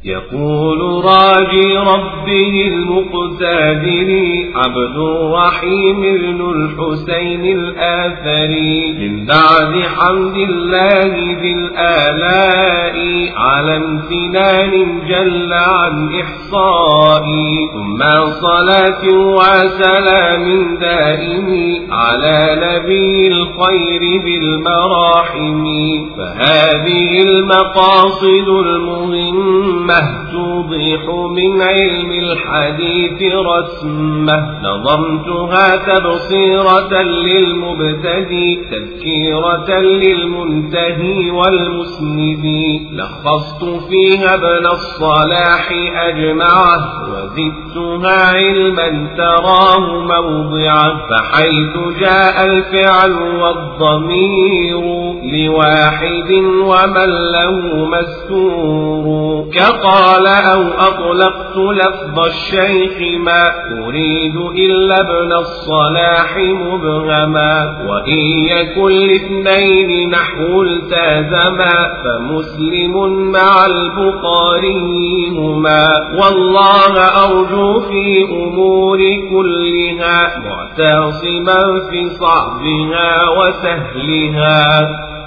يقول راجي ربه المقتدر عبد الرحيم بن الحسين الآثري من بعد حمد الله ذي الآلاء على امتنان جل عن إحصاء ثم صلاة وسلام دائم على نبي الخير بالمراحم. فهذه المقاصد المهمة توضح من علم الحديث رسمه نظمتها تبصيرة للمبتدي تذكيرة للمنتهي والمسند لخصت فيها ابن الصلاح أجمعه وزدتها علما تراه موضعه. فحيث جاء الفعل والضمير لواحد ومن له مستور كقال أو أطلقت لفظ الشيخ ما أريد إلا ابن الصلاح مبهما. وإن يكن الاثنين نحو التازما فمسلم مع البخاري هما. والله أرجو في أمور كلها معتصما في صعبها وسهلها.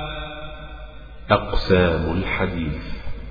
أقسام الحديث.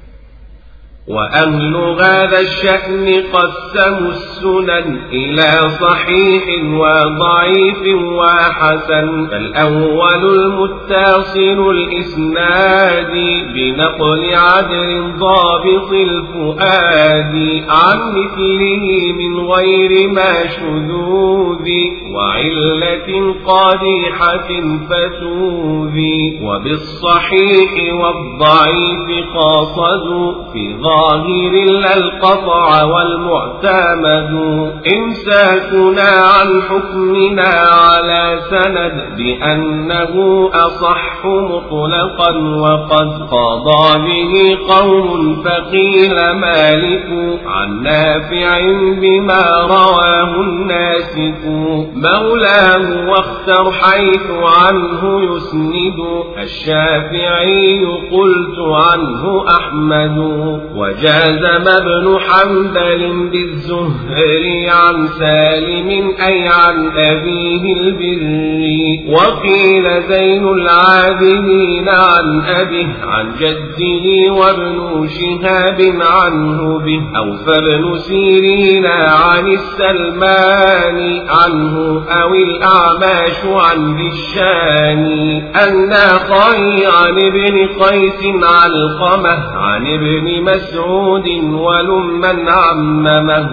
وأهل هذا الشأن قسموا السنن إلى صحيح وضعيف وحسن. فالأول المتصل الإسناد بنقل عدل ضابط الفؤاد عن مثله من غير ما شذوذ وعلة قادحة فتوذي. وبالصحيح والضعيف قاصدوا في ظاهر القطع والمعتمد. إمساكنا عن حكمنا على سند بأنه أصح مطلقا وقد قضى به قوم فقيل مالك عن نافع بما رواه الناسك. مولاه واختر حيث عنه يسند الشافعي قلت عنه أحمد. وجازم ابن حنبل بالزهري عن سالم أي عن أبيه البر. وقيل زين العابدين عن أبيه عن جده وابن شهاب عنه به. أو فابن سيرين عن السلمان عنه أو الأعماش عن بالشان. الناقعي عن ابن قيس علقمة عن ابن مسعود ولمن عممه.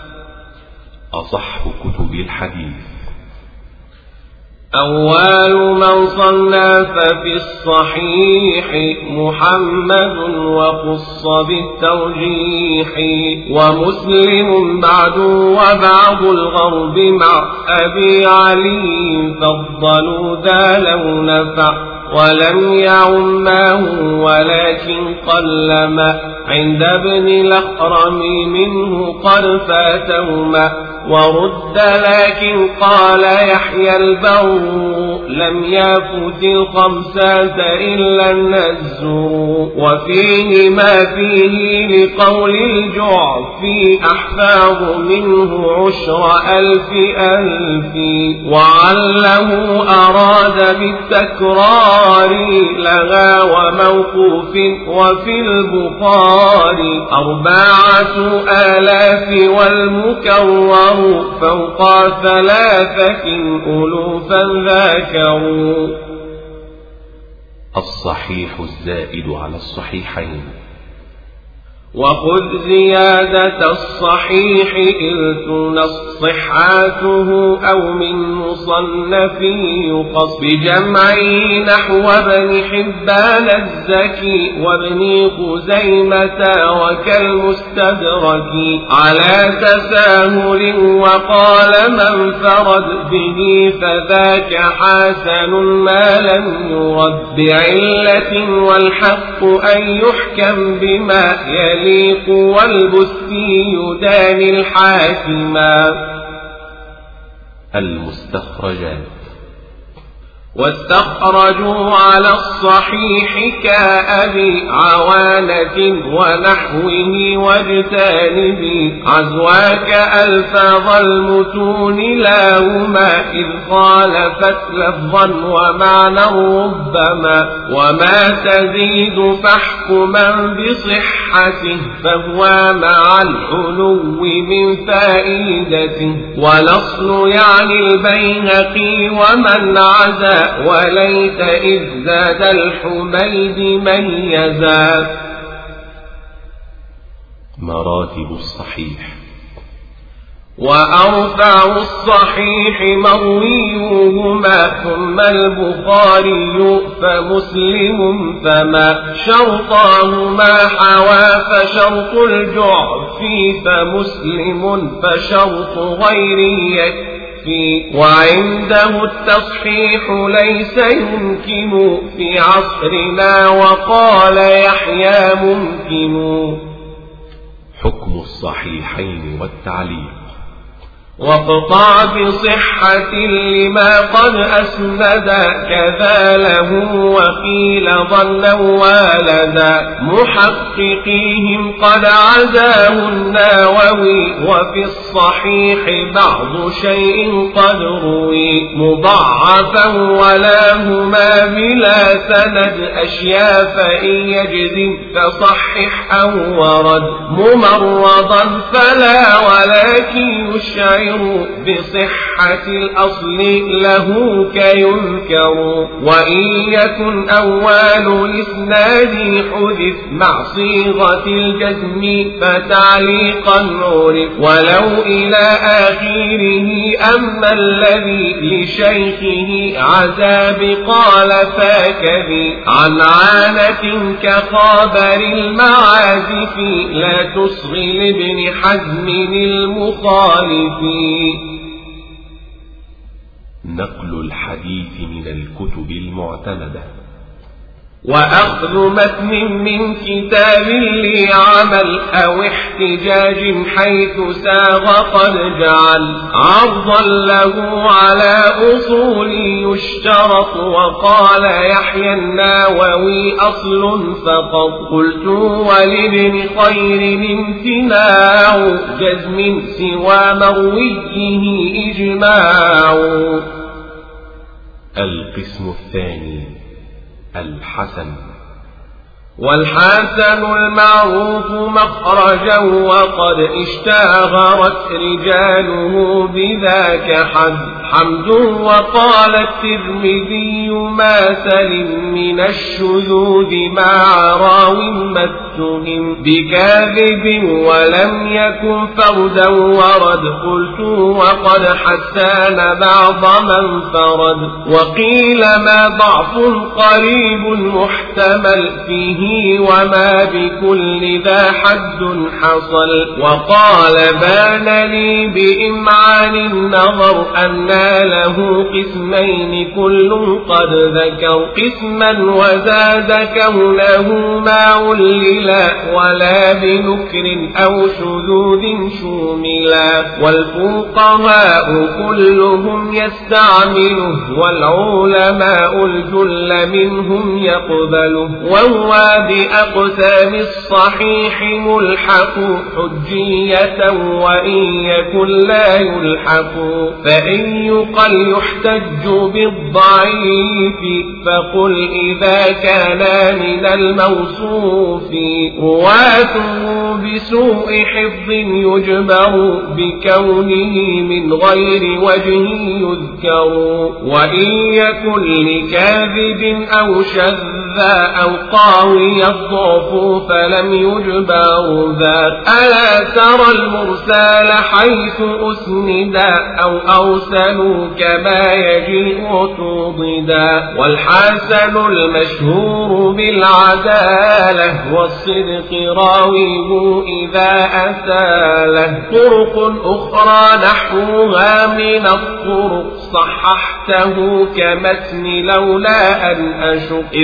أصح كتب الحديث. أول من صنف في الصحيح محمد وخص بالترجيح. ومسلم بعد وبعض الغرب مع أبي علي فضلوا ذا لو نفع. ولم يعماه ولكن قلما عند ابن الأخرم منه قد فاتهما. ورد لكن قال يحيى البر لم يفت الخمسة إلا النزر. وفيه ما فيه لقول الجعفي أحفاظ منه 10,000. وعله أراد بالتكرار لها وموقوف وفي البخاري 4,000 والمكرر فوق 3 ألوفا ذاكروا. الصحيح الزائد على الصحيحين. وخذ زيادة الصحيح إذ تنص صحاته أو من مصنف يقص بجمعه نحو ابن حبان الزكي وابن خزيمة وكالمستدرك على تساهل. وقال من فرد به فذاك حسن ما لم يرد بعلة. والحق أن يحكم بما يليق والبستي دان الحاكما. المستخرجات. واستخرجوا على الصحيح كأبي عوانة ونحوه واجتانبي عزواك ألفاظ المتون لاهما إذ خالفت لفظا ومعنى ربما وما تزيد فاحكما بصحته فهو مع العلو من فائدته والأصل يعني البيهقي ومن عزا وليت إذ زاد الحميد ميزا. مراتب الصحيح. وأرفع الصحيح مرويهما ثم البخاري فمسلم فما شرطاهما حوى فشرط الجعف فمسلم فشرط غيره يكفي وعنده التصحيح ليس يمكن في عصرنا وقال يحيى ممكن. حكم الصحيحين والتعليق. واقطع بصحة لما قد أسند كذا له وقيل ظنا والدا محققيهم قد عزاه النووي وفي الصحيح بعض شيء قد روي مضاعفا ولاهما بلا سند أشياء فإن يجزم فصحح أو ورد ممرضا فلا ولكن يشعر بصحة الأصل له كينكر وإن يكن أول الإسناد حذف مع صيغة الجزم فتعليقا عرف ولو إلى آخره أما الذي لشيخه عذاب قال فاكذي عن عانة كخابر المعازف لا تصغي لابن حزم المخالف. نقل الحديث من الكتب المعتمدة. وأخذ متن من كتاب لعمل أو احتجاج حيث ساغ قد جعل عرضا له على أصول يشترط وقال يحيى النووي أصل فقط قلت ولابن خير امتناع جزم سوى مرويه إجماع. القسم الثاني الحسن. والحسن المعروف مخرجا وقد اشتهرت رجاله بذاك حمد وقال الترمذي ما سلم من الشذوذ مع راو متهم بكاذب ولم يكن فردا ورد قلت وقد حسن بعض من فرد وقيل ما ضعف قريب محتمل فيه وما بكل ذا حد حصل وقال بان لي بإمعان النظر أن له قسمين كل قد ذكر قسما وزاد كونه ما عللا ولا بنكر أو شذوذ شوملا والفقهاء كلهم يستعمله والعلماء الجل منهم يقبله وهو بأقسام الصحيح ملحق حجية وإن يكن لا يلحق فإن يقل يحتج بالضعيف فقل إذا كان من الموصوف رواته بسوء حفظ يجبر بكونه من غير وجه يذكر وإن يكن لكاذب أو شذا أو قاوي الضعف فلم يجبر ذا ألا ترى المرسال حيث أسندا أو أرسلوا كما يجيء اعتضدا والحسن المشهور بالعدالة والصدق راويه إذا أساله طرق أخرى نحوها من الطرق صححته كمتن لولا أن أشق إذ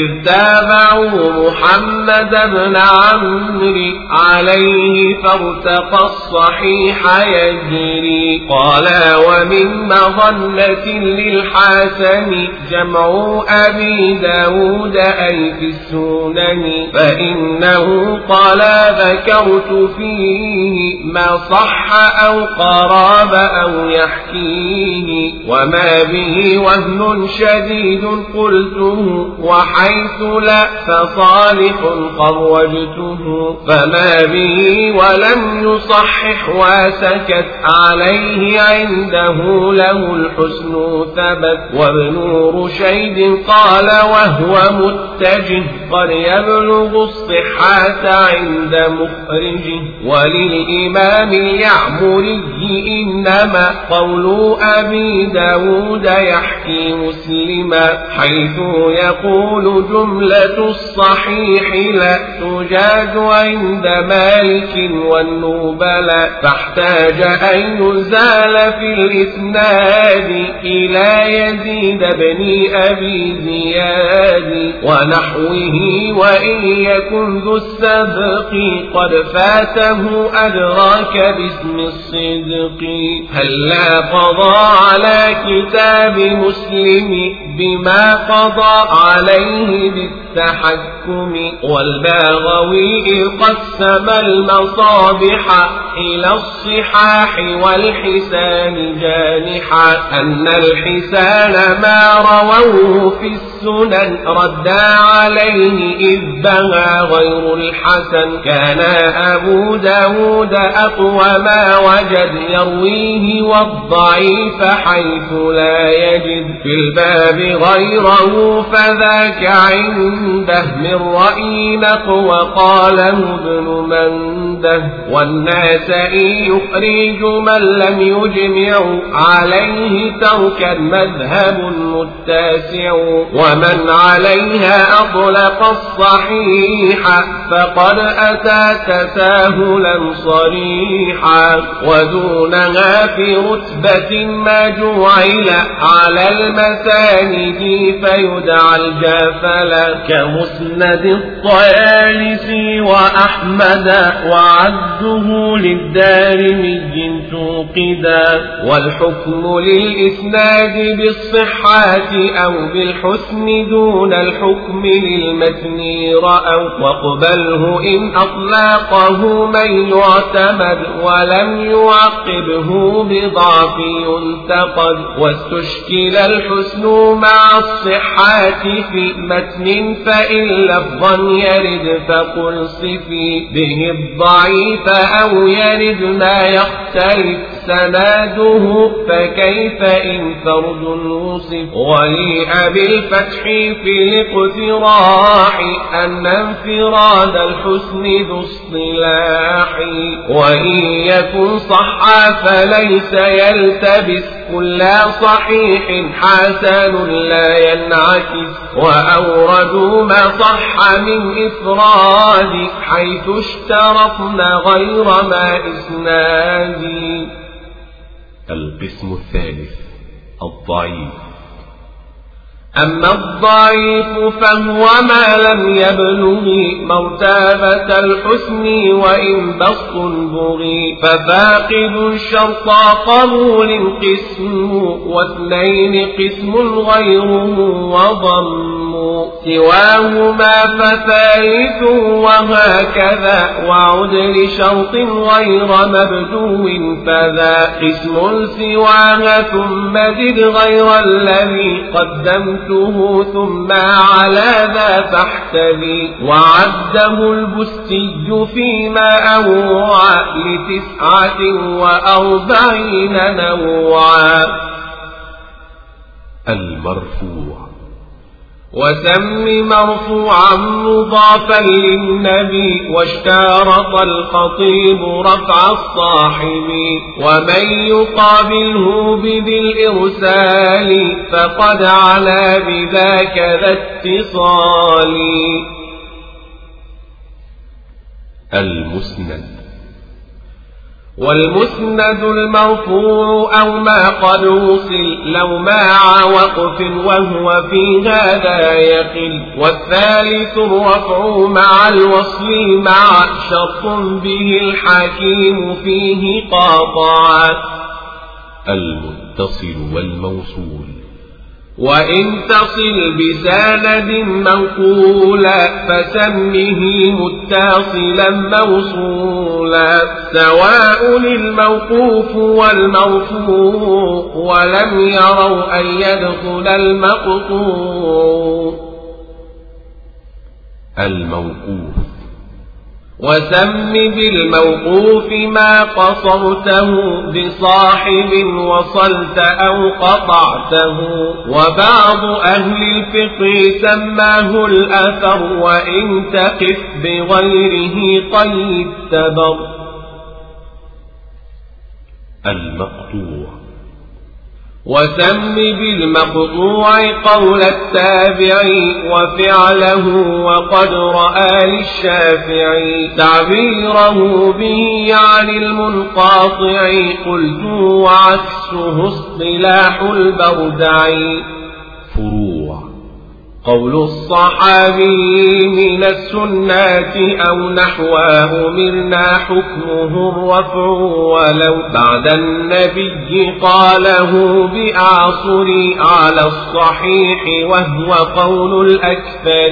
تابعوا محمد بن عمرو عليه فارتقى الصحيح يجري. قال ومن مظنة للحسن جمع أبي داود أي في السنن، فإنه قال ذكرت فيه ما صح أو قراب أو يحكيه، وما به وهن شديد قلته وحيث لا فصالح خرجته، فما به ولم يصحح وسكت عليه عنده له الحسن ثبت. وابن رشيد قال وهو متجه قد يبلغ الصحة عند مخرجه. وللإمام اليعمري إنما قول أبي داود يحكي مسلما، حيث يقول جملة الصحيح لا تجاد عند مالك والنبلاء، فاحتاج أن يزال في الإسناد إلى يزيد بن أبي زياد ونحوه. وإن يكن ذو السبق قد فاته أدراك باسم الصدق. هلا قضى على كتاب مسلم بما قضى عليه بالتحكم، والباغوي قسم المصابح إلى الصحاح والحسان جانحا، أن الحسان ما رووه في السنن ردا عليه إذ بغى غير الحسن. كان أبو داود أقوى ما وجد يرويه، والضعيف حيث لا يجد في الباب غيره فذاك عنده من رأي نقوى قاله ابن منده. والناس إن يخرج من لم يجمع عليه تركا مذهب متاسع، ومن عليها أطلق الصحيح فقد أتى تساهلا صريحا. ودونها في رتبة ما جعل على المساند فيدعى الجافلا، كمسند الطيالسي وأحمد وعده للدارمي توقدا. والحكم للإسناد بالصحة أو بالحسن دون الحكم للمتن رأوا، واقبله إن أطلاقه من يعتمد ولم يعقبه بضعف ينتقد. واستشكل الحسن مع الصحة في متن فإن لفظا يرد فقل صفي به الضعيف أو يرد ما يختلف سناده فكيف إن فرد وصف. ولأبي الفتح في الاقتراح أن انفراد الحسن ذو اصطلاح، وإن يكن صح فليس يلتبس كل صحيح حسن لا ينعكس. وأوردوا ما صح من إفراد حيث اشترطنا غير ما إسناد. القسم الثالث الضعيف. أما الضعيف فهو ما لم يبلغ مرتبة الحسن وإن بسط بغي، ففاقد شرط قبول قسم واثنين قسم غيره وضم سواهما فثالث وهكذا. وعد لشرط غير مبدو فذا قسم سواها ثم زد غير الذي قدمته ثم على ذا فاحتذي. وعده البستي فيما أوعى ل49 نوعا. المرفوع. وسم مرفوعا مضافا للنبي واشترط الخطيب رفع الصاحب، ومن يقابله بذي الإرسال فقد علا بذاك ذا اتصال. المسند. والمسند المرفوع أو ما قد وصل لو مع وقف وهو في هذا يقل. والثالث الرفع مع الوصل مع شرط به الحكيم فيه قاطعا. المتصل والموصول وإن تصل بسند منقولا فسمه متصلا موصولا سواء الموقوف والمرفوع ولم يروا أن يدخل المقطوع. الموقوف وسم بالموقوف ما قصرته بصاحب وصلت أو قطعته. وبعض أهل الفقه سماه الأثر وإن تقف بغيره قيد تبر. المقطوع وسم بالمقطوع قول التابعي وفعله وقد رأى للشافعي تعبيره به عن المنقاطع قلت وعكسه اصطلاح البردعي. فروع قول الصحابي من السنات أو نحوه أمرنا حكمه الرفع ولو بعد النبي قاله بأعصر على الصحيح وهو قول الأكثر.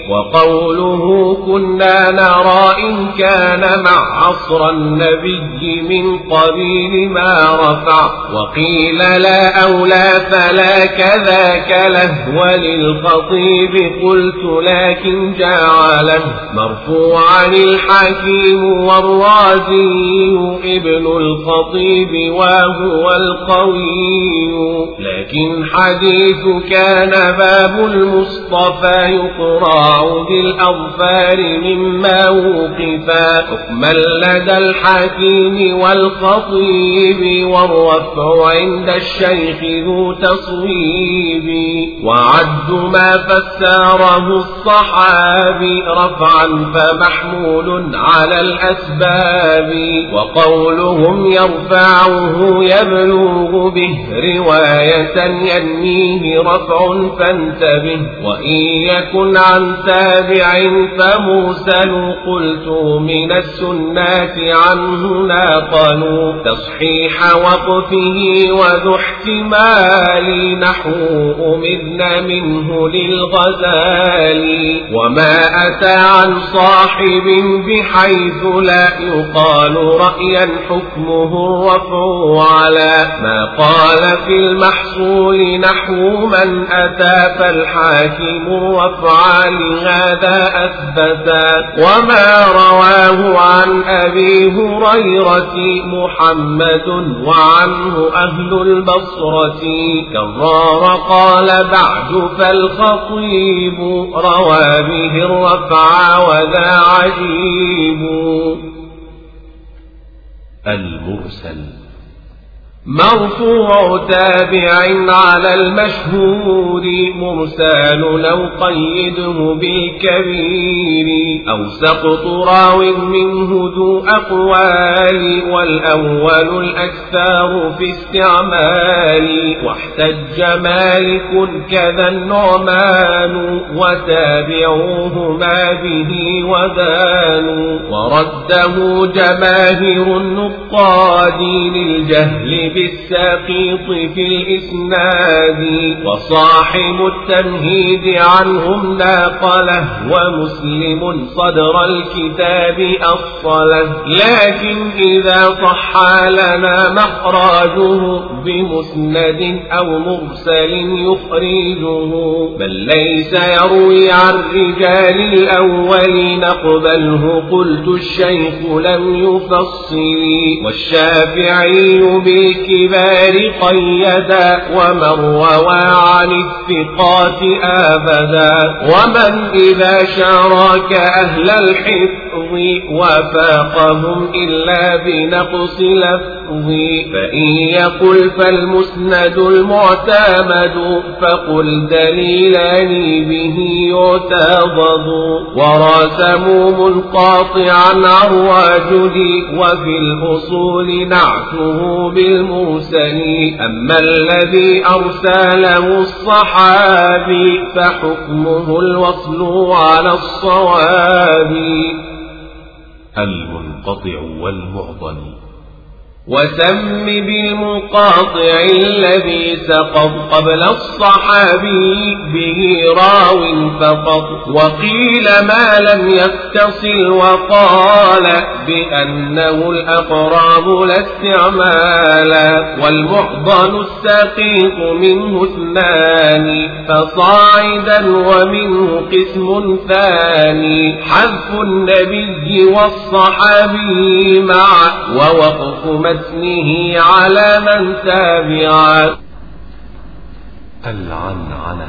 وقوله كنا نرى إن كان مع عصر النبي من قبيل ما رفع. وقيل لا أولى فلا كذاك له وللخطيب قلت لكن جعله مرفوعا الحكيم والرازي ابن الخطيب وهو القوي. لكن حديث كان باب المصطفى يقرع بالأظفار مما وقفا حكما لدى الحكيم والخطيب والرفع عند الشيخ ذو تصويب. وعد ما فسره الصحابي رفعا فمحمول على الأسباب. وقولهم يرفعه يبلغ به رواية ينميه رفع فانتبه. وإن يكن عن تابع فمرسل قلت من السنات عنه ناقلوا تصحيح وقفه وذو احتمال نحو أمرنا منه للغزالي. وما أتى عن صاحب بحيث لا يقال رأيا حكمه الرفع على ما قال في المحصول نحو من أتى فالحاكم الرفع لهذا أثبتا. وما رواه عن أبي هريرة محمد وعنه أهل البصرة كرر قال بعد فالخطيب روى به الرفع وذا عجيب. المرسل مرفوع تابع على المشهور مرسال لو قيده بالكبير أو سقط راو منه ذو أقوال والأول الأكثر في استعمال. واحتج مالك كذا النعمان وتابعوهما به ودانوا. ورده جماهر النقاد للجهل بالساقيط في الإسناد. وصاحب التمهيد عنهم ناقله ومسلم صدر الكتاب أصله. لكن إذا صح لنا مخراجه بمسند أو مرسل يخرجه بل ليس يروي عن رجال الأول نقبله قلت الشيخ لم يفصل. والشافعي بالكبار قيدا ومن روى عن الثقات أبدا. ومن إذا شارك أهل الحفظ حفظ وفاقهم إلا بنقص لفظ فإن يقل فالمسند المعتمد فقل دليلان به يعتضد وراسموا منقاطعا عن واجدي وفي الأصول نعته بالمرسل أما الذي أرسله الصحابي فحكمه الوصل على الصواب. المنقطع والمعضل. وسم بالمنقاطع الذي سقط قبل الصحابي به راو فقط وقيل ما لم يتصل وقال بأنه الأقرب لا استعمالا والمعضل السقيط منه اثنان فصاعدا ومنه قسم ثاني حذف النبي والصحابي معا ووقف متنه على من تابعا. العنعنة.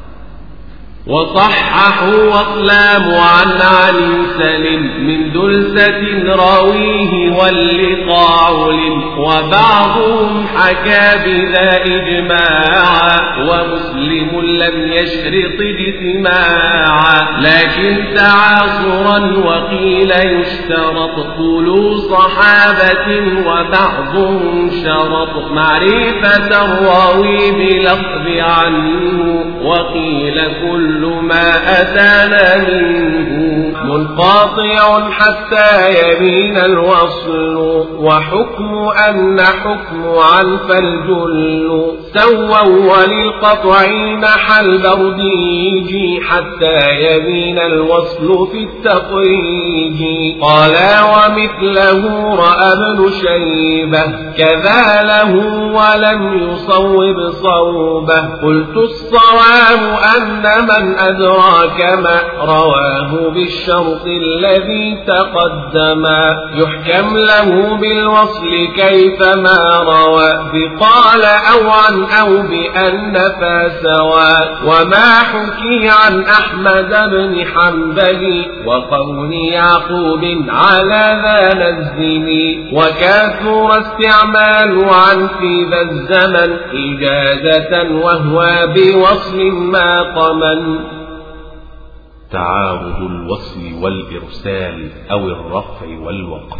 وصححوا وأقلام عن علي سلم من دلسة راويه واللقاع وبعضهم حكى بذا إجماعا ومسلم لم يشرط اجتماعا لكن تعاصرا وقيل يشترط طول صحابة وبعضهم شرط معرفة الراوي بلفظ عنه وقيل كل ما أتانا منه منقاطع حتى يبين الوصل وحكم أن حكم عن فالجل سووا وللقطع محل برديج حتى يبين الوصل في التقريج قال ومثله رأى ابن شيبة كذا له ولم يصوب صوبه قلت الصواب أن من أدراك ما رواه بالشرط الذي تقدم يحكم له بالوصل كيفما روى بقال أو عن أو بأن فاسوا وما حكي عن أحمد بن حنبل وقول يعقوب على ذا نزل وكثر استعمال عن في ذا الزمن إجازة وهو بوصل ما قمن. تعارض الوصل والإرسال أو الرفع والوقف.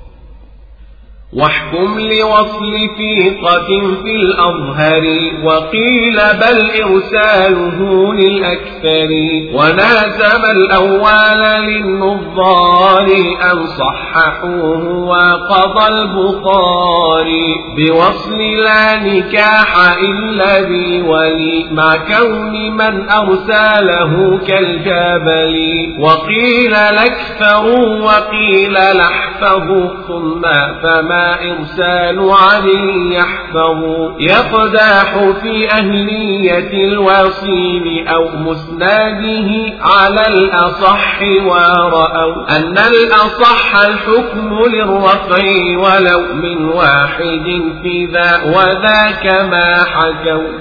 واحكم لوصل ثقة في الأظهر وقيل بل إرساله للأكثر وناسب الأول للنظار أن صححوه وقضى البخاري بوصل لا نكاح إلا بولي مع كون من أرساله كالجبل وقيل الأكثر وقيل لحفظ ثم فما إرسال علي يحفظ يقداح في أهلية الوصيل أو مسناده على الأصح ورأوا أن الأصح الحكم للرفع ولو من واحد في ذا وذاك ما حكوا.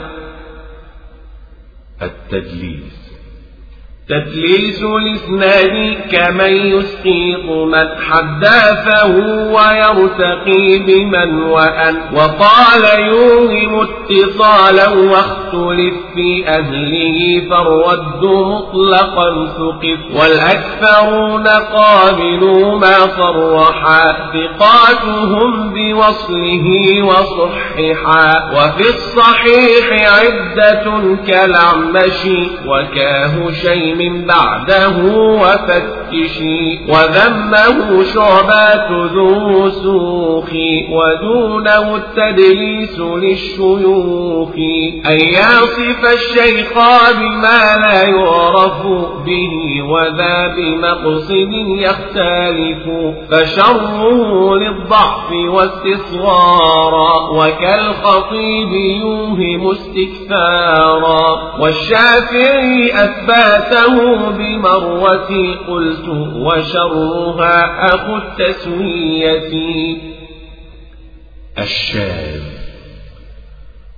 التدليس. تدليس الإسناد كمن يسقيط من حدثه ويرتقي بمن وأن وقال يوهم اتصالا واختلف في أهله فالرد مطلقا ثقف والأكثرون قابلوا ما صرحا ثقاتهم بوصله وصححا وفي الصحيح عدة كالأعمش وكاه شيء من بعده وفتشي وذمه شعبات ذو رسوخ ودونه التدليس للشيوخ أن يصف الشيخ بما لا يعرف به وذا بمقصد يختلف فشره للضعف واستصغارا وكالخطيب يوهم استكثارا والشافعي أثباته بمروة قلت وشرها أخو التسوية. الشاذ.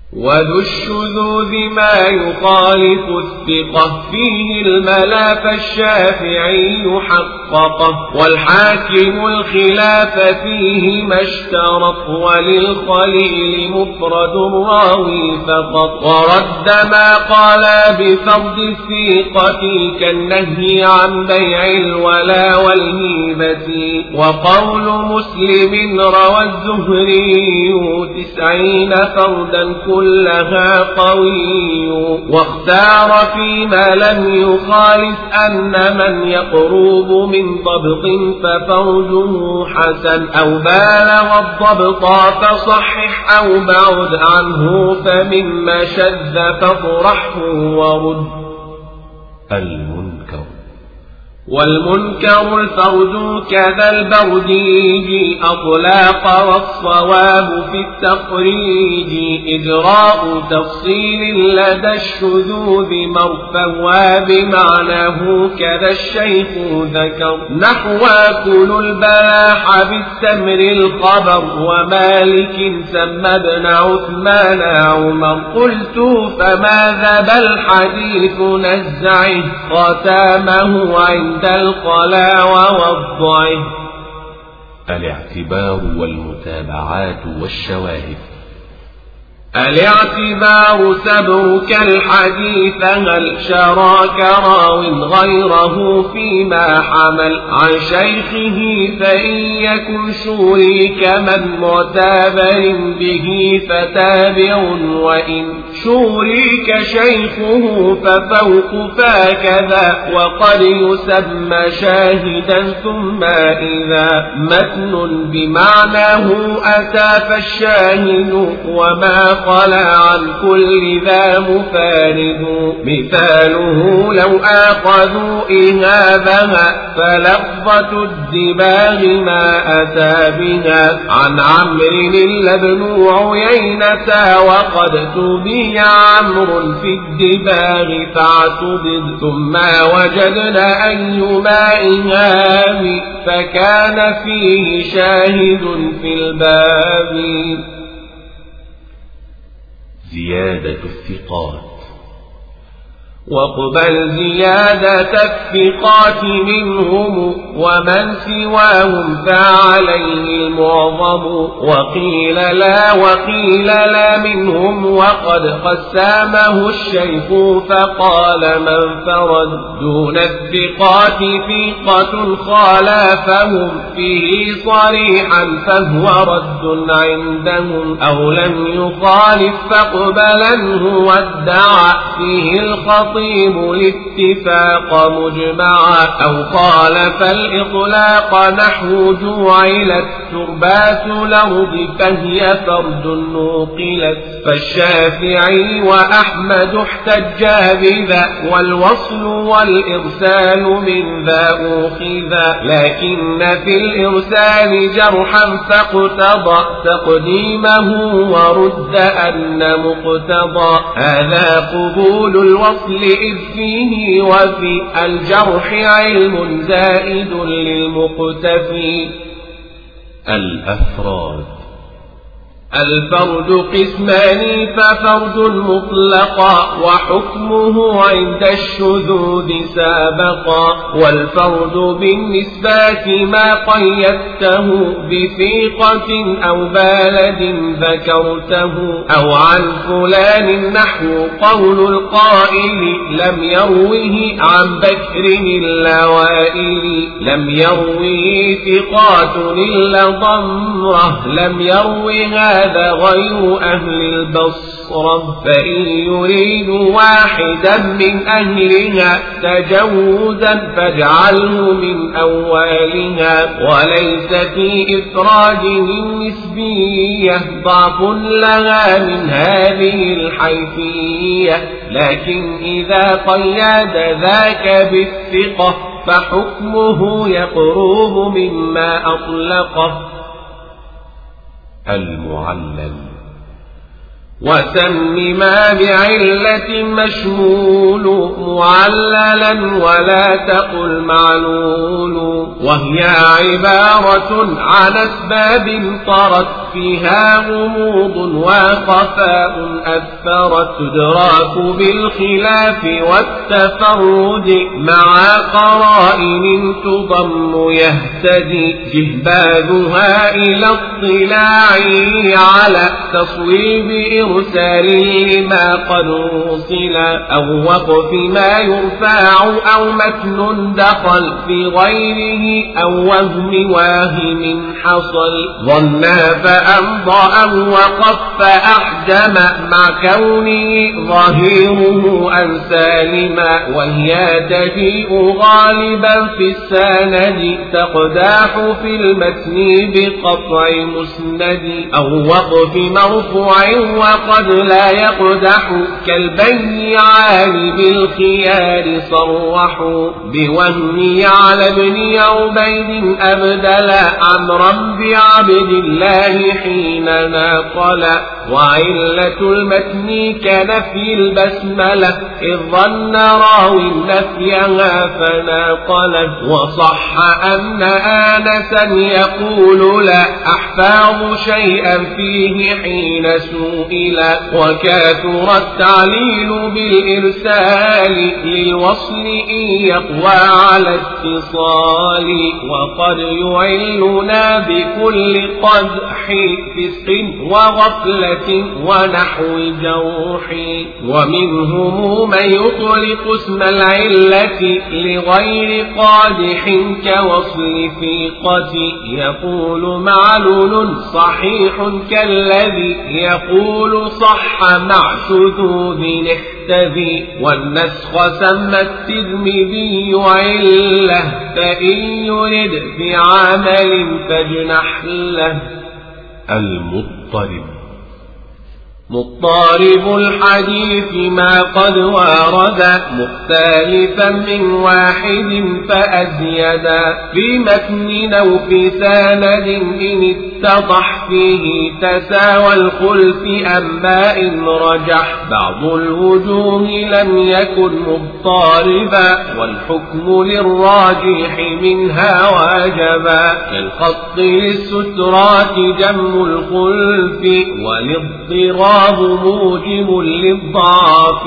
وذو الشذوذ ما يخالف الثقة فيه الملا فالشافعي حققه والحاكم الخلاف فيه ما اشترط وللخليل مفرد الراوي فقط ورد ما قال بفرض الثقة كالنهي عن بيع الولا والهيبة وقول مسلم روى الزهري 90 فردا كلها قوي واختار فيما لم يخالف أن من يقرب من ضبط ففرجه حسن أو بالغ الضبط فصحح أو بعد عنه فمما شذ فاطرحه ورد. المنكر والمنكر الفرد كذا البرديج أطلاق والصواب في التقريج إجراء تفصيل لدى الشذوذ مرفوى بمعناه كذا الشيخ ذكر نحو كل البلاح بالتمر الخبر ومالك سمى ابن عثمان عمر قلت فماذا بالحديث نزعه ختامه عند القلا ووضعه. الاعتبار والمتابعات والشواهد. الاعتبار سبرك الحديث هل شراك راو غيره فيما حمل عن شيخه فإن يكن شوريك من معتبر به فتابع وإن شوريك شيخه ففوق فاكذا وقد يسمى شاهدا ثم إذا متن بمعناه أتى فالشاهد وما قال عن كل ذا مفارد مثاله لو آخذوا إهابها فلفظة الدباغ ما أتى بها عن عمرو لابن عيينة وقد تبيع عمرو في الدباغ فاعتضد ثم وجدنا أيما إهاب فكان فيه شاهد في الباب. زيادة الثقات. واقبل زيادة الثقات منهم ومن سواهم فعليه المعظم وقيل لا منهم وقد قسمه الشيخ فقال من فرد دون الثقات ثقة خالفهم فيه صريحا فهو رد عندهم أو لم يخالف فاقبلنه وادعى فيه الخطيب الاتفاق مجمعا أو خالف الإطلاق نحو جعلت تربات الأرض فهي فرد نوقلت فالشافعي وأحمد احتج بذا والوصل والإرسال من ذا أخذا لكن في الإرسال جرحا فاقتضى تقديمه ورد أن مقتضى هذا قبول الوصل إذ فيه وفي الجرح علم زائد للمقتفي. الأفراد. الفرد قسمان ففرد مطلقا وحكمه عند الشذوذ سابقا والفرد بالنسبات ما قيدته بثقة أو بلد ذكرته أو عن فلان نحو قول القائل لم يروه عن بكر اللوائل لم يروه ثقات إلا ضمره لم يروها هذا غير أهل البصرة فإن يريد واحدا من أهلها تجوزا فاجعله من أولها وليس في إفراده النسبية ضعف لها من هذه الحيثية لكن إذا قيد ذاك بالثقة فحكمه يقرب مما أطلقه. المعلل. وسم ما بعلة مشمول معللا ولا تقل معلول، وهي عبارة عن أسباب طرت فيها غموض وخفاء أثرت، تدراك بالخلاف والتفرد مع قرائن تضم يهتدي جهباذها إلى اطلاع على تصويب إرسال لما قد وصل، أو وقف ما يرفع أو متن دخل في غيره أو وهم واهم حصل، ظنا فأمضى أو وقف فأحجم مع كونه ظهيره أن سالما، وهي تجيء غالبا في السند تقداح في المتن بقطع مسند، أو وقف مرفوع وقد لا يقدح كالبيعان بالخيار صرحوا، بوهم على ابن عبيد أبدل عمرا بعبد الله حين ناقل، وعلة المتن كنفي البسملة إذ ظن راوي نفيها فناقل، وصح أن آنسا يقول لا أحفظ شيئا فيه حين سئلا، وكاثر التعليل بالإرسال للوصل إن يقوى على اتصال، وقد يعلنا بكل قدح فسق وغفلة ونحو جوح، ومنهم من يطلق اسم العلة لغير قادح كوصل ثقة، يقول معلول صحيح كالذي يقول صح مع شذوذ احتذي، والنسخ سمى الترمذي علة فإن يرد في عمل فاجنح له. المضطرب مضطرب الحديث ما قد ورد مختلفا من واحد فأزيدا، في متن أو في سند إن اتضح فيه تساوى الخلف أما إن رجح، بعض الوجوه لم يكن مضطربا والحكم للراجح منها واجبا، كالخط للسترات جم الخلف والاضطراب موجب للضعف.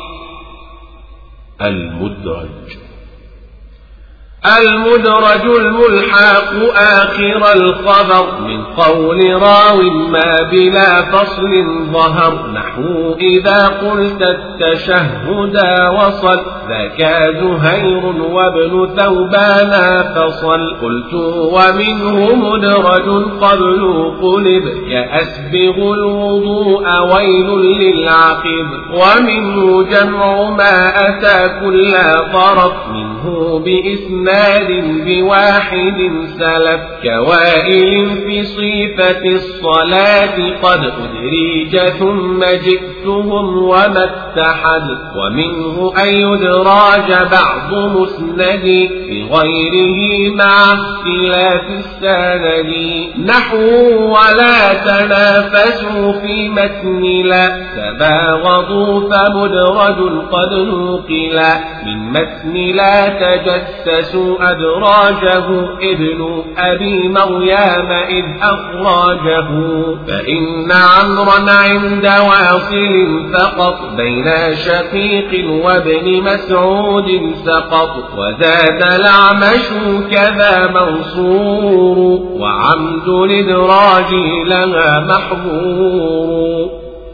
المدرج الملحق آخر الخبر من قول راو ما بلا فصل ظهر، نحو إذا قلت التشهد وصل ذاك زهير وابن ثوبان فصل، قلت ومنه مدرج قبل قلب كأسبغ الوضوء ويل للعقب، ومنه جمع ما أتى كل طرف منه بإسناد بواحد سلف، كوائل في صفة الصلاة قد أدريج ثم جئتهم وما اتحد، ومنه أن يدراج بعض مسند بغيره مع اختلاف السند، نحو ولا تنافسوا في متن لا تباغضوا فمدرج قد نقل، من متن لا تجسسوا أدراجه ابن أبي مريم إذ أخرجه، فإن عمرا عند واصل فقط بين شقيق وابن مسعود سقط، وزاد الأعمش كذا منصور وعمد الإدراج لها محظور.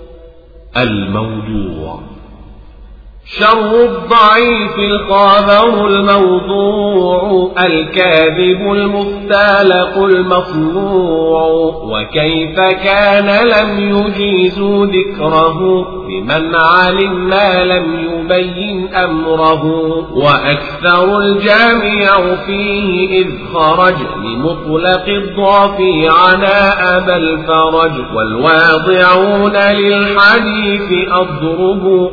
الموضوع شر الضعيف الخبر الموضوع، الكاذب المختلق المصنوع، وكيف كان لم يجيزوا ذكره لمن علم ما لم يبين أمره. وأكثر الجامع فيه إذ خرج لمطلق الضعف عنا أبا الفرج. والواضعون للحديث أضربوا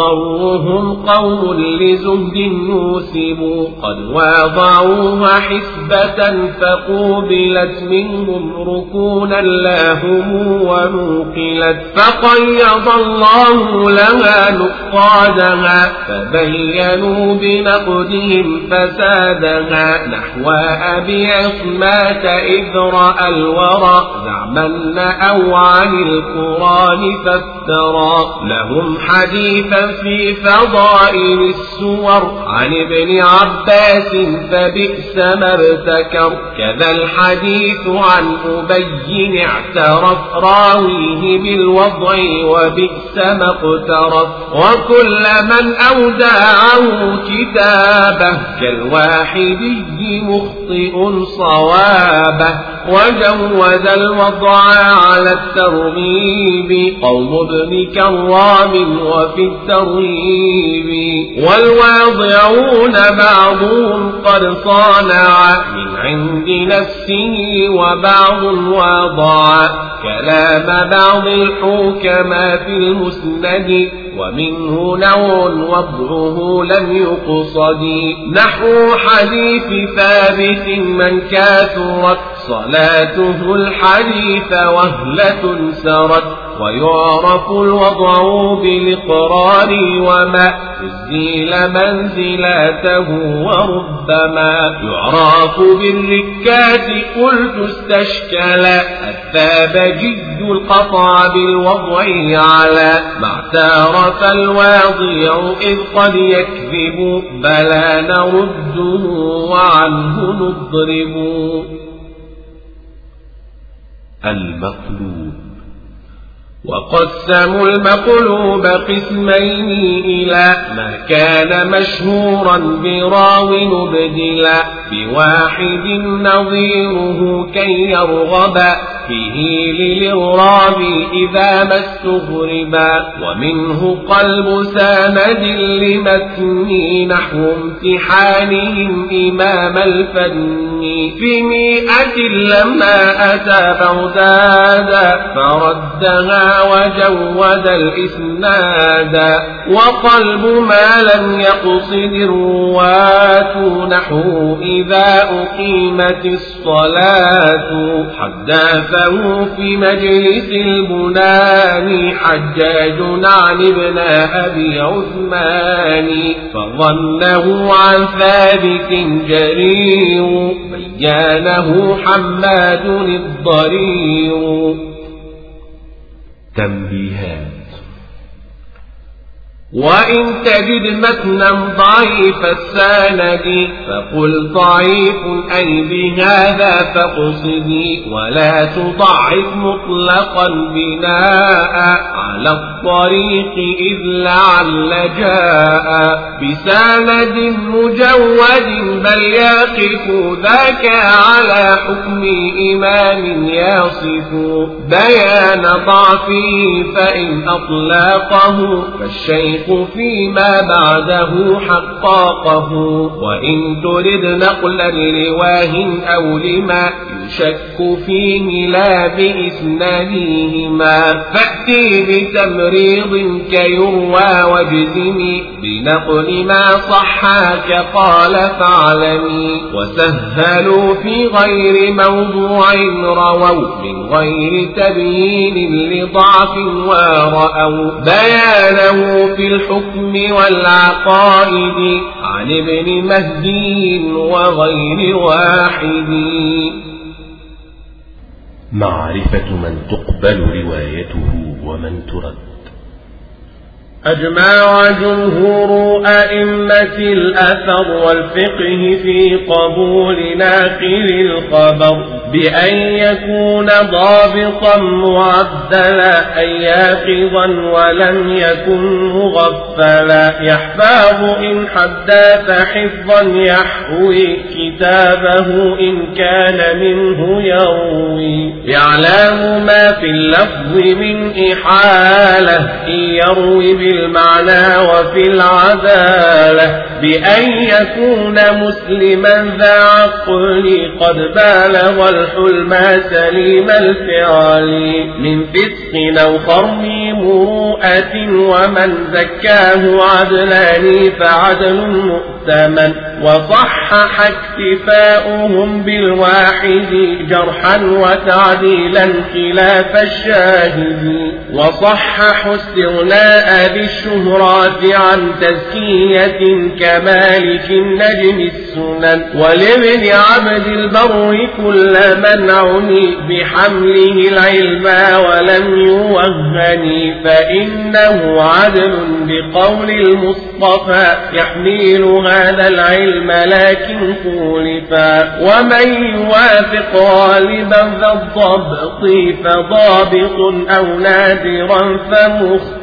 أضرهم قوم لزهد يوسبوا. قد واضعوها حسبة فقوبلت منهم ركونا لاهم ونوقلت. فقيض الله لها نقادها فبينوا بنقدهم فسادها. نحو أبي عصمات إذ رأى الورى زعما أو عن القرآن فافترى. لهم حديثا في فضائل السور عن ابن عباس فبئس ما ابتكر. كذا الحديث عن أبي اعترف راويه بالوضع وبئس ما اقترف. وكل من أودعه كتابه كالواحدي مخطئ صوابه. وجوز الوضع على الترغيب قوم ابن كرام وفي الترغيب. والواضعون بعضهم قد صانع من عند نفسه وبعض واضع كلام بعض الحكماء في المسند. ومنه نوع وضعه لم يقصد. نحو حديث ثابت من كاثرت صلاته الحديث وهلة سرت. ويعرف الوضع بالإقرار وما أزيل منزلاته. وربما يعرف بالركات قلت استشكلا الثاب جد القطع بالوضع على ما اعترف الواضع إذ قد يكذب بلا نرده وعنه نضرب. المقلوب. وقسموا المقلوب قسمين إلى ما كان مشهورا براو نبدلا بواحد نظيره كي يرغب فيه للإغراب إذا ما استغربا. ومنه قلب ساند لمتن نحو امتحانهم إمام الفن في 100 لما أتى بغدادا فردها وجود الإسناد. وقلب ما لم يقصد الرواة نحو إذا أقيمت الصلاة. حدثه في مجلس البنان حجاج عن ابن أبي عثمان فظنه عن ثابت جرير بيانه حماد الضرير. تنبيهات. وإن تجد متنا ضعيف السند فقل ضعيف أي بهذا فاقصدي. ولا تضعف مطلقا بناء على الطريق إذ لعل جاء بسند مجود بل يقف ذاك على حكم إمام يصف بيان ضعفه. فإن أطلقه فالشيخ فيما بعده حقاقه. وإن ترد نقلا لواه أو لما يشك فيه لا بإسنادهما فأتي بتمريض كيروى واجزمي بنقل ما صحاك قال فاعلمي. وسهلوا في غير موضوع رووا من غير تبيين لضعف ورأوا بيانه في الحكم والعقائد عن ابن مهدي وغير واحد. معرفة من تقبل روايته ومن ترد. أجمع جمهور أئمة الأثر والفقه في قبول ناقل الخبر بأن يكون ضابطا معدلا أي ياقظا ولم يكن مغفلا يحفظ إن حدث حفظا يحوي كتابه إن كان منه يروي يعلم ما في اللفظ من إحالة إن يروي بالمعنى وفي العدالة بأن يكون مسلما ذا عقل قد بالغ الحلم سليم الفعل من فسق أو خرم مروءة ومن زكاه عدلان فعدل مؤتمن وصحح اكتفاؤهم بالواحد جرحا وتعديلا خلاف الشاهد وصححوا استغناء بالشهرات عن تزكية كمالك النجم السنن ولابن عبد البر كل من عني بحمله العلم ولم يوهن فإنه عدل بقول المصطفى يحمل هذا العلم لكن خولفا ومن يوافق غالبا ذا الضبط فضابط أو نادرا فمخطئ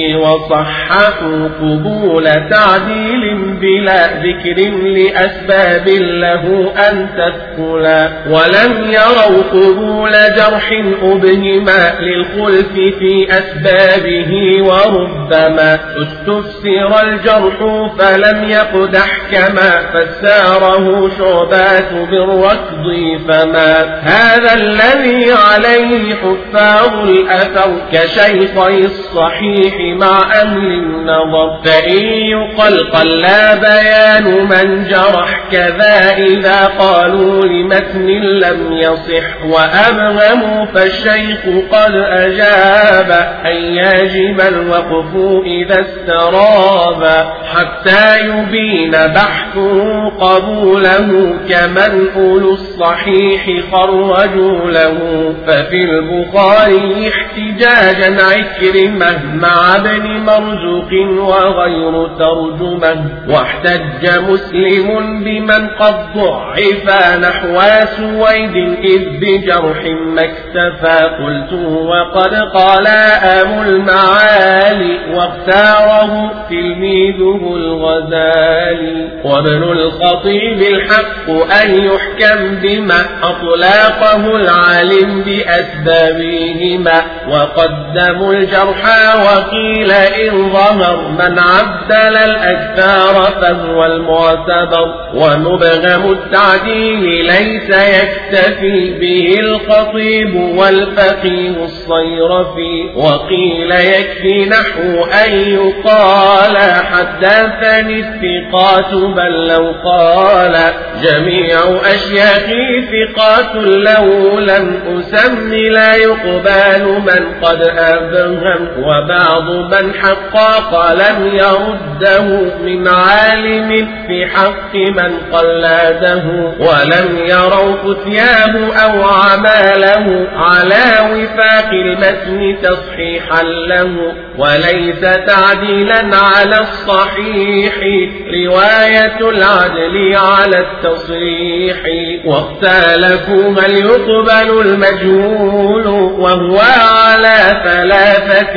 وصححوا قبول تعديل بلا ذكر لأسباب له أن تثقلا ولم يروا قبول جرح أبهما للخلف في أسبابه وربما استفسر الجرح فلم يقدح كما فساره شعبات بالركض فما هذا الذي عليه حفاظ الأثر كشيخي الصحيح مع أهل النظر فإن يقل قل بيان من جرح كذا إذا قالوا لمتن لم يصح وأبهموا فالشيخ قد أجاب أن يجب الوقف إذا استراب حتى يبين بحثه قبوله كمن أولو الصحيح خرجوا له ففي البخاري احتجاجا عكرمة مع ابن مرزوق وغير ترجمة واحتج مسلم بمن قد ضعف نحو سويد إذ بجرح ما اكتفى قلت وقد قال أبو المعالي واختاره تلميذه الغزالي وابن الخطيب الحق أن يحكم بما أطلاقه العالم بأسبابهما وقدموا الجرح وقيل إن ظهر من عدل الأكثار فهو المعتبر ومبهم التعديل ليس يكتفي به الخطيب والفقيه الصيرفي وقيل يكفي نحو أن يقال حدثني الثقات بل لو قال جميع أشياخي ثقات لو لم أسم لا يقبل من قد أبهم وبعض من حقق لم يرده من عالم في حق من قلده ولم يروا فتياه أو عماله على وفاق المتن تصحيحا له وليس تعديلا على الصحيح رواية العدل على التصريح واختلفوا هل يقبل المجهول وهو على ثلاثة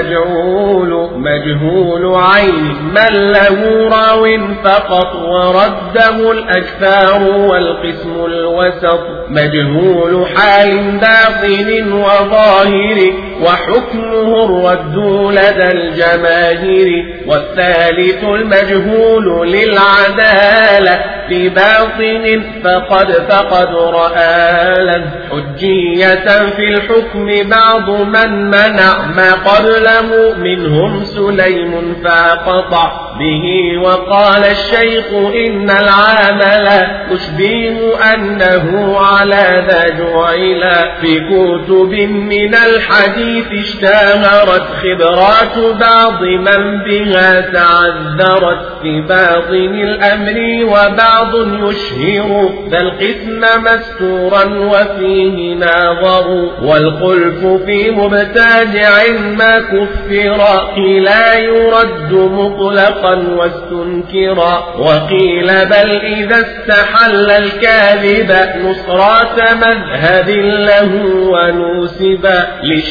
مجهول عين من له راو فقط ورده الأكثار والقسم الوسط مجهول حال باطن وظاهر وحكمه الرد لدى الجماهير والثالث المجهول للعدالة في باطن فقد فقد رآلا حجية في الحكم بعض من منع ما قبله منهم سليم فقطع به وقال الشيخ إن العامل تشبه أنه على ذا جعل في كتب من الحديث اشتهرت خبرات بعض من بها تعذرت في باطن الأمر وبعض يشهر ذا القسم مستورا وفيه ناظر والخلف في مبتدع ما كفر لا يرد مطلقا صدقا واستنكرا. وقيل بل إذا استحل الكاذب نصرة مذهب له ونوسبا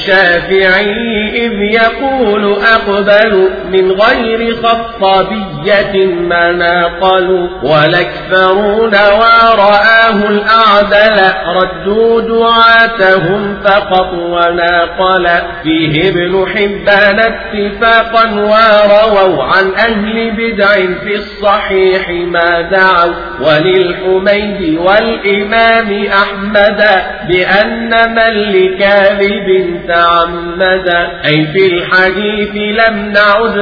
للشافعي إذ يقول أقبل من غير خطابية ما ناقلوا. والأكثرون ورآه الأعدل ردوا دعاتهم فقط وناقل. فيه ابن حبان اتفاقا ورووا عن أهل بدع في الصحيح ما دعوا. وللحميد والإمام أحمد بأن من لكاذب تعمد أي في الحديث لم نعد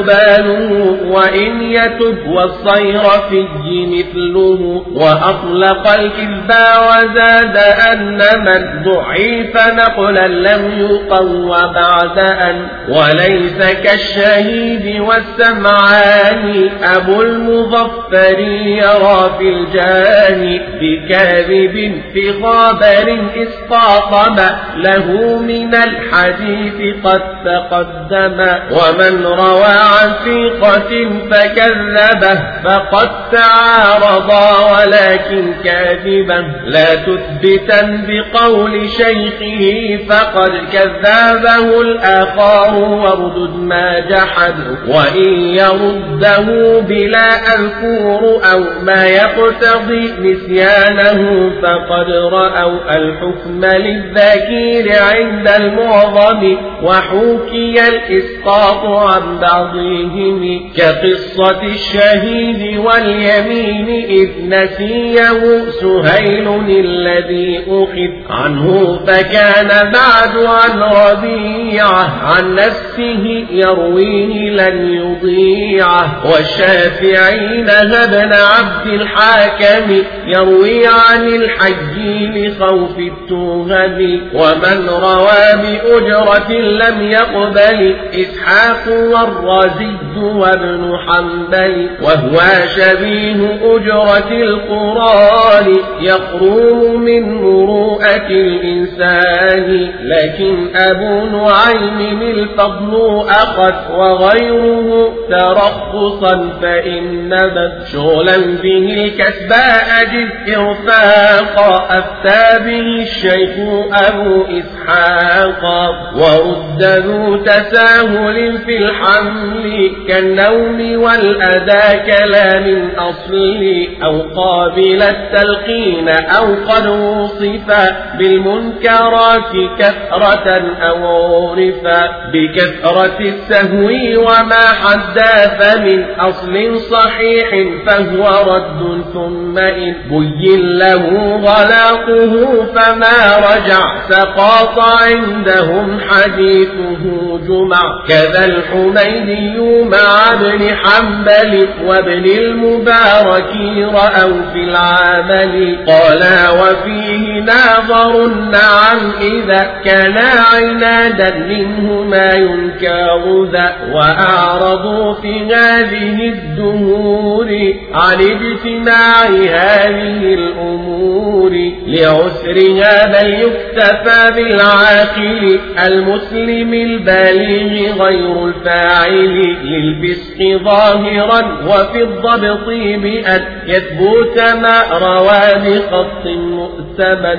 نقبله وإن يتب والصير فيه مثله. وأطلق الكذب وزاد أن من ضعيف نقلا لم يقو بعد أن. وليس كالشهيد والسمعان أبو المظفر يرى في الجاني بكاذب في خبر إسقاط ما له من الحديث قد تقدم. ومن روى عن ثقة فكذبه فقد تعارضا ولكن كاذبا. لا تثبتا بقول شيخه فقد كذبه الآخر واردد ما جحد. وإن يرده بلا أذكور أو ما يقتضي نسيانه فقد رأوا الحكم للذاكير عند المعظم. وحوكي الإسقاط عن بعضهم كقصة الشهيد واليمين إذ نسيه سهيل الذي أخذ عنه فكان بعد عن ربيعه عن نفسه يرويه لن يضيعه. والشافعي نهى ابن عبد الحاكم يروي عن الحي لخوف التهم. ومن روى بأجرة لم يقبل إسحاق والرازي وابن حنبل. وهو شبيه أجرة القرآن يقرون من مروءة الإنسان. لكن أبو نعيم الفضل أخذ وغيره ترخصا فإن بد شغلا به الكسب أجد إرفاقا. أفتى به الشيخ أبو إسحاق. ورد ذو تساهل في الحمل كالنوم والأداء كلام أصلي أو قابل التلقين أو قد وصف بالمنكرات كثرة أو عرفا بكثرة السهو وما حدث من أصل صحيح فهو رد. ثم إن بين له غلاقه فما رجع سقاط عندهم حديثه جمع. كذا الحميدي مع ابن حنبل وابن المبارك رأوا في العمل. قال وفيه ناظر نعم إذا كان عنادا منه ما ينكر ذا. وأعرضوا في هذه الدهور عن اجتماع هذه الأمور لعسرها بل يكتفى بالعاقل المسلم البالغ غير الفاعل للفسق ظاهرا وفي الضبط بأن يثبت ما روى بخط مؤتمن.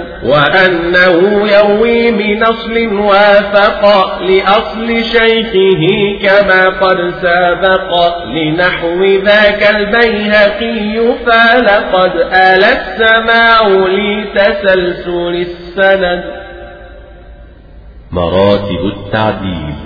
وأنه يروي من أصل وافق لأصل شيخه كما قد سبق لنحو ذاك البيهقي فلقد آل السماع لتسلسل السند. مراتب التعديل.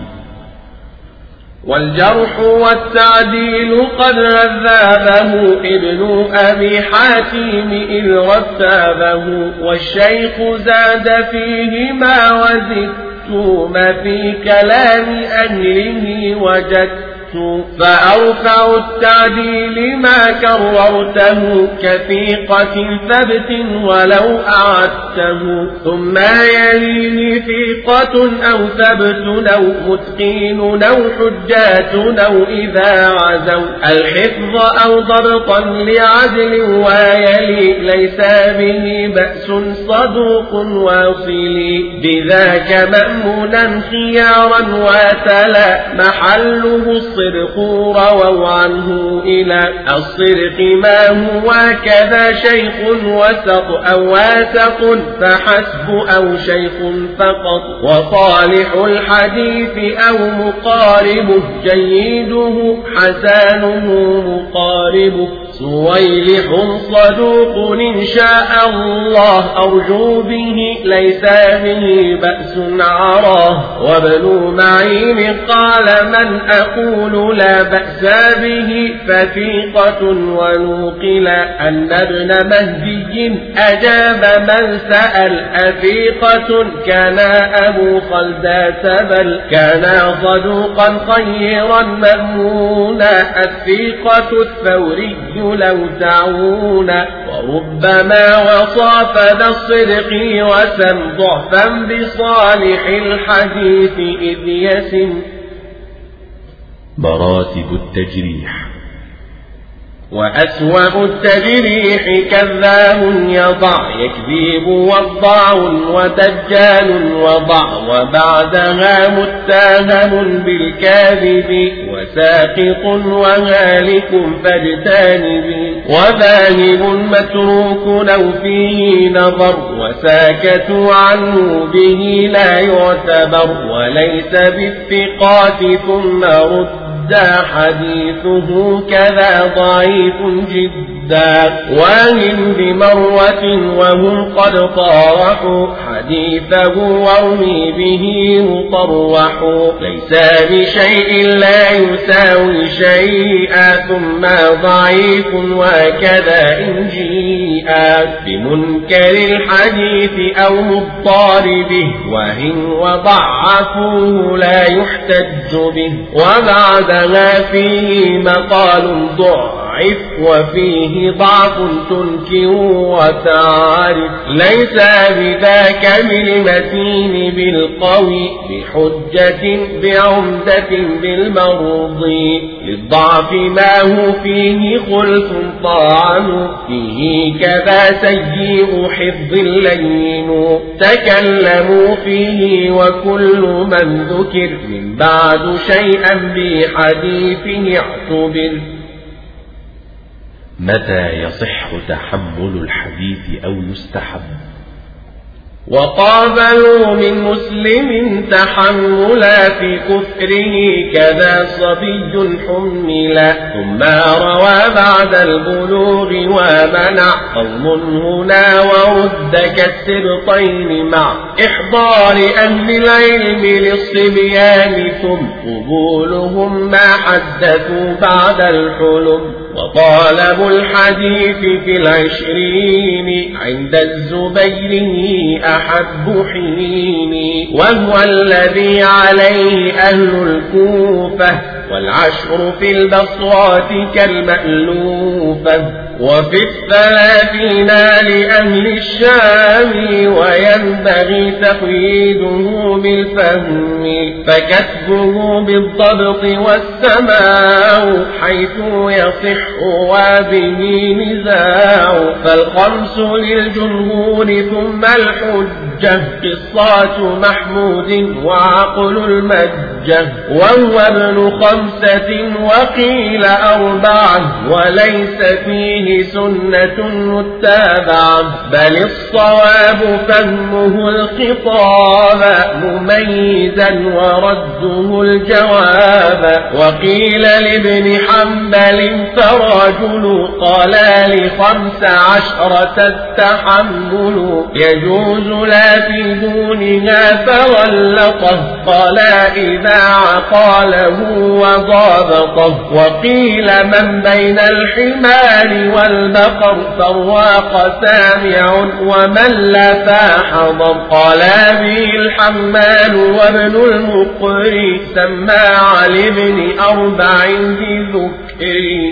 والجرح والتعديل قد رذابه ابن أبي حاتم إذ رتابه. والشيخ زاد فيهما وزدت ما في كلام أهله وجدت. فأوقع التعديل ما كررته كثيقة ثبت ولو أعدته. ثم يليه ثقة أو ثبت أو متقين أو حجات أو إذا عزوا الحفظ أو ضبطا لعدل ويلي ليس به بأس صدوق واصلي بذاك مأمونا خيارا وتلا محله الصدق رووا عنه إلى الصدق ما هو كذا شيخ وسط أو واسق فحسب أو شيخ فقط وصالح الحديث أو مقاربه جيده حسانه مقاربه سويلح صدوق إن شاء الله أرجو به ليس به بأس عراه وابن معين قال من أقول لا بأس به فثيقة ونوقل أن ابن مهدي أجاب من سأل أثيقة كان أبو خلدة بل كان صدوقا خيرا مأمونا الثيقة الثوري لو تعونا وربما وصاف ذا الصدق وسم ضعفا بصالح الحديث إذ يسم. مراتب التجريح. وأسوأ التجريح كذاب يضع يكذب وضع ودجال وضع وبعدها متهم بالكاذب وساقط وهالك فاجتنب وذاهب متروك لو فيه نظر وساكتوا عنه به لا يعتبر وليس بالثقات ثم رد حديثه كذا ضعيف جدا واهن بمروة وهم قد طارحوا حديثه وارمي به مطرح ليس بشيء لا يساوي شيئا ثم ضعيف وكذا إن جيئا بمنكر الحديث أو مضطربه وهن وضعفوه لا يحتج به وبعد ما فيه مقال ضعف وفيه ضعف تنكر وتعرف ليس بذاك بالمتين بالقوي بحجة بعمدة بالمرضي للضعف ما هو فيه خلف طعن فيه كذا سيء حفظ لين تكلموا فيه وكل من ذكر من بعد شيئا بحديثه اعتبر. متى يصح تحمل الحديث أو يستحب؟ وقابلوا من مسلم تحملا في كفره كذا صبي حملا ثم روى بعد البلوغ ومنع قوم هنا ورد كالسبطين مع إحضار أهل العلم للصبيان ثم قبولهم ما حدثوا بعد الحلم وطالب الحديث في العشرين عند الزبير أحب حين وهو الذي عليه أهل الكوفة والعشر في البصرات كالمألوفة وفي الثلاثين لأهل الشام وينبغي تقييده بالفهم فكتبه بالضبط والسماع حيث يصح وبه نزاع فالخمس للجمهور ثم الحجة قصات محمود وعقل المجة وهو ابن 5 وقيل 4 وليس فيه سنة متابعة بل الصواب فهمه الخطاب مميزا ورده الجواب وقيل لابن حنبل فرجل قال ل15 التحمل يجوز لا في دونها فغلطه قال إذا عقاله وضابطه وقيل من بين الحمار والبقر فالواق سامع ومن لا فحضر قال به الحمال وابن المقري سماع لابن 4 بذكر.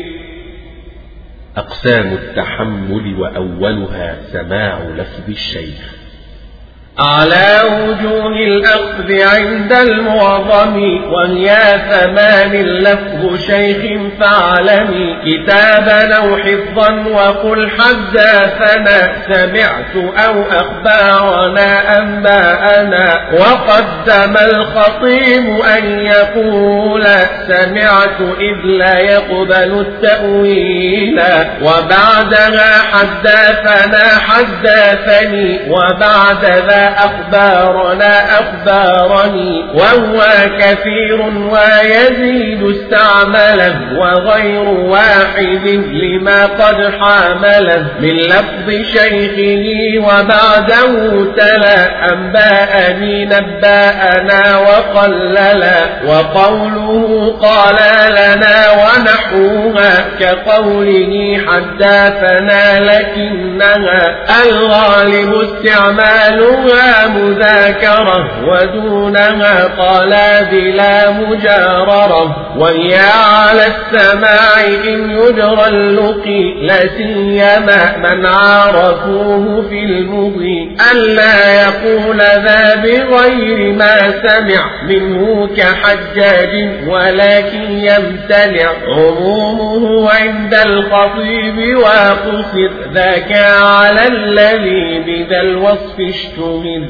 أقسام التحمل وأولها سماع لفظ الشيخ. على وجوه الأخذ عند المعظم وهي 8 لفظ شيخ فاعلمي كتابا أو حفظا وقل حدثنا سمعت أو أخبارنا أنباءنا وقدم الخطيب أن يقول سمعت إذ لا يقبل التأويل وبعدها حدثنا حدثني وبعد ذا أخبارنا أخبارني وهو كثير ويزيد استعمله وغير واحد لما قد حامله من لفظ شيخه وبعده تلا أنباءني نباءنا وقللا وقوله قال لنا ونحوها كقوله حدثنا لكنها الغالب استعمالها مذاكرة ودونها قال بلا مجاررة وهي على السماع إن يجرى اللقي لا سيما من عرفوه في المضي ألا يقول ذا بغير ما سمع منه كحجاج ولكن يمتنع عمومه عند الخطيب وقصر ذاك على الذي بذا الوصف اشتمل.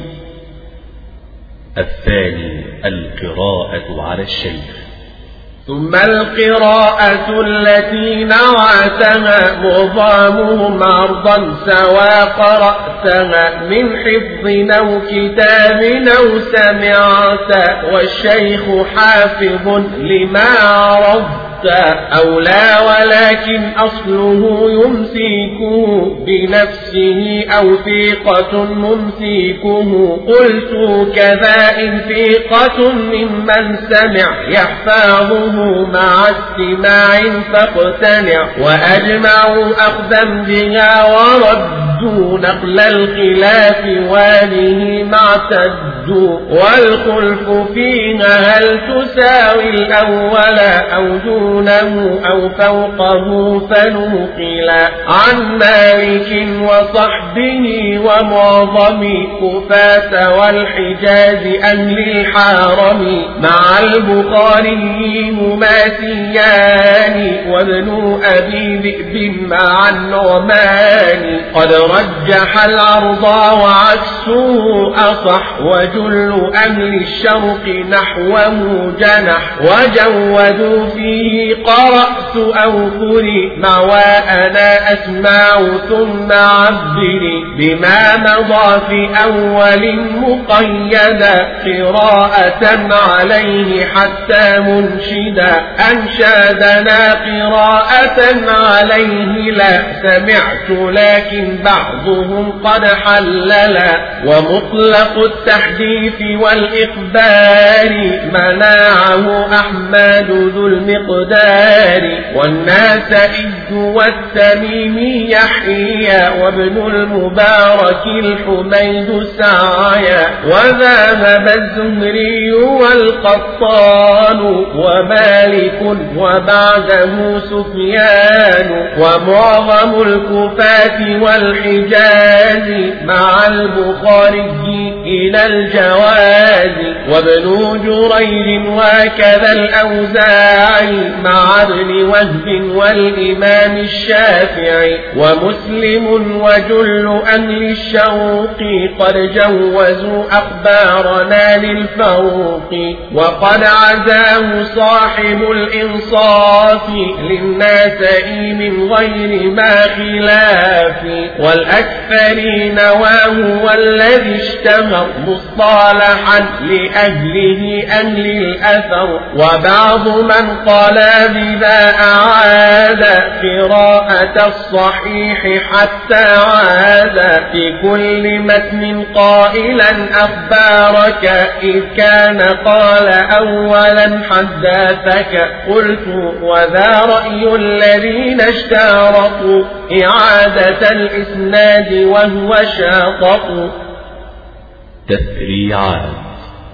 الثاني القراءة على الشيخ. ثم القراءة التي نوعتها معظمهم عرضا سوا قرأتها من حفظ أو كتاب أو سمعت والشيخ حافظ لما عرضت أو لا ولكن أصله يمسكه بنفسه أو ثقة ممسكه قلت كذا إن ثقة ممن سمع يحفظه مع استماع فاقتنع وأجمعوا أخذا بها وردوا نقل الخلاف واله ما اعتدوا والخلف فيها هل تساوي الأول أو دونه أو فوقه فنقل عن مالك وصحبه ومعظم كفاة والحجاز أهل الحارم مع البخاري مماثيان وابن أبي ذئب مع النعمان قد رجح العرض وعكسه أصح وجل أهل الشرق نحوه جنح وجودوا فيه قرأت أو قري مع وأنا أسمع ثم عبري بما مضى في أول مقيدا قراءة عليه حتى منشدا أنشادنا قراءة عليه لا سمعت لكن بعضهم قد حللا ومطلق التحديث والإخبار مناعه أحمد ذو المقدار والناس إذ والتميم يحيى وابن المبارك الحميد سعيا وذهب الزهري والقطان ومالك وبعده سفيان ومعظم الكفاة والحجاز مع البخاري إلى الجواز وابن جرير وكذا الأوزاعي مع ابن وهب والإمام الشافعي ومسلم وجل أهل الشوق قد جوزوا أخبارنا للفوق وقد عزاه صاحب الإنصاف للناس من غير ما خلاف والأكثرين وهو الذي اشتهر مصطلحا لأهله أهل الأثر وبعض من قال بذا أعاد قراءة الصحيح حتى عاد في كل متن قائلا أخبارك إذ كان قال أولا حدثك قلت وذا رأي الذين اشترطوا إعادة الإسناد وهو شاطط. تفريعات.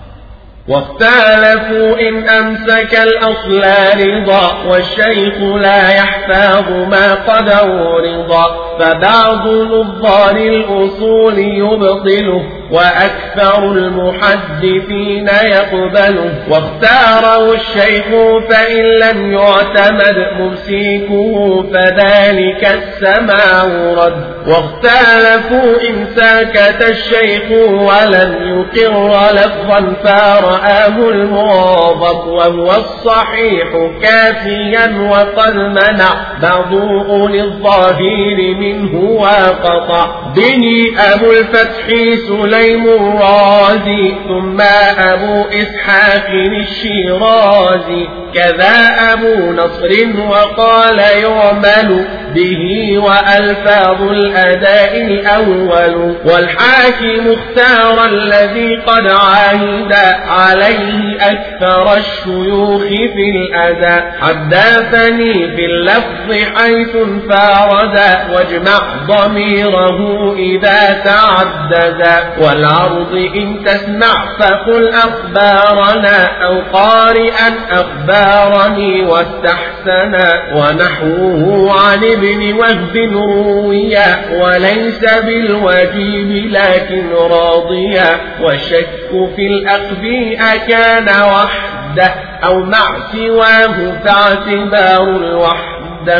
واختلفوا إن أمسك الأصل رضا والشيخ لا يحفظ ما قد رضا فبعض نظار الأصول يبطله وأكثر المحدثين يقبله. واختاره الشيخ فإن لم يعتمد ممسيكه فذلك السماع رد. واختلفوا إن سكت الشيخ ولم يقر لفظا فرآه المواظب وهو الصحيح كافيا وقد منع بعض أولي الظاهر منه وقطع به أبو الفتح سليم الرازي ثم أبو إسحاق الشيرازي كذا أبو نصر وقال يعمل به وألفاظ الأداء الأول. والحاكم اختار الذي قد عاهد عليه أكثر الشيوخ في الأداء. حدثني في اللفظ حيث انفرد واجمع ضميره إذا تعدد. والعرض إن تسمع فقل أخبارنا أو قارئا أخبارني واستحسنا. ونحوه عن ابن وهب رويا وليس بالواجب لكن راضيا. والشك في الأخذ أكان وحده أو مع سواه فاعتبار الوحده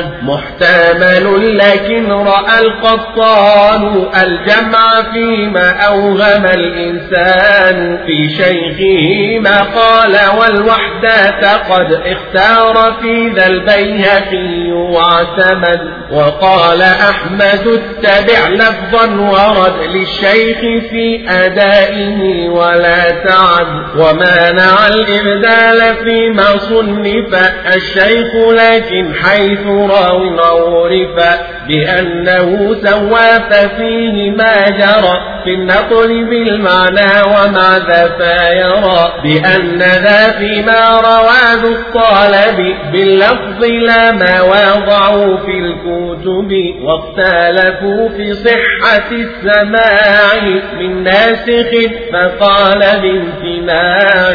محتمل لكن رأى القطان الجمع فيما أوهم الإنسان في شيخه ما قال. والوحدة قد اختار في ذا البيهقي واعتمد. وقال أحمد اتبع لفظا ورد للشيخ في أدائه ولا تعد. ومانع الإبدال فيما صنف الشيخ لكن حيث راو عرف بأنه سوى ففيه ما جرى في النقل بالمعنى ومع ذا فيرى بأن ذا فيما روى ذو الطالب باللفظ لا ما وضعوا في الكتب. واختلفوا في صحة السماع من ناسخ فقال بامتناع.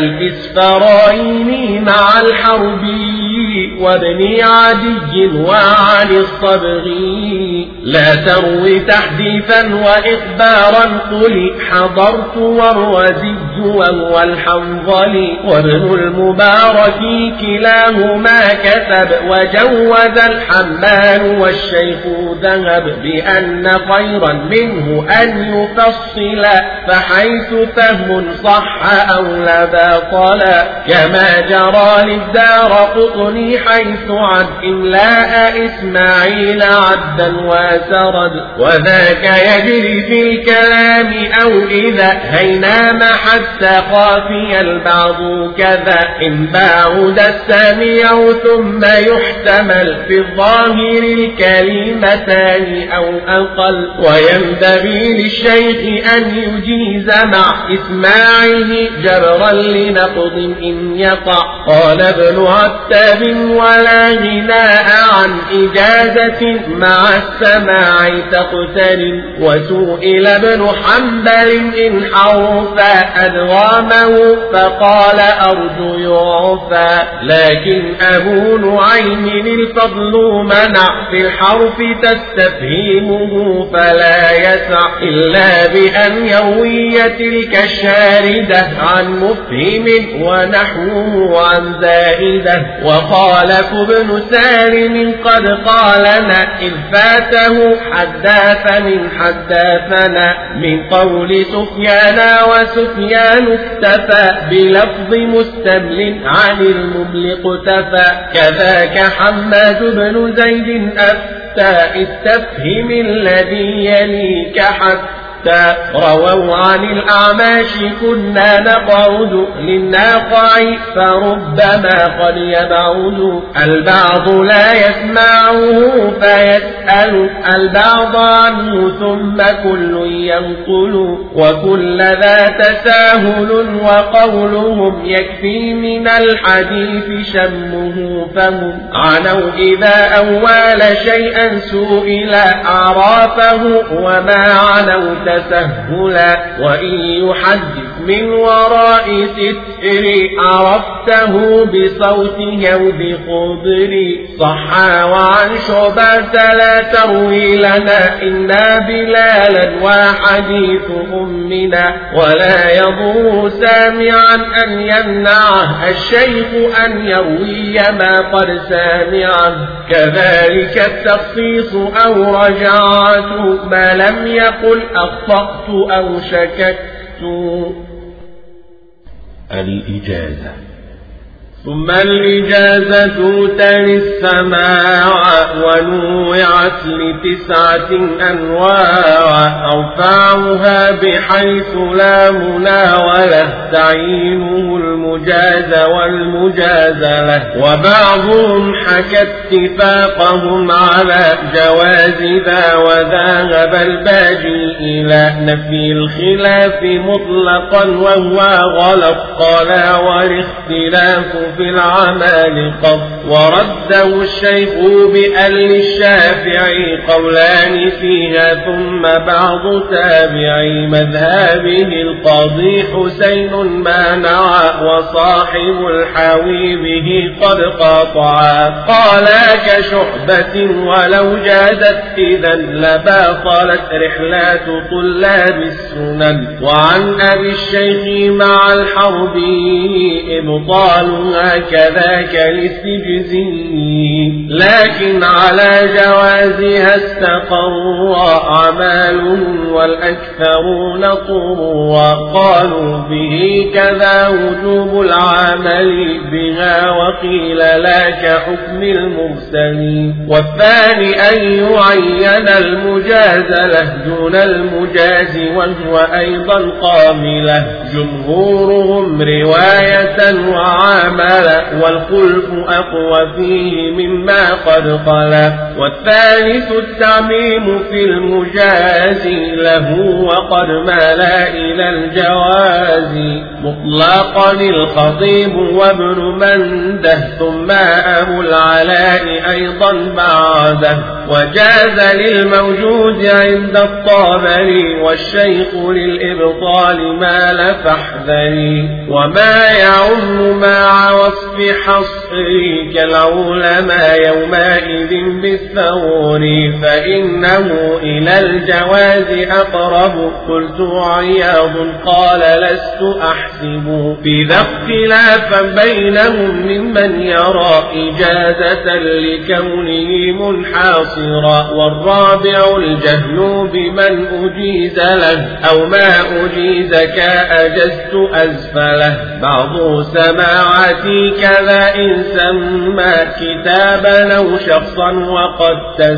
الإسفرايني مع الحربي وابن عدي وعلي الصبغي لا تروي تحديثا وإخبارا قل حضرت والرزي وهو الحنظلي. وابن المبارك كلاهما كتب وجوز الحمال والشيخ ذهب بأن خيرا منه أن يفصل فحيث فهم صح أو لا باطل. كما جرى للدار قطني حيث عد إملاء إسماعيل عدا وسرد. وذاك يجري في الكلام أو إذا هينام حتى قافي البعض كذا إن بعد السميع ثم يحتمل في الظاهر الكلمتان أو أقل. وينبغي للشيخ أن يجيز مع إسماعه جبرا لنقض إن يقع. قال ابن عتاب ولا غناء عن إجازة مع السماع تقترن. وسئل ابن حنبل إن حرف أدغامه فقال أرجو يعفى. لكن أبو نعيم الفضل منع في الحرف تستفهمه فلا يسع إلا بأن يروي تلك الشاردة عن مفهم ونحوه عن زائدة. وخالف ابن سالم قد قالنا إذ فاته حدثنا من قول سفيان وسفيان اكتفى بلفظ مستمل عن المبلغ اقتفى. كذاك حماد بن زيد أفتى استفهم الذي يليك حتى رووا عن الأعماش كنا نقعد للناقع فربما قد يبعد. البعض لا يسمعه فيسأل البعض عنه ثم كل ينقل. وكل ذا تساهل وقولهم يكفي من الحديث شمه فهم عنوا إذا أول شيئا سئل أعرافه وما عنوا تسهلا وإن يحدث من وراء ستر عرفته بصوته أو بخبر صحا وعن شعبة لا تروي لنا إنا بلالا وحديث أمنا ولا يضر سامعا أن يمنعه الشيخ أن يروي ما قد سامعه كذلك التخصيص أو رجعت ما لم يقل أخطأت أو شككت. الإجازة. ثم الإجازة تلي السماع ونوعت ل9 أنواع أرفعها بحيث لا مناولة تعينه المجاز والمجاز له وبعضهم حكى اتفاقهم على جواز ذا وذهب الباجي إلى نفي الخلاف مطلقا وهو غلط قال والاختلاف في العمال قط ورده الشيخ بأل الشافعي قولان فيها ثم بعض تابعي مذهبه القاضي حسين مانع وصاحب الحاوي به قد قاطعا قالا كشعبة ولو جازت إذا لباطلت رحلات طلاب السنن وعن أبي الشيخ مع الحربي إبطال كذاك الاستجزي لكن على جوازها استقر أعمالهم والأكثرون طروا قالوا به كذا وجوب العمل بها وقيل لا كحكم المرسلين والثاني أن يعين المجاز له دون المجاز وهو أيضا قامله جمهورهم رواية وعملا والخلف أقوى فيه مما قد خلا والثالث التعميم في المجاز له وقد مالا إلى الجواز مطلقا الخطيب وابن منده ثم أبو العلاء أيضا بعده وجاز للموجود عند الطابري والشيخ للإبطال مال فاحذري وما يعم مع وصف حصري كالعلماء يومئذ بالثور فإنه إلى الجواز أقرب قلت عياض قال لست أحسب بذا اختلافا بينهم ممن يرى إجازة لكونه منحاصرا والرابع الجهل بمن أجيز له أو ما أجيز كأجزت أزفله بعض سماعتي كذا إن سمى كتابا أو شخصا وقد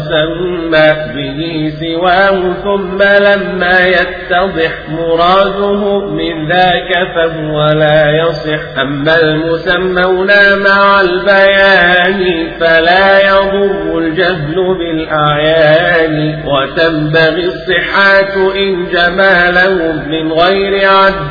تسمى به سواه ثم لما يتضح مراده من ذاك فهو لا يصح أما المسمون مع البيان فلا يضر الجهل بالأعيان وتنبغي الصحات إن جمالهم من غير عد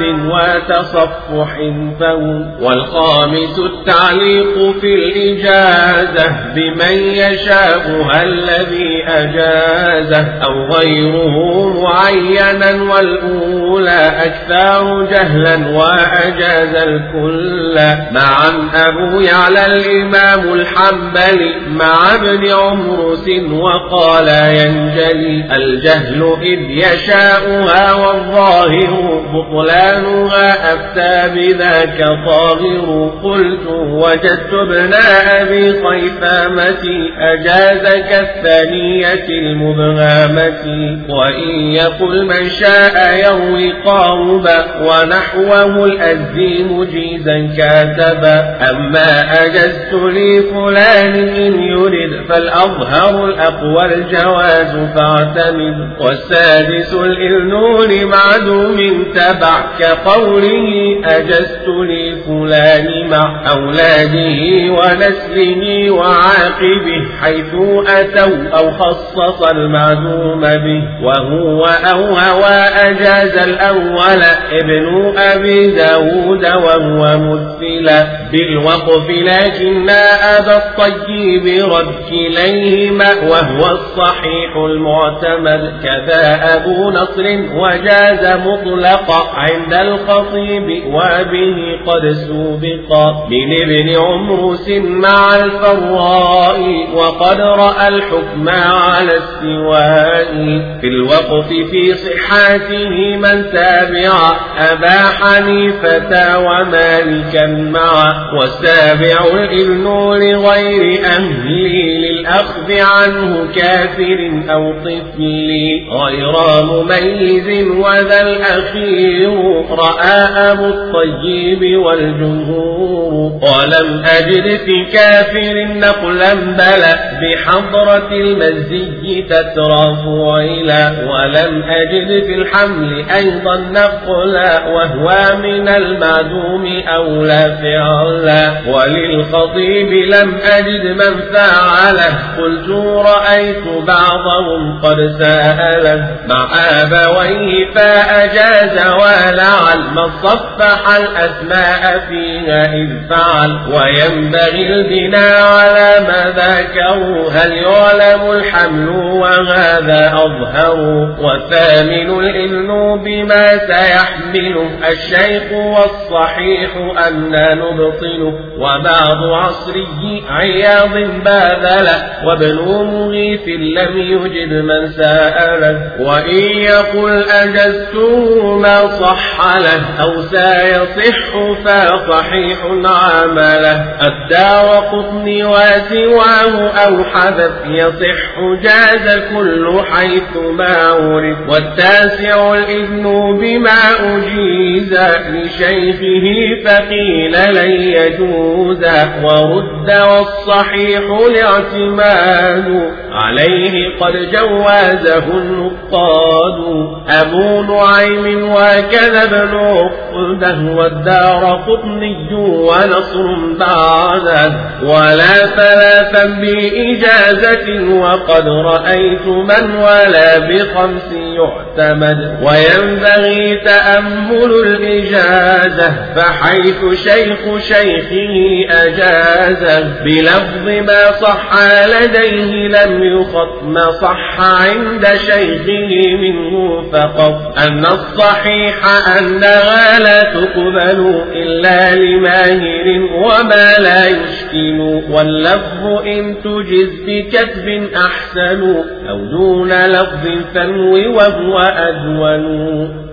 وتصفح فهم والخامس التعليق في الإجازة بمن يشاءها الذي أجازه أو غيره معينا والأولى أكثر جهلا وأجاز الكل معا أبو يعلى الإمام الحنبلي مع ابن عمرس وقال ينجلي الجهل إذ يشاءها والظاهر بطلانها أفتى بذاك طاغر قلت وجدت ابن أبي خيثامة أجاز كالثانية المبهامة وإن يقل من شاء يروي قاربا ونحوه الأزي مجيزا كاتبا أما أجزت لفلان إن يرد فالأظهر الأقوى الجواز فاعتمد والسادس الإذنون معدوم تبع كقوله أجزت لفلان مع أولاده ونسله وعاقبه حيث أتوا أو خصص المعدوم به وهو أو هوى أجاز الأول ابن أبي داود وهو مثلا بالوقف لكن أبا الطيب رد كليهما وهو الصحيح المعتمد كذا أبو نصر وجاز مطلقا عند الخطيب وبه قد سوبقا من ابن عمروس مع الفراء وقد رأى الحكم على السواء في الوقف في صحاته من تابع أبا حنيفة ومالكا معا والسابع الابن لغير أهلي للأخذ عنه كافر أو طفل غير مميز وذا الأخير رأى أبو الطيب والجمهور ولم أجد في كافر نقلا بلى بحضرة المزي تترى فعلا ولم أجد في الحمل أيضا نقلا وهو من المعدوم أولى فعلا وللخطيب لم أجد من فعله قلت رأيت بعضهم قد سأله مع أبويه فأجاز ولعل ما صفح الأسماء فيها إذ فعل وينبغي البناء على ما ذاكروا هل يعلم الحمل وهذا أظهر والثامن الإذن بما سيحمله الشيخ والصحيح أن نبطله وبعض عصري عياض باذل وابن مغيث لم يجد من سأله وإن يقل أجزته ما صح له أو سيصح فصحيح عمله الدار قطني وسواه أو حذف يصح جاز كل حيث ما عرف والتاسع الإذن بما أجيز لشيخه فقيل لن يجوز ورد والصحيح الاعتماد عليه قد جوازه النقاد أبو نعيم وكذا ابن عقده والدار قطني ونصر بعده ولا ثلاثا بإجازة وقد رأيت من ولا بخمس يعتمد وينبغي تأمل الإجازة فحيث شيخ شيخه أجازه بلفظ ما صح لديه لم يخط ما صح عند شيخه منه فقط أن الصحيح أنها لا تقبل إلا لماهر وما لا يشكل واللفظ إن تجز بكتب أحسن أو دون لفظ فنو وهو أدون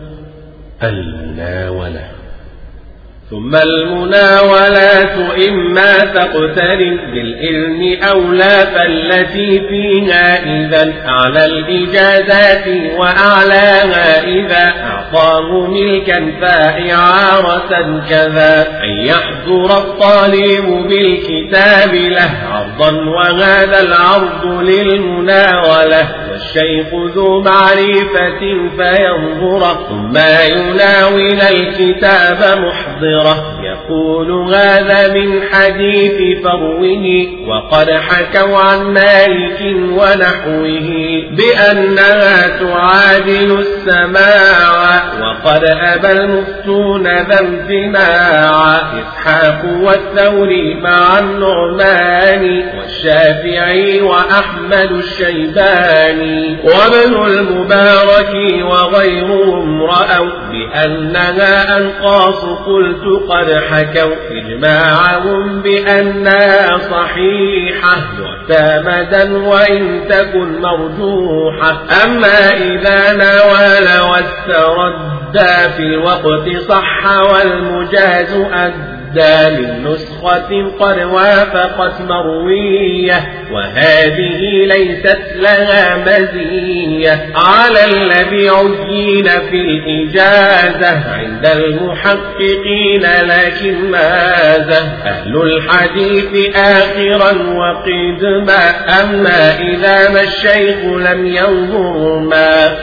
المناولة ثم المناولات إما تقترن بالإذن أو لا فالتي فيها إذا أعلى الإجازات وأعلاها إذا أعطاه ملكا فإعارة كذا أن يحضر الطالب بالكتاب له عرضا وهذا العرض للمناولة والشيخ ذو معرفة فينظر ثم يناول الكتاب محضرا يقول هذا من حديث فروه وقد حكوا عن مالك ونحوه بأنها تعادل السماع وقد أبى المفتون ذا امتناع إسحاق والثوري مع النعمان والشافعي وأحمد الشيباني وابن المبارك وغيرهم رأوا بأنها أنقاص قلت قد حكوا إجماعهم بأنها صحيحة معتمدا وإن تكن مرجوحة أما إذا ناول واسترد في الوقت صح والمجاز أدى من نسخة قد وافقت مروية وهذه ليست لها مزية على الذي عين في الإجازة عند المحققين لكن ماذا أهل الحديث آخرا وقدما أما إذا ما الشيخ لم ينظر ما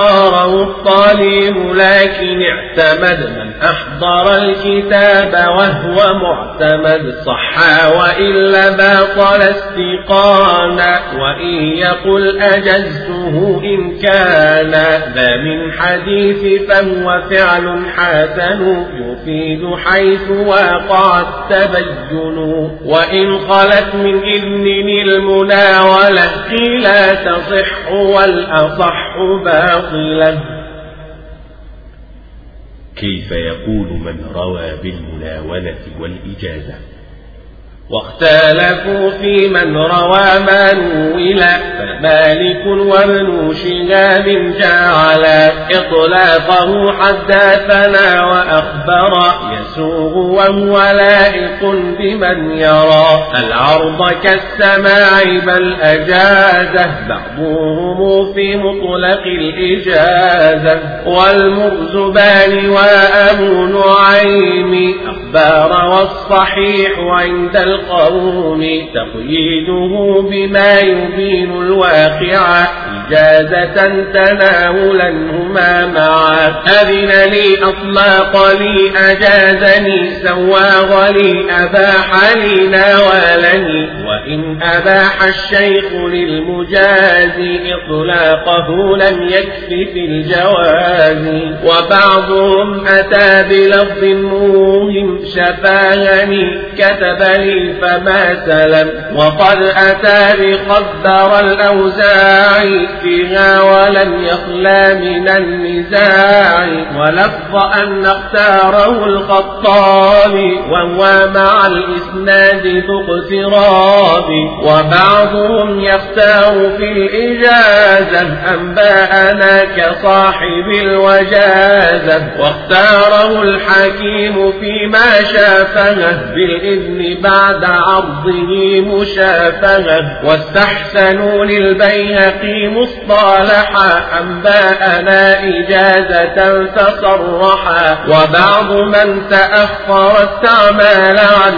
أحضره الطالب لكن اعتمد من أحضر الكتاب فهو معتمد صحا وإلا باطل استقانا وإن يقل أجزته إن كان ذا من حديث فهو فعل حسن يفيد حيث وقع التبين وإن خلت من إذن المناولة قيل تصح والأصح باطلا. كيف يقول من روى بالمناولة والإجازة؟ واختلفوا في من روى ما نولا فمالك وابن شهاب جعلا إطلاقه حدثنا وأخبر يسوغ وهو لائق بمن يرى العرض كالسماع بل أجازه بعضهم في مطلق الإجازة والمرزبان وأبو نعيم أخبار والصحيح عند القوم تقييده بما يبين الواقع إجازة تناولا هما معا أذن لي أطلاق لي أجازني سواغ لي أباح لي ناولني وإن أباح الشيخ للمجاز إطلاقه لم يكف في الجواز وبعضهم أتى بلفظ موهم شفاهني كتب لي فما سلم وقد أتى بقدر الأوزاعي فيها ولم يخلى من النزاع ولفظ أن اختاره الخطابي وهو مع الإسناد ذو اقتراب وبعضهم يختار في الإجازة أنباءنا كصاحب الوجازة واختاره الحكيم فيما شافه بالإذن بعد عرضه مشافهة واستحسنوا للبيهقي مصطلحا أنباءنا إجازة فصرحا وبعض من تأخر استعمال عن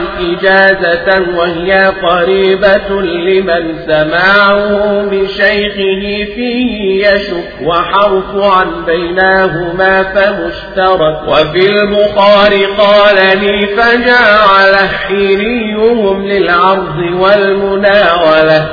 إجازة وهي قريبة لمن سماعه بشيخه فيه يشك وحرف عن بينهما فمشترك وفي البخاري قال لي فجعل حيريهم للعرض والمناولة.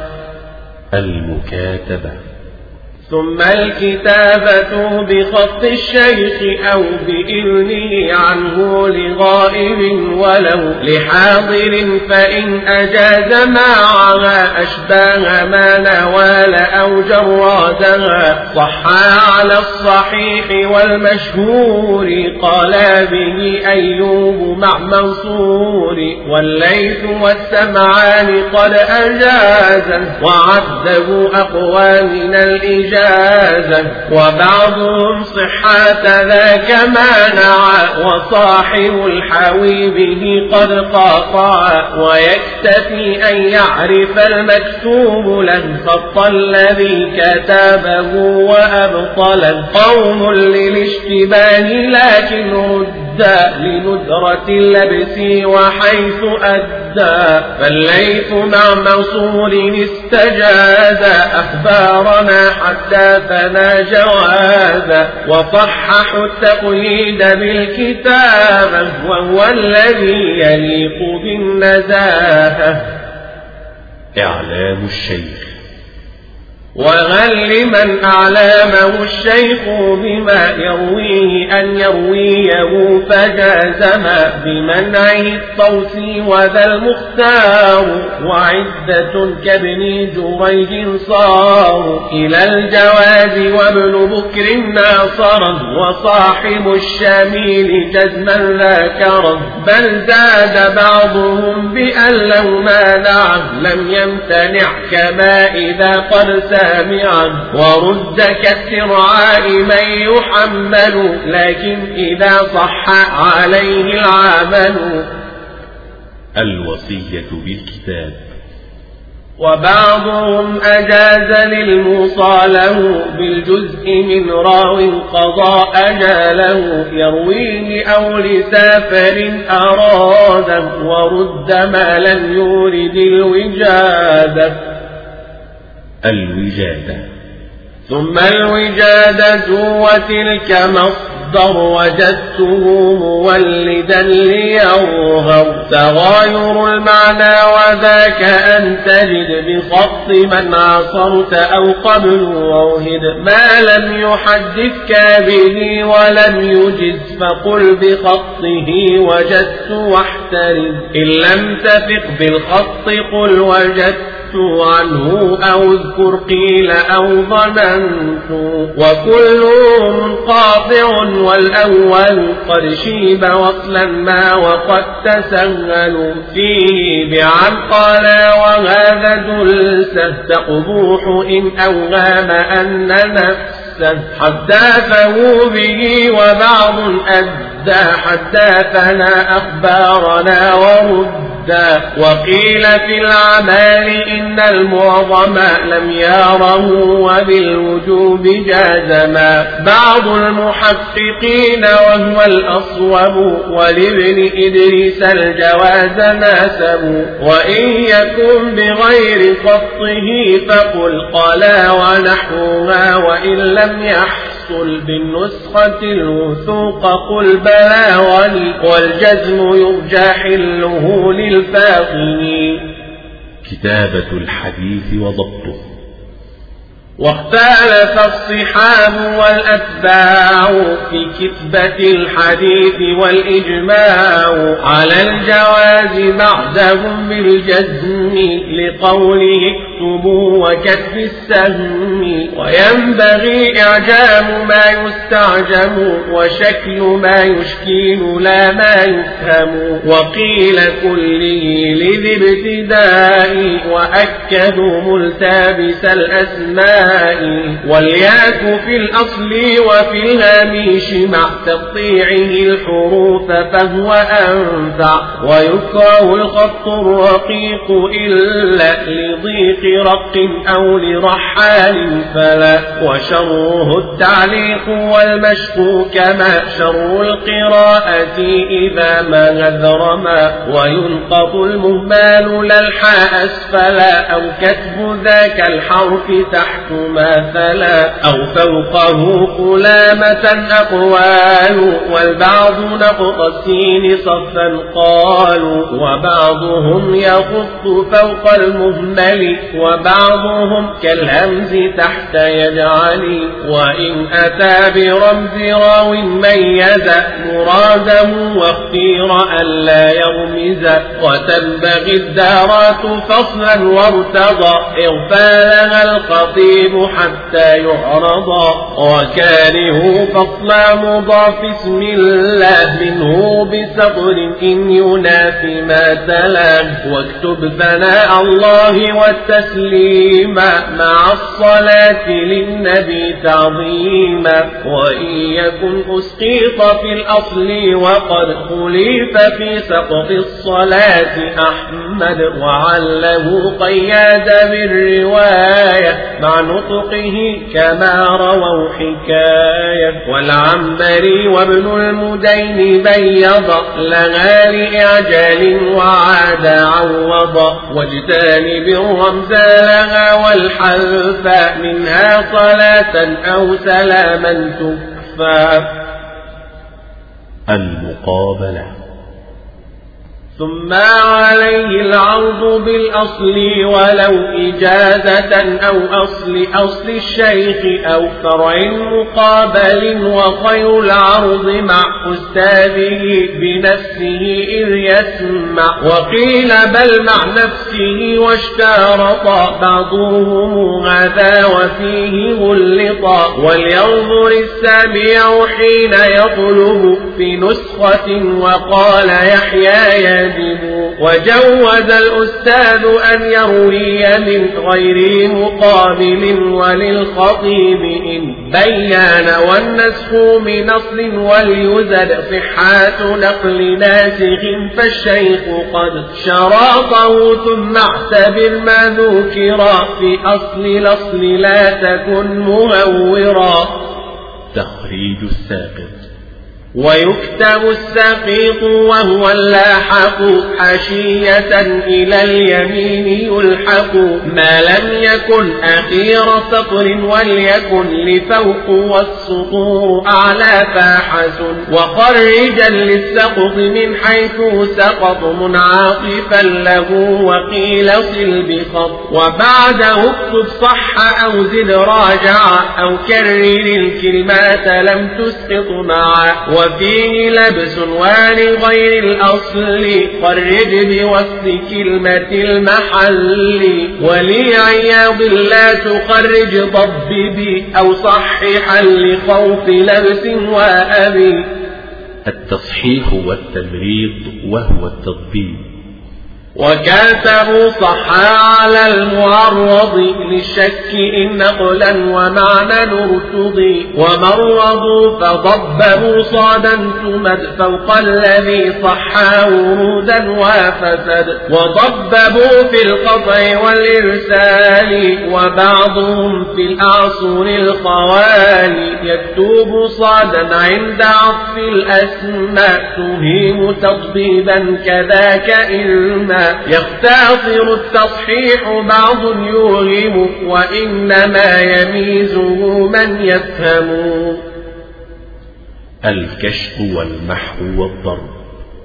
المكاتبة ثم الكتابة بخط الشيخ أو بإذنه عنه لغائب ولو لحاضر فإن أجاز معها أشباه ما نوال أو جرادها صحا على الصحيح والمشهور قال به أيوب مع منصور والليث والسمعان قد أجازا وعده أقوى من الإجازة وبعضهم صحة ذاك مانع وصاحب الحوي به قد قاطع ويكتفي أن يعرف المكتوب له خط الذي كتابه وأبطل قوم للاشتباه لكن رد لندرة اللبس وحيث أدى فالليث مع موصول استجاز أخبارنا حدثنا جوازا وصححوا التقليد بالكتابة وهو الذي يليق بالنزاهة. إعلام الشيخ وهل لمن أعلامه الشيخ بما يرويه أن يرويه فجازما بمنعه الطوسي وذا المختار وعدة كابن جريج صار إلى الجواز وابن بكر ناصرا وصاحب الشميل جزما ذاكرا بل زاد بعضهم بأن لو مانع لم يمتنع كما إذا قد سامعا ورد كالسرعاء من يحمل لكن إذا صح عليه العمل. الوصية بالكتاب وبعضهم أجاز للموصى له بالجزء من راو قضاء أجاله يرويه أو لسافر أرادا ورد ما لم يورد الوجادة. الوجادة ثم الوجادة وتلك مصدر مصدر وجدته مولدا ليظهر تغاير المعنى وذاك أن تجد بخط من عاصرت أو قبل ووهد ما لم يحدثك به ولم يجز فقل بخطه وجدت واحترز إن لم تفق بالخط قل وجدت عنه أو اذكر قيل أو ظننت وكلهم قاطع والأول قد شيب وصلا ما وقد تسهلوا فيه بعن قال وهذا دلسه تقبوح إن أوهام أن نفسه حدثه به وبعض أدى حدثنا أخبارنا ورد وقيل في الأعمال إن المعظم لم يره وبالوجوب جازما بعض المحققين وهو الأصوب ولابن إدريس الجواز ناسب وإن يكن بغير خطه فقل قالا ونحوها وإن لم يحصل بالنسخة الوثوق قل بلا والجزم يرجى حله للفاقه كتابة الحديث وضبطه واختلف الصحاب والأتباع في كتبة الحديث والإجماع على الجواز بعدهم بالجزم لقوله اكتبوا وكتب السهم وينبغي إعجام ما يستعجم وشكل ما يشكيل لا ما يفهم وقيل كله لذي ابتداء وأكدوا ملتبس الأسماء والياك في الأصل وفي الهاميش مع تقطيعه الحروف فهو أنفع ويكره الخط الرقيق إلا لضيق رق أو لرحال فلا وشره التعليق والمشق كما شر القراءة إذا ما غذرما وينقض المهمال للحاء أسفلا أو كتب ذاك الحرف تحت مثلا أو فوقه قلامة أقوال والبعض نقط السين صفا قالوا وبعضهم يخط فوق المهمل وبعضهم كالهمز تحت يجعل وإن أتى برمز راو ميز مراده واختير ألا يغمز وتنبغي الدارات فصلا وارتضى إغفالها الخطيب حتى يعرض وكاره فصل مضاف اسم الله منه بسطر إن ينافي ما تلاه واكتب ثناء الله والتسليم مع الصلاة للنبي تعظيما وإن يكن أسقيط في الأصل وقد خليف في سقط الصلاة أحمد وعله قياد بالرواية مع نطقه كما رووا حكاية والعنبري وابن المدين بيض لها لإعجال وعاد عوض واجتنب الرمز لها والحلف منها صلاة أو سلاما تكفى المقابلة ثم عليه العرض بالأصل ولو إجازة أو أصل الشيخ أو فرع مقابل وخير العرض مع أستاذه بنفسه إذ يسمع وقيل بل مع نفسه واشترط بعضهم هذا وفيه غلطا ولينظر السامع حين يطلب في نسخة وقال يحيى وجوز الأستاذ أن يروي من غير مقابل وللخطيب إن بيان والنسخ من أصل وليزد صحات نقل ناسخ فالشيخ قد شراطه ثم اعتبر ما ذكر في أصل الأصل لا تكن مهورا تخريج الساقط ويكتب السقيط وهو اللاحق حاشية إلى اليمين يلحق ما لم يكن أخير سطر وليكن لفوق والسطور أعلى فاحسن وخرجا للسقط من حيث سقط منعاطفا له وقيل صل بخط وبعده اكتب صح أو زد راجع أو كرر الكلمات لم تسقط معا وفيه لبس ولغير الأصل خرج بوصف كلمة المحل ولعياض لا تخرج ضببي أو صححا لخوف لبس وأبي. التصحيح والتمريض وهو التضبيب. وكاتبوا صح على المعرض للشك إن نقلا ومعنى ارتضي ومرضوا فضببوا صادا تمد فوق الذي صح ورودا وفسد وضببوا في القطع والإرسال وبعضهم في الأعصر الخوالي يكتب صادا عند عطف الأسماء تهيم تضبيبا كذاك إرما يختصر التصحيح بعض يوهم وإنما يميزه من يفهم. الكشف والمحو والضرب.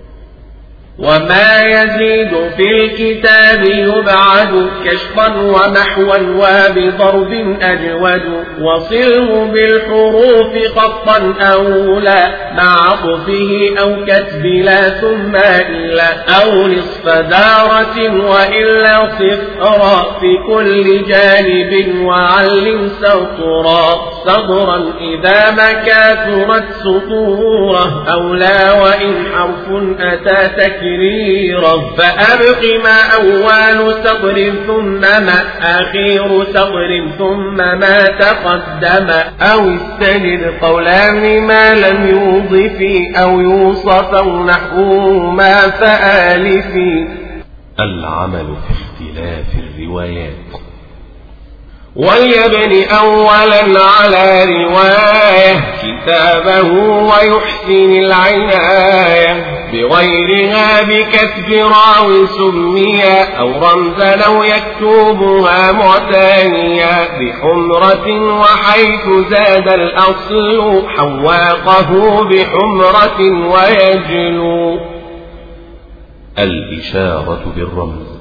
وما يزيد في الكتاب يبعد كشفا ومحوا وبضرب أجود وصله بالحروف خطا أولى مع عطفه أو كتب لا ثم إلا أو نصف دارة وإلا صفرا في كل جانب وعل سطرا صدرا إذا ما كثرت سطوره أولى وإن حرف أتى تكريرا فأبق ما أول سطر ثم ما آخر سطر ثم ما تقدم أو استجد قولان ما لم يوضف أو يوصف نحو ما فآلف. العمل في اختلاف الروايات. وليبني أولا على رواية كتابه ويحسن العناية بغيرها بكتب راو سميا أو رمزا أو يكتبها معتانيا بحمرة وحيث زاد الأصل حواقه بحمرة ويجلو. الإشارة بالرمز.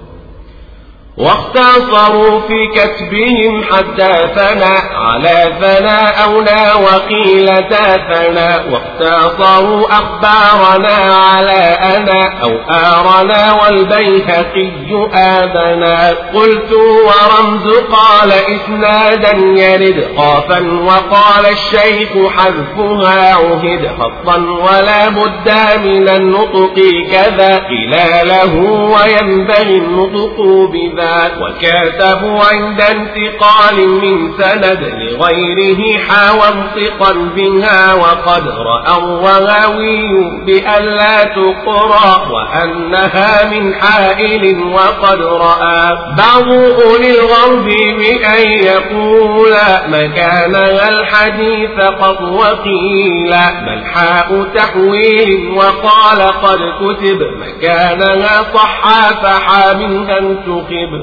واختصروا في كتبهم حتى ثنى على ثنى أونا وقيل تاثنا واختصروا أخبارنا على أنا أو آرنا والبيهقي آذنا قلت ورمز قال إسنادا يرد خافا وقال الشيخ حذفها عهد خطا ولا بد من النطق كذا إلى له وينبغي النطق بذا وكاتبوا عند انتقال من سند لغيره حاوى انطقا بها وقد رأى الرهاوي بألا تقرأ وأنها من حائل وقد رأى بعض أولي الغرب بأن يقول مكانها الحديث قد وقيل بل حاء تحويل وقال قد كتب مكانها صح فحا منها انتخب.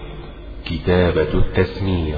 كتابة التسمية.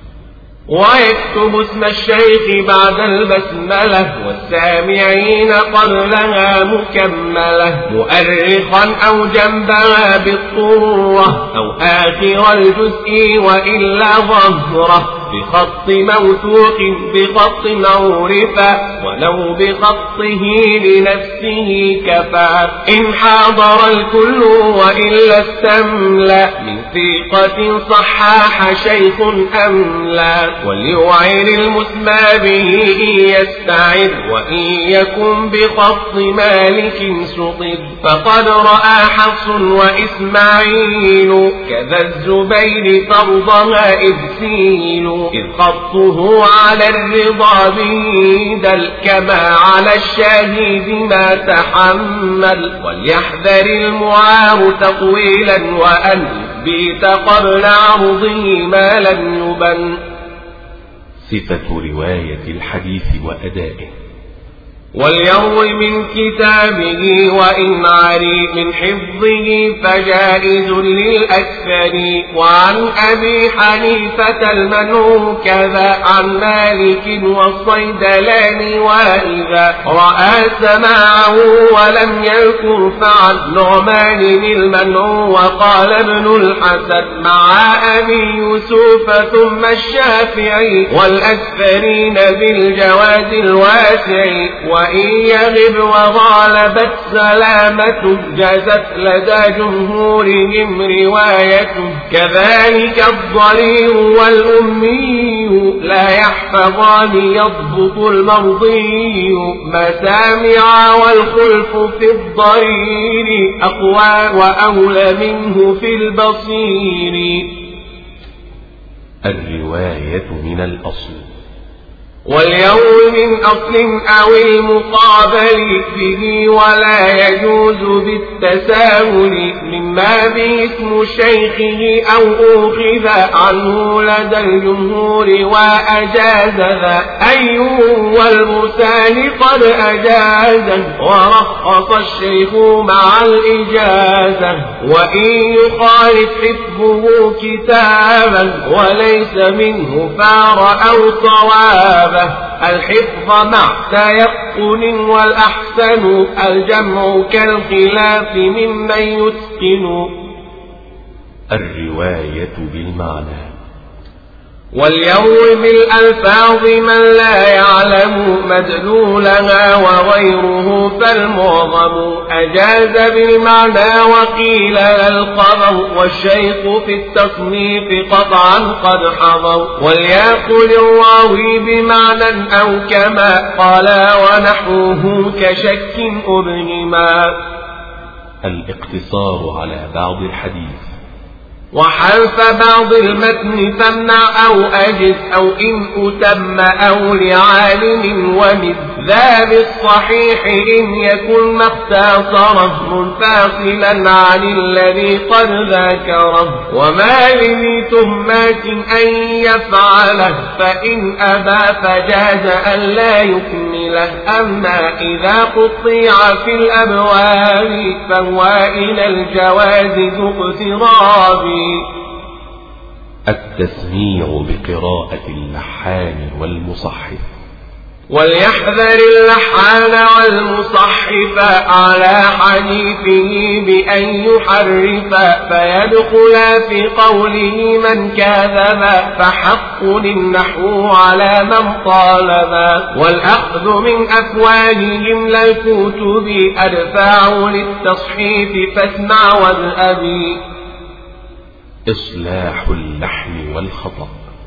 ويكتب اسم الشيخ بعد البسملة والسامعين قبلها مكملة مؤرخا أو جنبها بالطرة أو آخر الجزء وإلا ظهره بخط موثوق بخط عرفا ولو بخطه لنفسه كفى إن حاضر الكل وإلا استملى من ثقة صحاح شيخ أملا وليعير المسمى به يستعد وإن يكن بخط مالك سطد فقد رأى حفص وإسماعيل كذا الزبير فرضها إذ سيل إذ خطه على الرضا به دل كما على الشاهد ما تحمل وليحذر المعار تطويلا وأن يثبت قبل عرضه ما لم يبن. صفة رواية الحديث وأدائه. وليروي من كتابه وإن عري من حفظه فجائز للأكثر. وعن أبي حنيفة المنع كذا عن مالك والصيدلاني وإذا رأى سماعه ولم يذكر فعن نعمان المنع. وقال ابن الحسن مع أبي يوسف ثم الشافعي والأكثرين بالجواز الواسع. وإن يغب وغالبت سلامته جازت لدى جمهورهم روايته. كذلك الضرير والأمي لا يحفظان يضبط المرضي مسامع. والخلف في الضرير أقوى وأولى منه في البصير. الرواية من الأصل. واليوم من أصل أو المقابل به ولا يجوز بالتساهل مما به اسم شيخه أو أخذ عنه لدى الجمهور وأجاز ذا. أي والمرسال قد أجازه ورخص الشيخ مع الإجازة. وإن يخالف حفظه كتابا وليس منه فار أو صواب الحفظ مع تيقن والأحسن الجمع كالخلاف ممن يتقن. الرواية بالمعنى. واليوم بالألفاظ من لا يعلم مدلولها وغيره فالمعظم أجاز بالمعنى وقيل القمر. والشيخ في التصنيف قطعا قد حضر. وليأكل الراوي بمعنى أو كما قال ونحوه كشك أبهما. الاقتصار على بعض الحديث. وحلف بعض المتن فامنع أو أجز أو إن أتم أو لعالم ومذ ذا بالصحيح إن يكن مختصرا منفصلا عن الذي قد ذكره. وما لذي تهمات أن يفعله فإن أبى فجاز أن لا يكمله. أما إذا قطيع في الأبواب فهو إلى الجواز ذو اقتراب. التسميع بقراءة اللحان والمصحف. وليحذر اللحان والمصحف على حديثه بأن يحرف فيدخل في قوله من كذب فحق النحو على من طالب. والأخذ من أفواههم للكتب أدفع للتصحيف فاسمع والأبي. إصلاح اللحن والخطأ.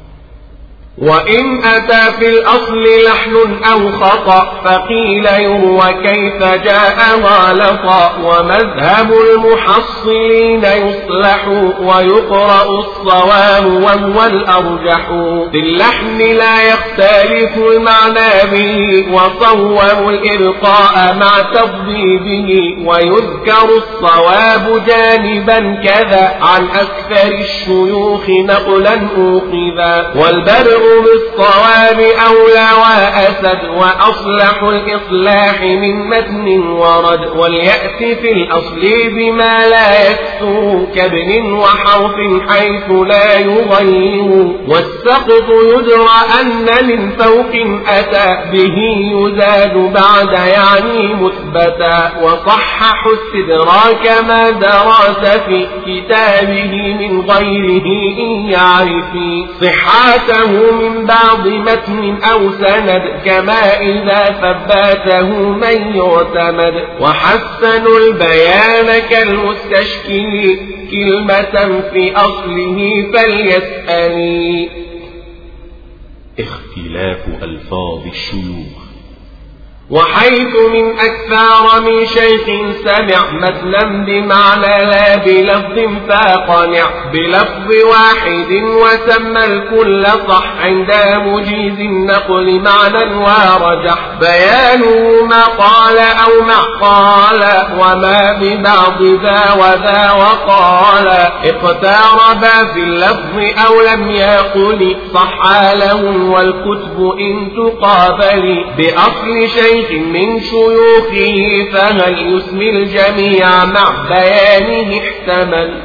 وإن أتى في الأصل لحن أو خطأ فقيل يروى كيف جاء غلطا. ومذهب المحصلين يصلح ويقرأ الصواب وهو الأرجح. باللحن لا يختلف المعنى به وصوب الإبقاء مع تضبيبه. ويذكر الصواب جانبا كذا عن أكثر الشيوخ نقلا أوقذا. والبدء بالصواب أولى وأسد وأصلح الإصلاح من متن ورد. وليأتي في الأصل بما لا يكسر كابن وحرف حيث لا يغير. والسقط يدرى أن من فوق أتى به يزاد بعد يعني مثبتا. وصحح استدراك ما درس في كتابه من غيره إن يعرف صحته من بعض متن أو سند كما إذا ثبته من يعتمد. وحسنوا البيان كالمستشكل كلمة في أصله فليسأل. اختلاف ألفاظ الشيوخ. وحيث من أكثر من شيخ سمع متنا بمعنى لا بلفظ فاقنع بلفظ واحد وسمى الكل صح عند مجيز النقل معنى ورجح. بيانه ما قال أو ما قال وما ببعض ذا وذا وقال. اقترب في اللفظ أو لم يقل صح له والكتب إن تقابل بأصل شيء شيخ من شيوخه فهل يسمي الجميع مع بيانه احتمل.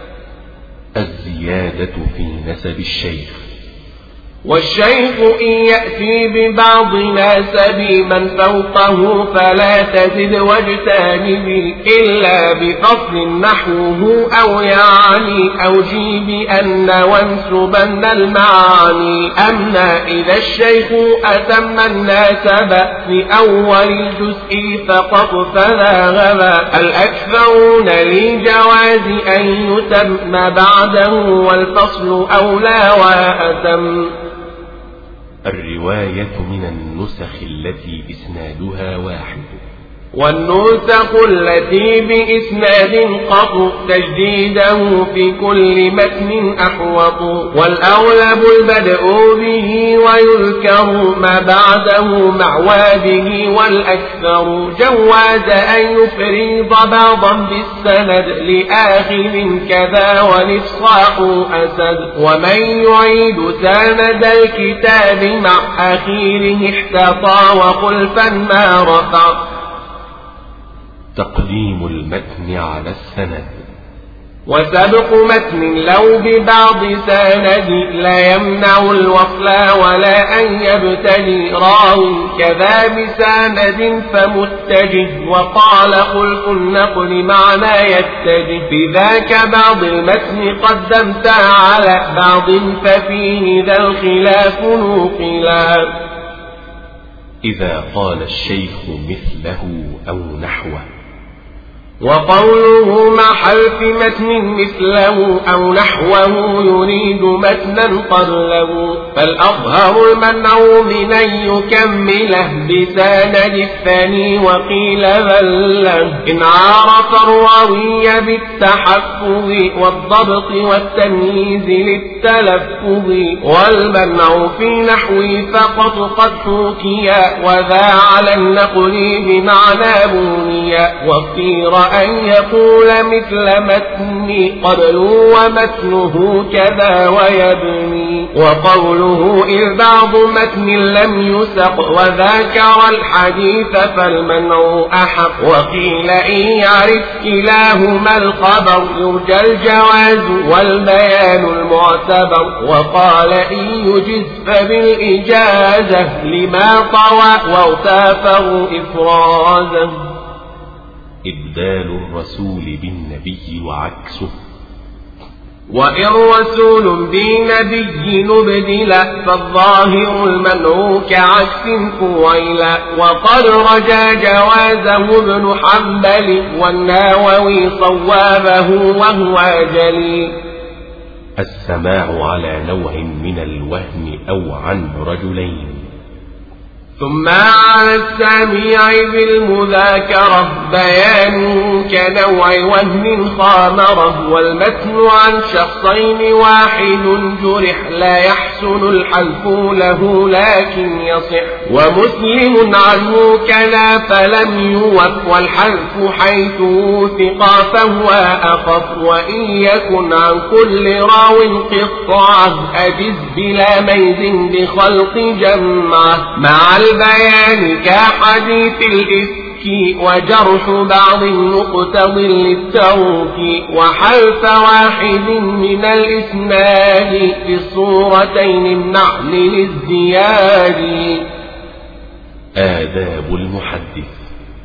الزيادة في نسب الشيخ. والشيخ إن يأتي ببعض نسب من فوقه فلا تزد واجتنب إلا بفصل نحوه أو يعني أو جيب أن وانسبن المعاني. أما إذا الشيخ أتم النسب في أول الجزء فقط فلا غبا. الأكثرون لجواز أن يتم بعده والفصل أولى وأتم. الرواية من النسخ التي إسنادها واحد. والنسخ التي بإسناد قط تجديده في كل متن أحوط. والأغلب البدء به ويذكر ما بعده مع واده. والأكثر جواز أن يفرض بعضا بالسند لآخر كذا والإفصاح أسد. ومن يعيد سند الكتاب مع أخيره احتطى وخلفا ما رفع. تقديم المتن على السند. وسبق متن لو ببعض سند لا يمنع الوصل ولا أن يبتدي راو كذا بسند فمتجه. وقال خلف النقل معنى يتجه. بذاك بعض المتن قدمت على بعض ففيه ذا الخلاف نقلا. إذا قال الشيخ مثله أو نحوه. وقوله مع حذف متن مثله أو نحوه يريد متنا قبله. فالأظهر المنع من أن يكمله بسند الثاني وقيل بله. إن عرف الراوي بالتحفظ والضبط والتمييز للتلفظ. والمنع في نحو فقط قد حكي وذا على النقل بمعنى بنيا. واختير أن يقول مثل متن قبل ومتنه كذا ويبني. وقوله إذ بعض متن لم يسق وذاكر الحديث فالمنع أحق. وقيل إن يعرف كلاهما الخبر يرجى الجواز والبيان المعتبر. وقال إن يجز فبالإجازة لما طوى واغتافه إفرازه. إبدال الرسول بالنبي وعكسه. وإن رسول بنبي نبدل فالظاهر المنع كعكس فويلا. وقد رجا جوازه ابن حنبل والنووي صوابه وهو جلي. السماع على نوع من الوهم أو عن رجلين. ثم على السامع بالمذاكرة بيان كنوع وهم خامرة. والمتن عن شخصين واحد جرح لا يحسن الحلف له لكن يصح. ومسلم عنه كلا فلم يوف والحلف حيث وثق فهو أخف. وإن يكن عن كل راو قطعه أجز بلا ميز بخلق جمعه. مع البيان كحديث الإفك وجرح بعض مقتض للترك. وحلف واحد من الإسناد في الصورتين النعل للزياد. آداب المحدث.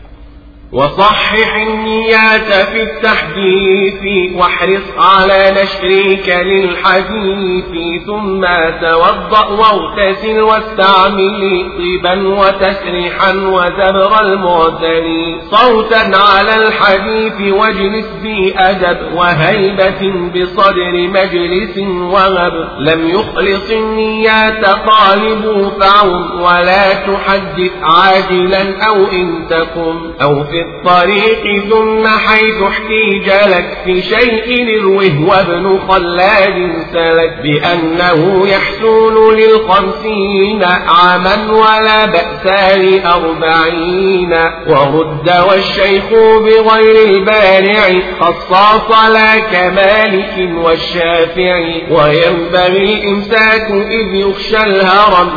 وصحح النيات في التحديث واحرص على نشرك للحديث. ثم توضأ واغتسل واستعمل طيبا وتسريحا وزبر المعتني. صوتا على الحديث واجلس بأدب وهيبة بصدر مجلس وغب. لم يخلص النيات طالب فعل ولا تحدث عاجلا أو إن تكن. أوفر الطريق ثم حيث احتيج لك في شيء اروه وابن خلاد سلك بأنه يحسن لل50 عاما ولا بأس ل40 ورد والشيخ بغير البارع خصاص لا كمالك والشافعي وينبغي الإمساك إذ يخشى الهرم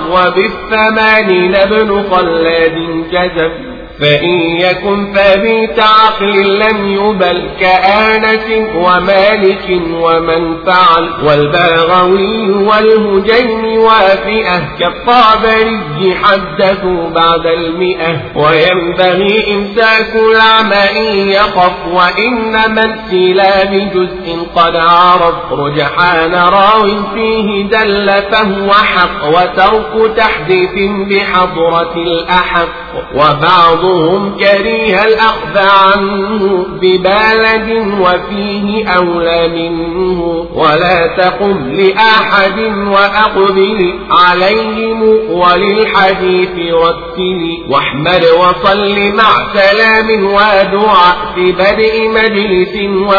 وبال80 ابن خلاد كتب فإن يكن فبيت عقل لم يبل كآنس ومالك ومن فعل والباغوي والهجيم وافئة كالطابري حدثوا بعد 100 وينبغي إمساك الأعمى إن يخف وإنما السلا بجزء قد عرف رجحان راو فيه دل فهو حق وترك تحديث بحضرة الأحق وبعضهم كريه الأخذ عنه ببلد وفيه أولى منه ولا تقم لأحد وأقبل عليهم وللحديث رتل واحمد وصل مع سلام ودعاء في بدء مجلس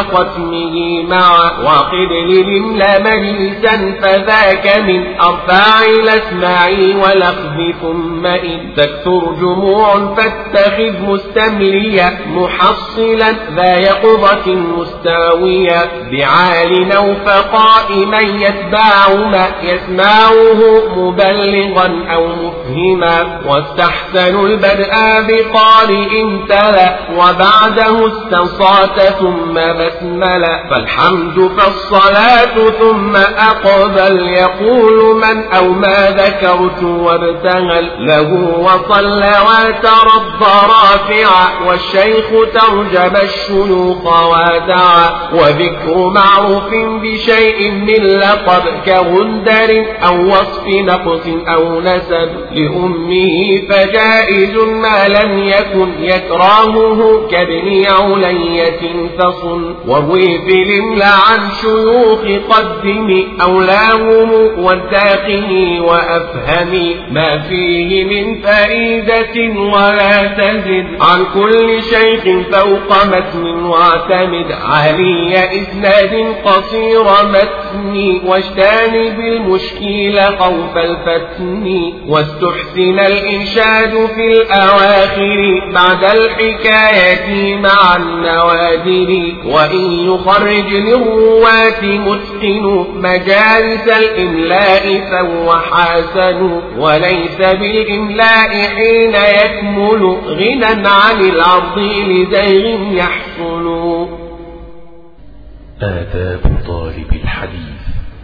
وختمه معا وقد للملا مجلسا فذاك من أرفع الأسماع والأخذ ثم إن تكثر جموع فاتخذ مستمليا محصلا ذا يقظة مستاوية بعال أو فقائما يتبع ما يسمعه مبلغا أو مفهما واستحسن البدء بقارئ تلا وبعده استنصات ثم بسملا فالحمد فالصلاة ثم أقبل يقول من أو ما ذكرت وابتغل له وصلى وترضى رافعا والشيخ ترجم الشيوخ ودعا وذكر معروف بشيء من لقب كغندر أو وصف نقص أو نسب لأمه فجائز ما لم يكن يكرهه كابن علية فصل وروي في الإملا عن شيوخ قدم أولاهم والداقه وأفهم ما فيه من فائدة ولا تزد عن كل شيخ فوق متن واعتمد علي إسناد قصير متن واجتنب المشكيل خوف الفتن واستحسن الإنشاد في الأواخر بعد الحكاية مع النوادر وإن يخرج للرواة متقن مجالس الإملاء فهو حسن وليس بالإملاء حين يكمل غنى عن العرض لزيغ يحصل. آداب طالب الحديث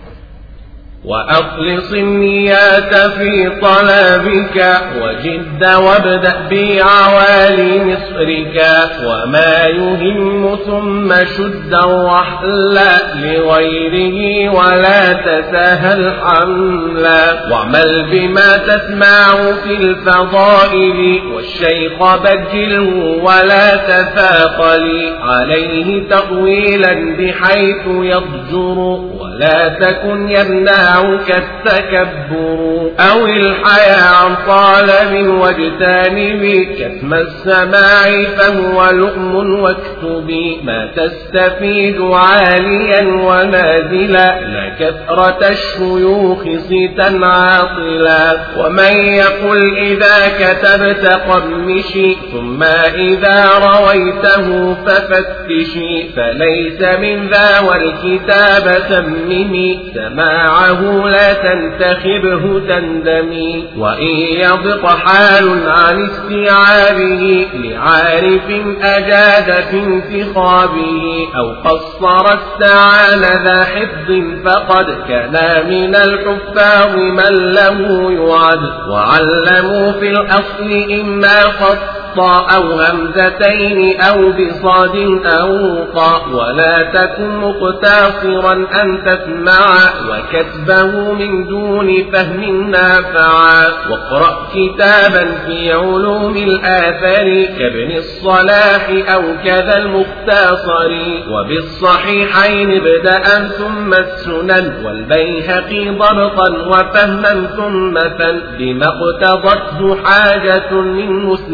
وأخلص النيات في طلبك وجد وابدأ بعوالي مصرك وما يهم ثم شد الرحل لغيره ولا تسهل حملا واعمل بما تسمع في الفضائل والشيخ بجله ولا تثاقل عليه تطويلا بحيث يضجر ولا تكن يمنع كالتكبر أو الحياء عن طالب واجتنب كتم السماع فهو لؤم واكتب ما تستفيد عاليا ونازلا لا كثرة الشيوخ صيتا عاطلا ومن يقل إذا كتبت قمشي ثم إذا رويته ففتشي فليس من ذا والكتاب سمني سماعه لا تنتخبه تندمي وإن يضق حال عن استيعابه لعارف أجاد في انتخابه أو قصر استعان ذا حفظ فقد كان من الحفاظ من له يعد وعلموا في الأصل إما خط أو همزتين أو بصاد أو طاء ولا تكن مقتصرا أن تسمع وكتبه من دون فهم نافعا واقرأ كتابا في علوم الآثار كابن الصلاح أو كذا المختصر وبالصحيحين ابدأ ثم السنن والبيهقي ضبطا وفهما ثم فن بما اقتضته حاجة من مسند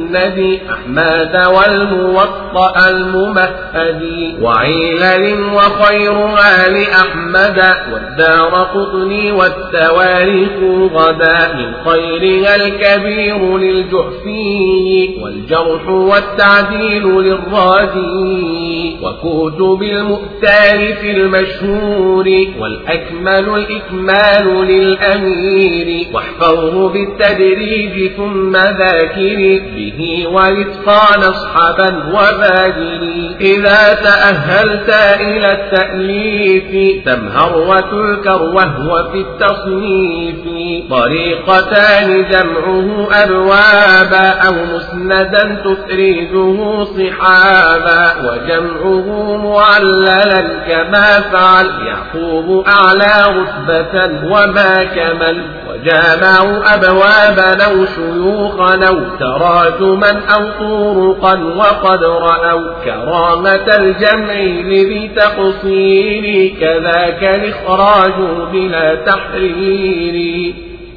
أحمد والموطأ الممهد وعلل وخيرها لأحمد والدار قطني والتواريخ غدا من خيرها الكبير للجحفي والجرح والتعديل للرازي وكتب المؤتار في المشهور والأكمل الإكمال للأمير واحفظه بالتدريج ثم ذاكر به والإتقان أصحابا وبادر إذا تأهلت إلى التأليف تمهر وتذكر وهو في التصنيف طريقتان جمعه أبوابا أو مسندا تفريده صحابا وجمعه معللا كما فعل يعقوب أعلى رتبة وما كمل وجامعوا أبوابا أو شيوخا أو تراجما أو طرقا وقد رأوا كرامة الجمع لذي تقصير كذاك الإخراج بلا تحرير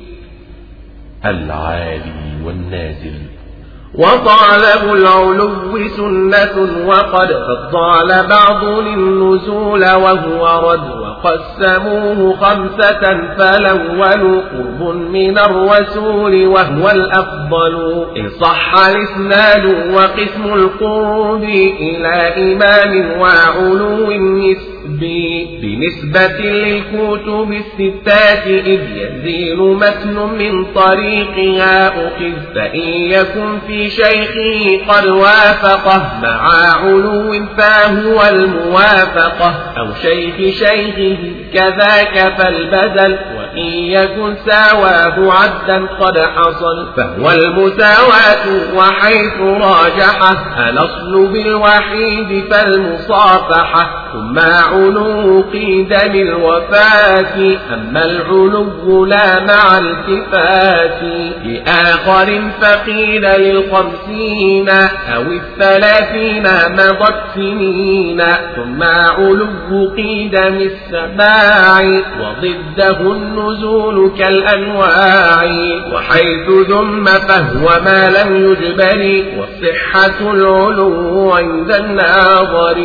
العالي والنازل وطالب العلو سنة وقد فضل بعض للنزول وهو رد وقسموه 5 فالأول قرب من الرسول وهو الأفضل إن صح الإسناد وقسم القرب إلى إمام وعلو النسب بنسبة للكتب الستات إذ ينزل متن من طريقها أخذ فإن يكن في شيخه قد وافقه مع علو فهو الموافقة أو شيخ شيخه كذاك فالبدل وإن يكن ساواه عدا قد حصل فهو المساواة وحيث راجحه الأصل بالوحيد فالمصافحة ثم علو قيد الوفاة أما العلو لا مع التفات لآخر فقيل لل50 أو 30 مضت سنين ثم علو قيد السماع وضده النزول كالأنواع وحيث ذم فهو ما لم يجبر والصحة العلو عند الناظر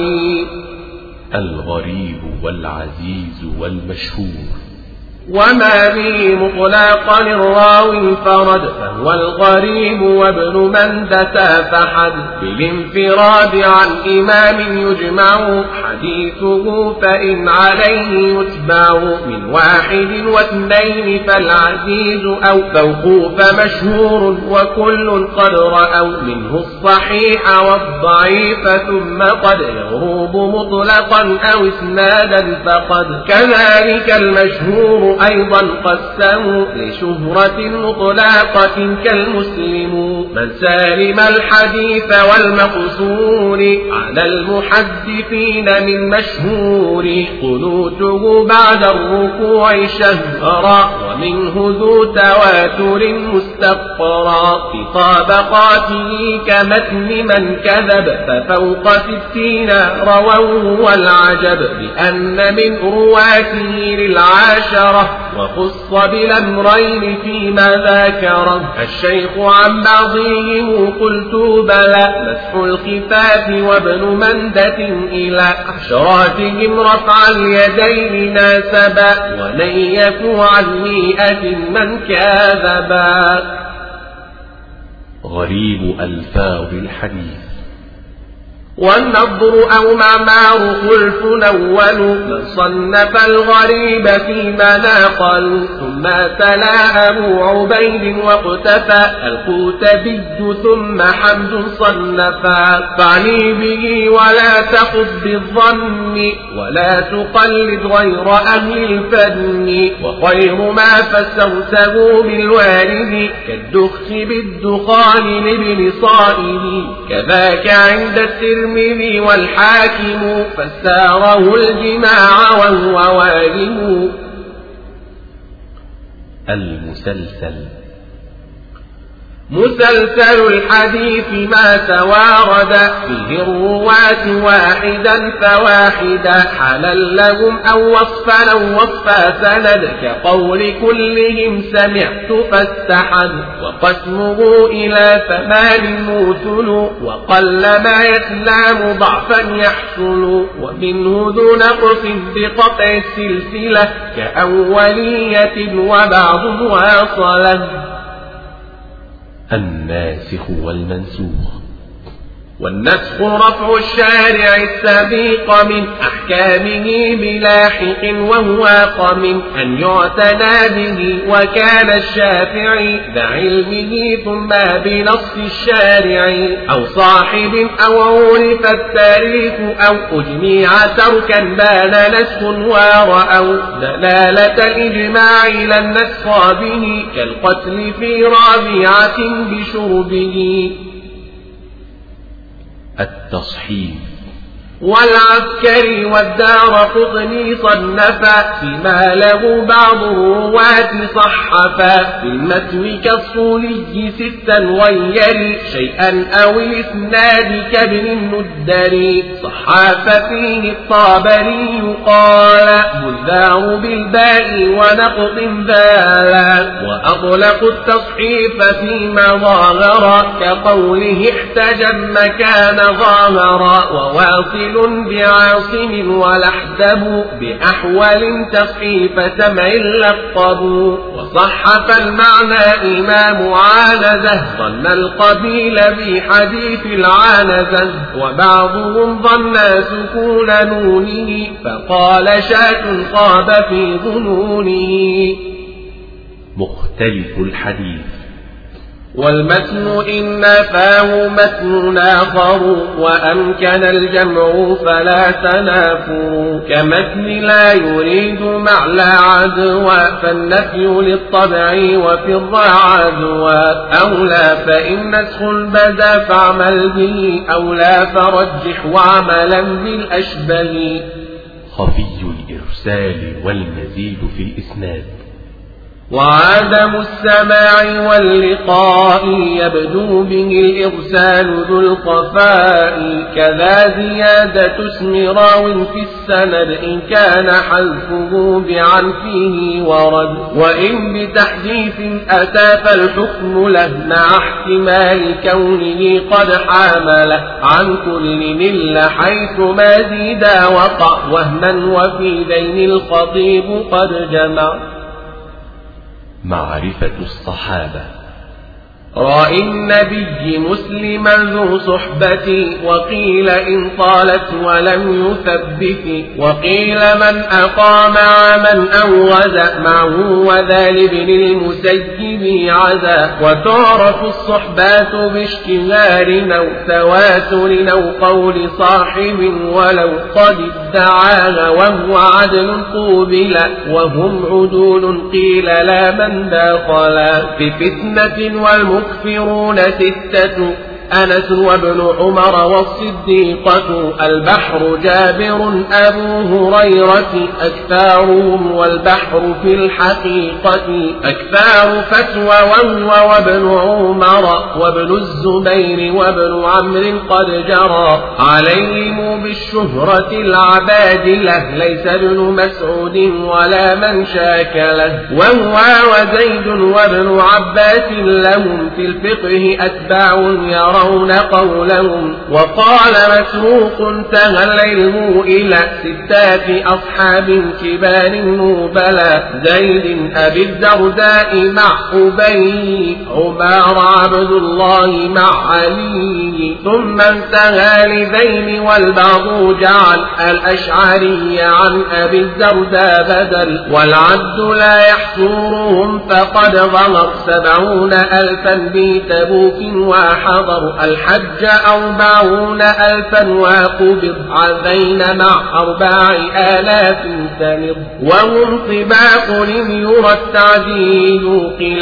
الغريب والعزيز والمشهور وما به مطلقا الراوي انفرد فهو الغريب وابن مندة فحد بالانفراد عن إمام يجمع حديثه فإن عليه يتبع من 1 و2 فالعزيز أو فوق فمشهور وكل قد رأوا منه الصحيح والضعيف ثم قد يغروب مطلقا أو اسنادا فقد كذلك المشهور أيضا قسموا لشهرة مطلقة كالمسلم من سالم الحديث والمقصور على المحدثين من مشهور قنوته بعد الركوع شهرا ومنه ذو تواتر مستقرا في طابقاته كمتن من كذب ففوق 60 رووه والعجب بأن من رواته للعاشرة وخص بالأمرين فيما ذاكره الشيخ عن بعضهم قلت بلى مسح الخفاف وابن مندة إلى عشراتهم رفع اليدين ناسبا ونيفوا عن 100 من كاذبا غريب ألفاظ الحديث والنضر أو معمار خلف أول من صنف الغريب فيما ناقل ثم تلا أبو عبيد واقتفى القوتبي ثم حمد صنفا فاعني به ولا تخذ بالظن ولا تقلد غير أهل الفن وخير ما فسرته بالوارد كالدخ بالدخان لابن صائب كذاك عند الترمذي والحاكم فساره الجماع وهو والم المسلسل مسلسل الحديث ما توارد فيه الرواة واحدا فواحدا حلا لهم أو وصفا أو وصفا سند كقول كلهم سمعت فاستحد وقسمه إلى 8 موتل وقل ما يسلام ضعفا يحصل ومنه ذو نقص بقطع السلسلة كأولية وبعض واصلة. الناسخ والمنسوخ. والنسخ رفع الشارع السبيق من أحكامه بلاحق وهو قم أن يعتنى به وكان الشافعي ذا علمه ثم بنص الشارع أو صاحب أو عرف التاريخ أو أجميع تركا بان نسخ ورأوا دلالة الإجماع لن نسخ به كالقتل في رابعة بشربه. التصحيف. والعسكري والدارقطني صنفا فيما له بعض الرواة صحفا في المتن كالصولي 6 ويري شيئا أو الإسناد كابن الندري صحف فيه الطابري قال بذار بالباء ونقط ذالا وأطلق التصحيف فيما ظاهر كقوله احتجم مكان ظاهر وواصل بعاصم ولحده بأحول تصحيف سمع لقب وصحف المعنى إمام عانزة ظن القبيل بحديث العانزة وبعضهم ظن سكون نونه فقال شاة صاب في ظنونه. مختلف الحديث. والمتن إن فاه متن آخر وأمكن الجمع فلا تنافر كمتن لا يريد معنى عدوى فالنفي للطبع وفي الضعدوى أولى فإن نسخ بدا فاعمل به أولى فرجح وعملا بالأشبه. خفي الإرسال والمزيد في الإسناد. وعدم السماع واللقاء يبدو به الإرسال ذو الخفاء كذا زيادة اسم راو في السند إن كان حذفه بعن فيه ورد وإن بتحديث أتى فالحكم له مع احتمال كونه قد حامله عن كل إلا حيث ما زيد وقع وهما وفي ذين الخطيب قد جمع. معرفة الصحابة. رأي النبي مسلما ذو صحبة وقيل إن طالت ولم يثبت وقيل من أقام عاما أو غزا معه وذا لابن المسيب عزا وتعرف الصحبات باشتهار أو تواتر أو قول صاحب ولو قد ادعاها وهو عدل قوبل وهم عدول قيل لا من داخلا في فتنة والمكفرون 6 أنس وابن عمر والصديقة البحر جابر أبو هريرة أكثارهم والبحر في الحقيقة أكثار فتوى وهو وابن عمر وابن الزبير وابن عمرو قد جرى عليهم بالشهرة العبادلة ليس ابن مسعود ولا من شاكله وهو وزيد وابن عباس لهم في الفقه أتباع يرى قولهم وقال مسروق انتهى العلم إلى 6 أصحاب كبار نوبلا زيد أبي الدرداء مع أبي عمر عبد الله مع علي ثم انتهى لذين والبعض جعل الأشعري عن أبي الدرداء بدل والعد لا يحصرهم فقد ظهر 70,000 بتبوك وحضر الحج 40,000 وقبض عذين مع 4,000 تمض وهم طباق يرى التعديل قيل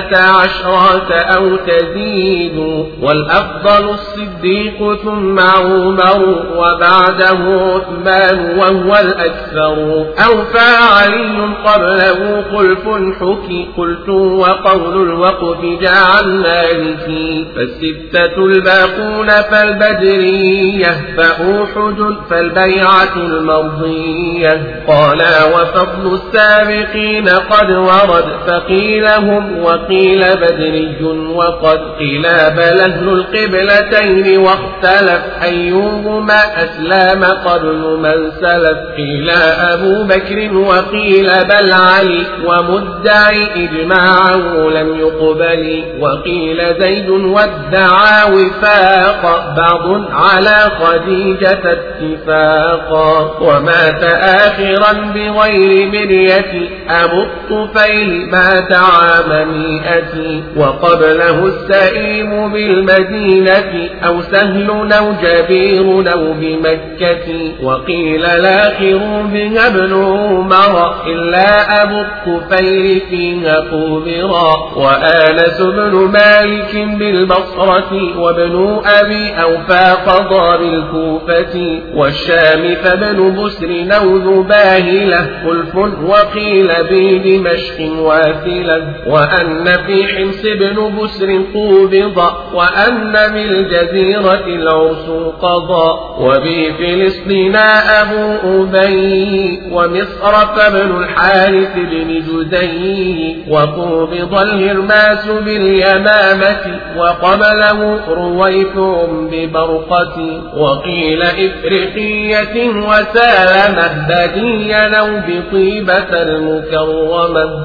12 أو تزيد والأفضل الصديق ثم عمر وبعده عثمان وهو الأكثر أوفى علي قبله خلف حكي قلت وقول الوقف جعل مالكي فالستة الباقون فالبدرية فأوحد فالبيعة المرضية قال وفضل السابقين قد ورد فقيل هم وقيل بدري وقد قيل بل أهل القبلتين واختلف أيهما أسلام قبل من سلف قيل أبو بكر وقيل بل علي ومدعي إجماعه لم يقبل وقيل زيد وادعى وفاق بعض على خديجة اتفاقا ومات آخرا بغير مرية أبو الطفيل مات عام 100 وقبله السئيم بالمدينة أو سهل أو جبير أو بمكة وقيل الآخر بها ابن عمر إلا أبو الطفيل فيها قبرا وآنس بن مالك بالبصرة وابن أبي أوفى قضى بالكوفة والشام فابن بسر أو ذباهلة خلف وقيل بدمشق واثلة وأن في حمص بن بسر قوبض وأن بالجزيرة العرس قضى وبفلسطين أبو أبي ومصر فابن الحارث بن جدي وقوبض الهرماس باليمامة وقبله رويث ببرقة وقيل إفريقية وسالمة بديا أو بطيبة المكرمة.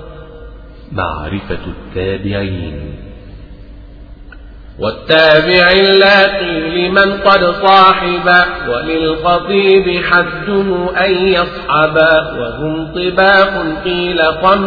معرفة التابعين. والتابع اللاقي لمن قد صاحبا وللخطيب حده أن يصحبا وهم طباق قيل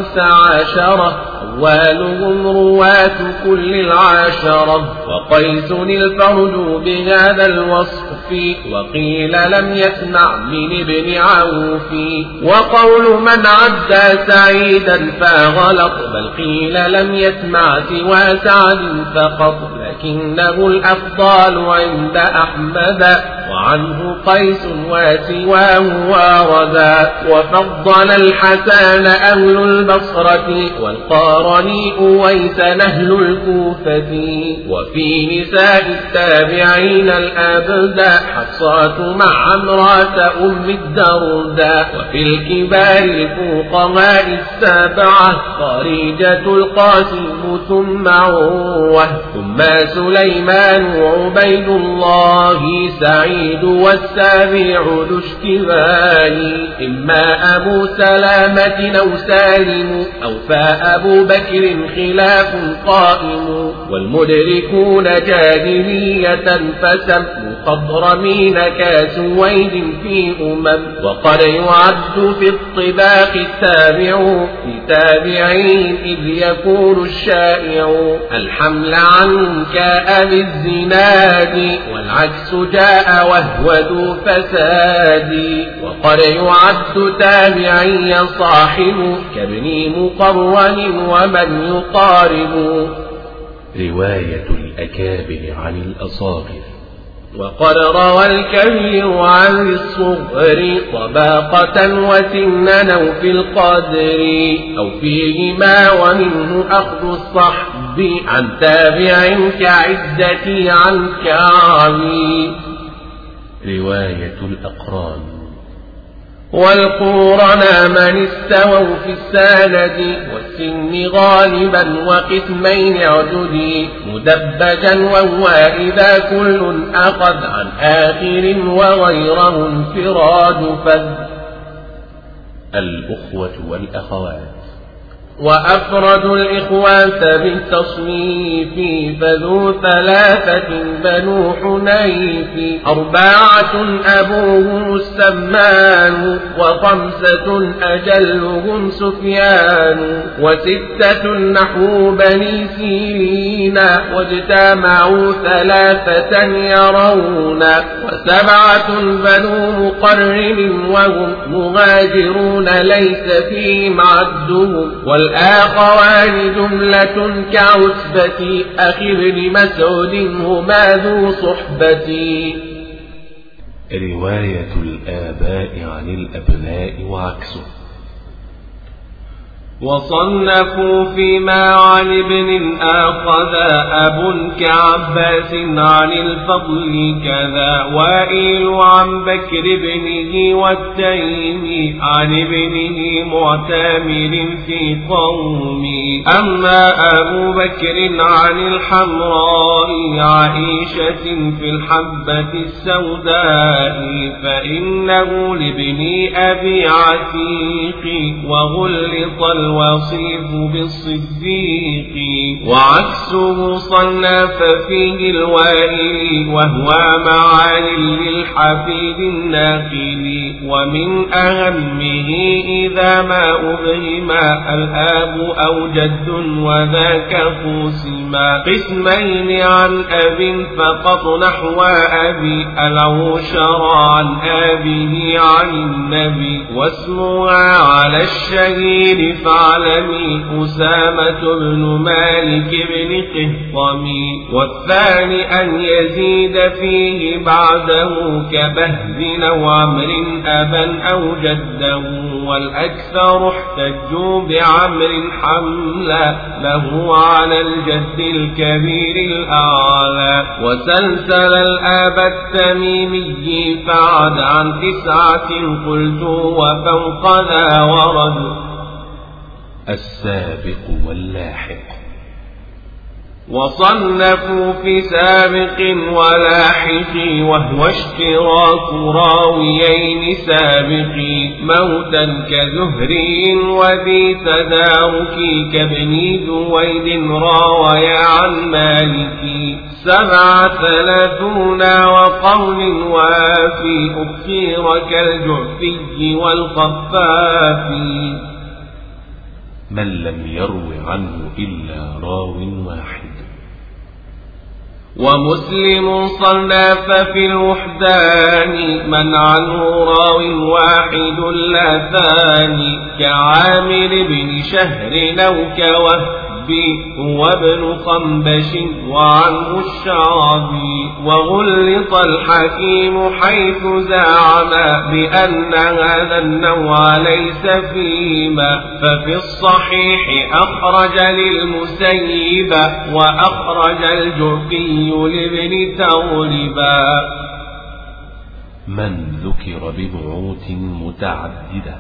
15 أولهم رواة كل العاشرة وقيس الفرد بهذا الوصف وقيل لم يسمع من ابن عوف وقول من عدى سعيدا فغلط بل قيل لم يسمع سوى سعد فقط لكنه الأفضل عند أحمد وعنه قيس وسواه واردا وفضل الحسن أهل البصرة والقارني أويس أهل الكوفة وفي نساء التابعين الأبدا حفصات مع امرأة أم الدرداء وفي الكبار الفقهاء السبعة خارجة القاسم ثم عروة ثم سليمان وعبيد الله سعيد والسابع ذو اشتباه إما أبو سلامة أو سالم أو فأبو بكر خلاف قائم والمدركون جاهلية فسم مخضرمين كسويد في وقد يعد في الطباق التابع في تابعين إذ يكون الشائع الحمل عنهم كأبي الزناد والعكس جاء وهو ذو فساد وقد يعد تابعي صاحب كابن مقرن ومن يقارب. رواية الأكابر عن الأصاغر. وقد روى الكبير عن الصغر طباقة وسنا أو في القدر أو فيهما ومنه أخذ الصحب عن تابع كعدة عن كعب. رواية الأقران. والقرنا من استووا في السند والسن غالبا وقسمين عددي مدبجا وهو إذا كل أخذ عن آخر وغيره انفراد فذ. الأخوة والأخوات. وأفرد الإخوات بالتصنيف فذو 3 بنو حنيف 4 أبوهم السمان و5 أجلهم سفيان و6 نحو بني سيرين واجتمعوا 3 يرون و7 بنو مقرن وهم مهاجرون ليس فيهم عدهم والآخران جملة كعتبة أخي بن مسعود هما ذو صحبة. رواية الآباء عن الأبناء وعكسه. وصنفوا فيما عن ابن آخذ أب كعباس عن الفضل كذا وائل عن بكر بنه والتيم عن ابنه معتمر في قومي. أما أبو بكر عن الحمراء عائشة في الحبة السوداء فإنه لابن أبي عتيق وغلط الوصيف بالصديق. وعكسه صنف فيه الوائل وهو معان للحفيد الناقل. ومن أهمه إذا ما أبهم الآب أو جد وذاك قسما قسمين عن أب فقط نحو أبي العشر عن أبيه عن النبي واسمها على الشهير فاعلمي أسامة بن مالك بن قهطمي. والثاني أن يزيد فيه بعده كبهز أو عمر أبا أو جده والأكثر احتجوا بعمر حملا له على الجد الكبير الأعلى. وسلسل الآب التميمي فعد عن 9 قلت وفوق ذا ورد. السابق واللاحق. وصنفوا في سابق ولاحق وهو اشتراك راويين سابق موتا كزهري وذي تدارك كابن دويد راوي عن مالك 37 وقول وافي أكثر كالجعفي والخفافي. من لم يروي عنه إلا راو واحد. ومسلم صنف في الوحدان من عنه راو واحد لا ثاني كعامر بن شهر أو كوهب هو ابن خنبش وعنه الشعبي. وغلط الحكيم حيث زعم بأن هذا النوع ليس فيما ففي الصحيح أخرج للمسيب وأخرج الجعفي لابن تغلبا. من ذكر ببعوث متعددة.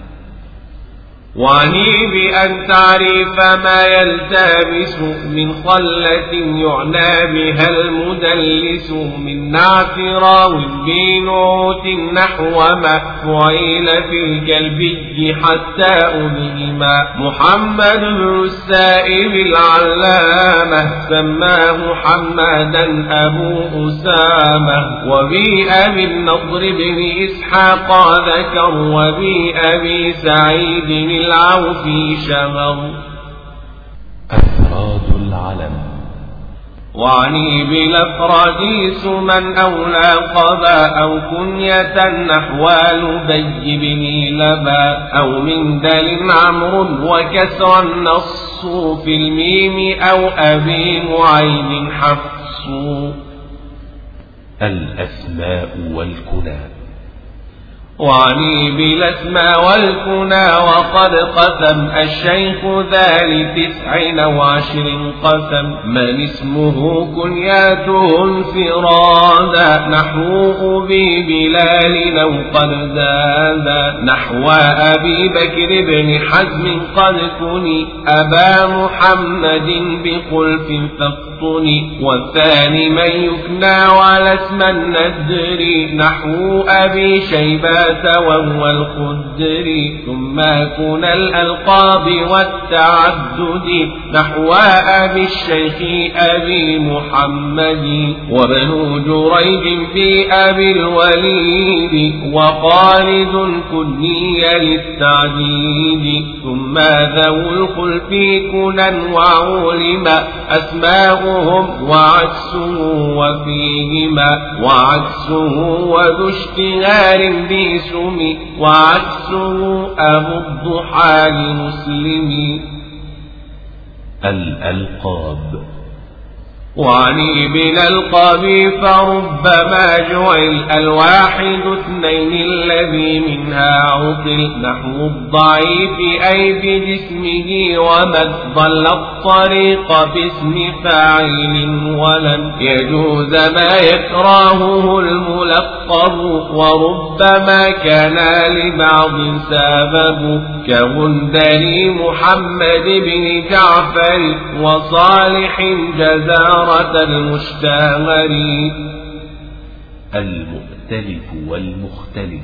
وعني بأن تعرف ما يلتبس من خلة يعنى بها المدلس من نعت راو بنعوت نحو ما فعيل في الكلبي حتى أبهما. محمد بن السائب العلامة سماه حمادا أبو أسامة. وبأبي النضر بن إسحاق ذكر وبأبي سعيد العوفي شمر. أفراد العلم. وعني بالأفراد من أولى قضى أو كنية نحو لبي بن لبا أو من دل عمرو وكسر النص في الميم أو أبي معين حفص. الأسماء والكنى. وعني بالاسماء والكنى وقد قسم الشيخ ذا ل29 قسم من اسمه كنياته انفرادا نحو أبي بلال أو قد زادا نحو أبي بكر بن حزم قد كني أبا محمد بخلف فاقتني. والثاني من يكنى ولا اسم الندر نحو أبي شيبان مات وهو الخدر ثم كن الألقاب والتعدد نحو أبي الشيخ أبي محمد وابن جريج في أبي الوليد وخالد كني للتعديد ثم ذو الخلف كنا وعلما أسماؤهم وعكسه وفيهما وعكسه وذو اشتهار باسم وعكسه أبو الضحى لمسلم. الألقاب. وعني بالألقاب فربما جعل الواحد اثنين الذي منها عطل نحو الضعيف أي بجسمه ومن ضل الطريق باسم فاعل ولم يجوز ما يكرهه الملقب وربما كان لبعض سبب كغندر محمد بن جعفر وصالح جزار المشتمر. المؤتلف والمختلف.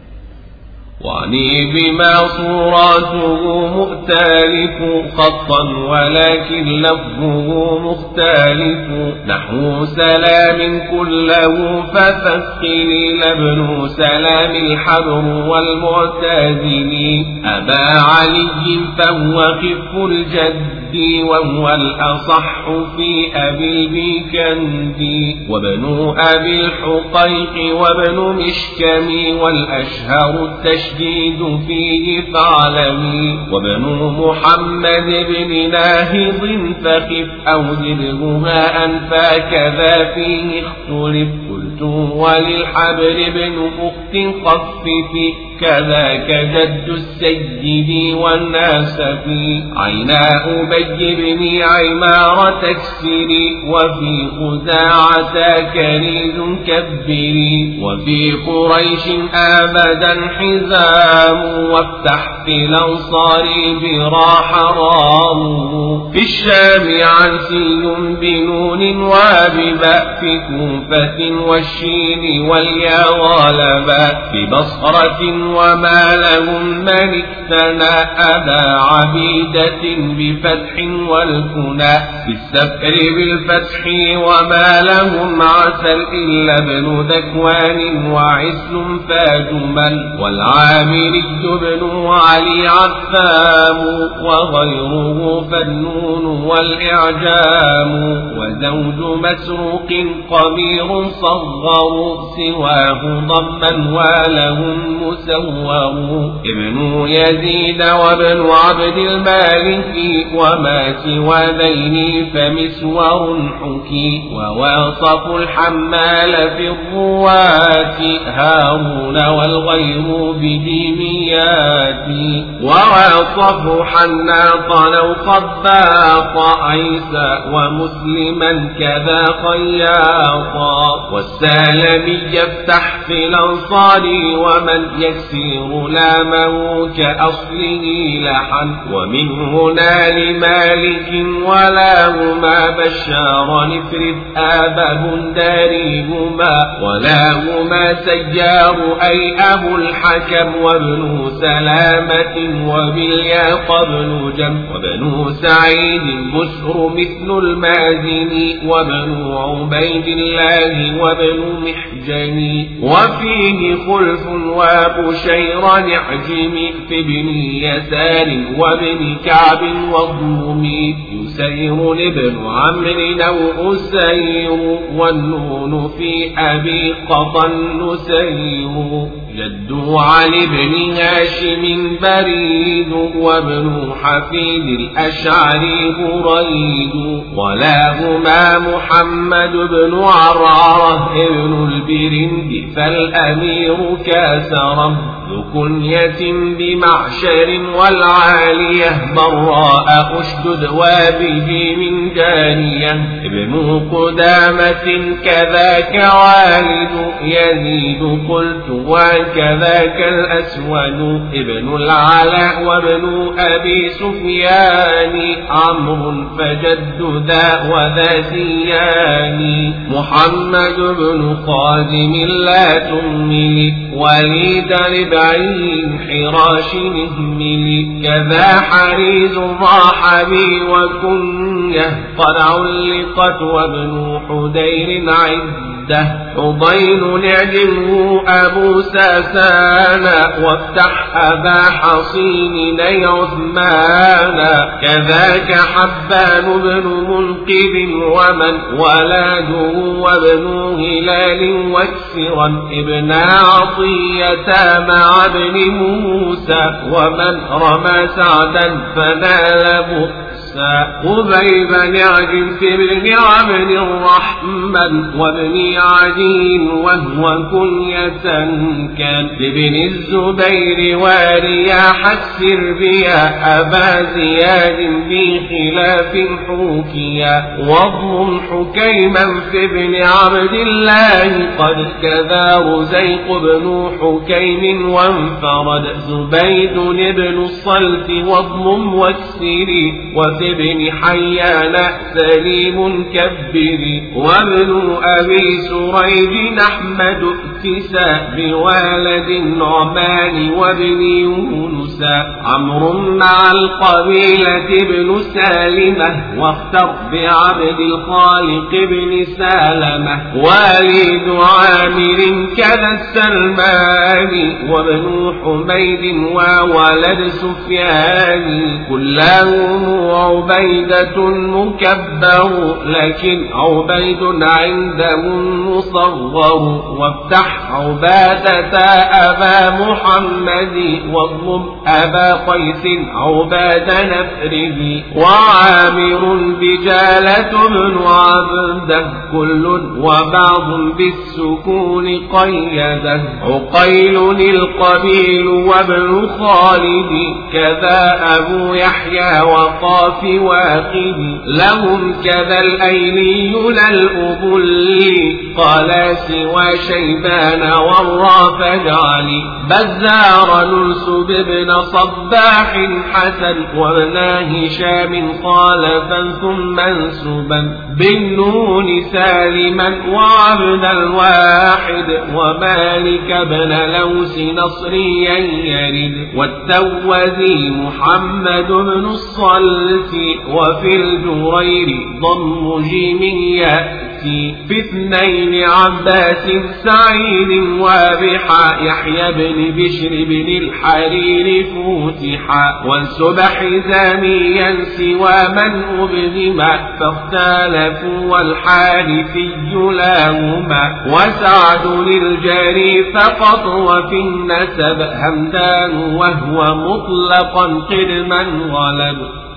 وعني بما صورته مؤتلف خطا ولكن لفظه مختلف نحو سلام كله فثقل لابن سلام الحبر والمعتزل أبا علي فهو خف الجد وهو الأصح في أبي البيكندي وابن أبي الحقيق وابن مشكم والأشهر التشديد فيه فاعلمي وابن محمد بن ناهض فخف أو زده أن فكذا فيه اختلف قلت وللحبر بن أخت خفف كذاك جد السيد والناس في عيناء أبي بن عمارة تكسري وفي خزاعة كنيز كبري وفي قريش أبدا حزام وافتح في الأنصار برا حرام في الشام عنسي بنون وابباء في كوفة والشين واليا غالبا في بصرة وما لهم من اكتنى أبا عبيدة بفتح والكنى في السفر بالفتح وما لهم عسل إلا ابن ذكوان وعسل فاجما والعامري بن علي عفام وغيره فالنون والإعجام وزوج مسروق قمير صغر سواه ضما ولهم مسور ابن يزيد وابن عبد المالك وما سوى ذين فمسور حكي وواصف الحمال في الرواة هارون والغير بديميات وواصف حناطا أو خباط عيسى ومسلما كذا خياطا والسالمي يفتح في الأنصار ومن يكسر لامه كأصله لحن ومن هنا لمالك ولا هما بشار نفرد آبه داريهما ولا هما سيار أي أبو الحكم وابن سلامة وباليا قبل جم وابن سعيد بسر مثل المازن وابن عبيد الله وابن محجن وفيه خلف وبشير نعجم في ابن يسار وابن كعب والضم يسير ابن عمرو أو أسير والنون في أبي قطن نسير جد علي بن هاشم بريد وابن حفيد الأشعري بريد ولاهما محمد بن عرارة ابن البرند فالأمير كاسرا ذو كنية بمعشر والعالية براء أشدد وابه من جانية ابن قدامة كذاك والد يزيد قلت كذاك الأسود ابن العلاء وابن أبي سفيان عمرو فجد ذا وذا سيان محمد بن خازم لا تهمل وليد ربعي حراش مهمل كذا حريز ضاحبي وكنيه قد علقت وابن حدير عده حضين نعجمه أبو ساسان وافتح أبا حصين ني عثمان كذاك حبان بن منقذ ومن ولاده وابن هلال واكسرا ابن عطية مع ابن موسى ومن رمى سعدا فنال قبيب نعجم في ابن عبد الرحمن وابن عدين وهو كنية كان لابن الزبير ورياح السربيا أبا زياد بخلاف حوكيا واضم حكيما في ابن عبد الله قد كذا رزيق بن حكيم وانفرد زبيد ابن الصلت واضم واكسري ابن حيان سليم كبري وابن أبي سريج أحمد ائتسى بوالد النعمان وابن يونس عمرو مع القبيلة ابن سالمة واختر بعبد الخالق بن سالمة والد عامر كذا السلمان وابن حميد وولد سفيان كلهم عبيدة مكبر لكن عبيد عندهم مصغر وافتح عبادة أبا محمد واضم أبا قيس عباد نفره وعامر بجالة بن عبده كل وبعض بالسكون قيده عقيل القبيل وابن خالد كذا أبو يحيى وقاف واقه لهم كذا الأيلي للأبل قال سوى شيبان والرا فاجعل بزار ننسب ابن صباح حسن وابن هشام خالفا ثم انسبا بالنون سالما وعبد الواحد ومالك بن لوس نصريا يرد والتوذي محمد بن الصلت وفي الجرير ضم جيم يأتي في اثنين عباس سعيد وابحا يحيى بن بشر بن الحرير فوتحا والسبح زاميا سوى من أبهما فاختلفوا والحارثي لهما وسعد للجري فقط وفي النسب همدان وهو مطلقا قدما غلب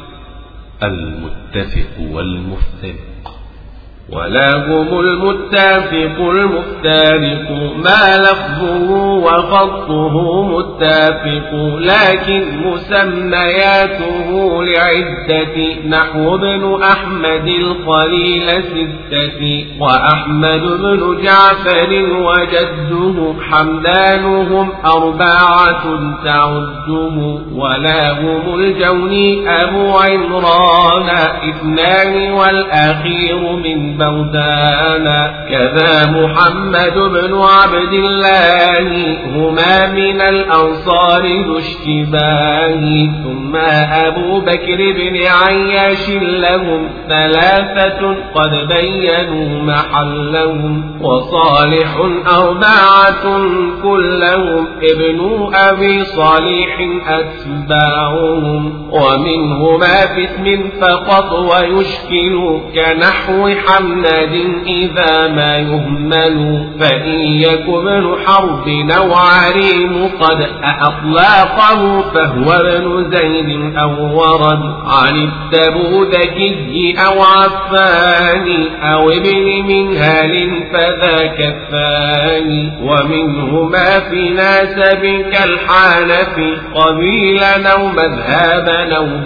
المتفق والمفترق ولهم المتافق المفترق ما لفظه وخطه متافق لكن مسمياته لعدة نحو ابن أحمد الخليل 6 وأحمد بن جعفر وجده حمدانهم 4 تعده ولاهم الجوني أبو عمران 2 والأخير من بودانا كذا محمد بن عبد الله هما من الأنصار ذو اشتباه ثم أبو بكر بن عياش لهم 3 قد بينوا محلهم وصالح 4 كلهم ابن أبي صالح أتباعهم ومنهما في اسم فقط ويشكل كنحو محمد إذا ما يهمل فإن يك ابن حرب أو عريم قد أطلاقه فهو ابن زيد أو ورد عن التبوذكي أو عفان أو ابن منهال فذاك الثاني ومنهما في ناسب كالحنف قبيلا أو مذهبا أو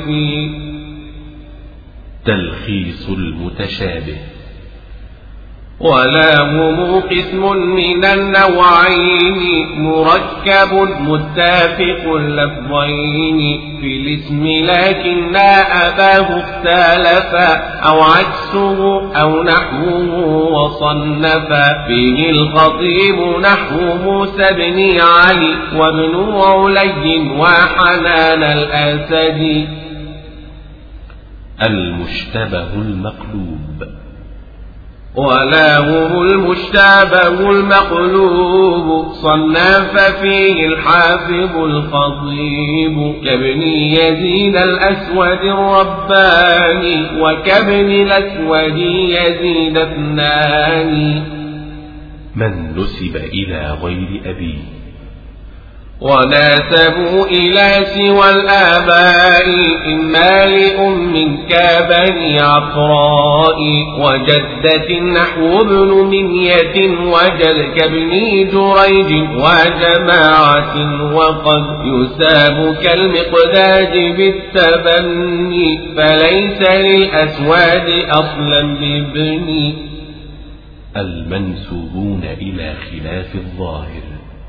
بالياصفي تلخيص المتشابه ولاهم قسم من النوعين مركب متافق اللفظين في الاسم لكن أباه اختلفا أو عكسه أو نحوه وصنفا فيه الخطيب نحو موسى بن علي وابن علي وحنان الأسد. المشتبه المقلوب. ولاهم المشتبه المقلوب صنف فيه الحافظ الخطيب كابن يزيد الأسود الرباني وكابن الأسود يزيد اثنان. من نسب إلى غير أبيه. وناسبوا إلى سوى الآباء إما لأم كابني عفراء وجدة نحو ابن منية وجد كابن جريج وجماعة وقد يساب كالمقداد بالتبني فليس للأسواد أصلا بابن. المنسوبون إلى خلاف الظاهر.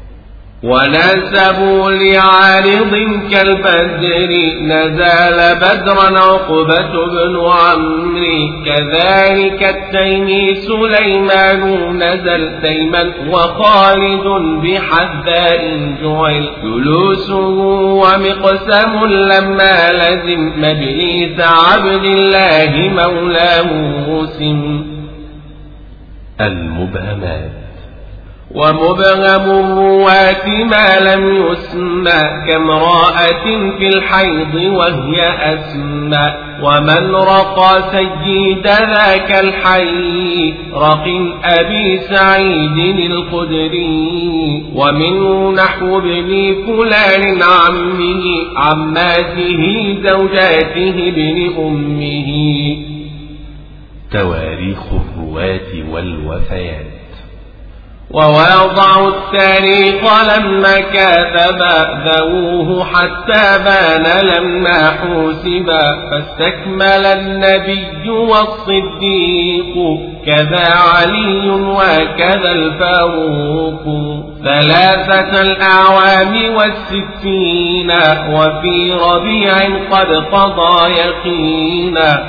ونسبوا لعارض كالبدر نزال بدرا عقبة بن عمرو كذلك التيمي سليمان نزل تيما وخالد بحذاء جعل جلوسه ومقسم لما لزم مبليس عبد الله مولى موسم. المبهمات. ومبهم الرواة ما لم يسمى كامرأة في الحيض وهي أسمى ومن رقى سيد ذاك الحي رق أبي سعيد الخدري ومنه نحو ابن فلان عمه عماته زوجاته ابن أمه. تواريخ الرواة والوفيات. ووضعوا التاريخ لما كاتبا ذووه حتى بان لما حوسبا فاستكمل النبي والصديق كذا علي وكذا الفاروق 3 الأعوام والستين وفي ربيع قد قضى يقينا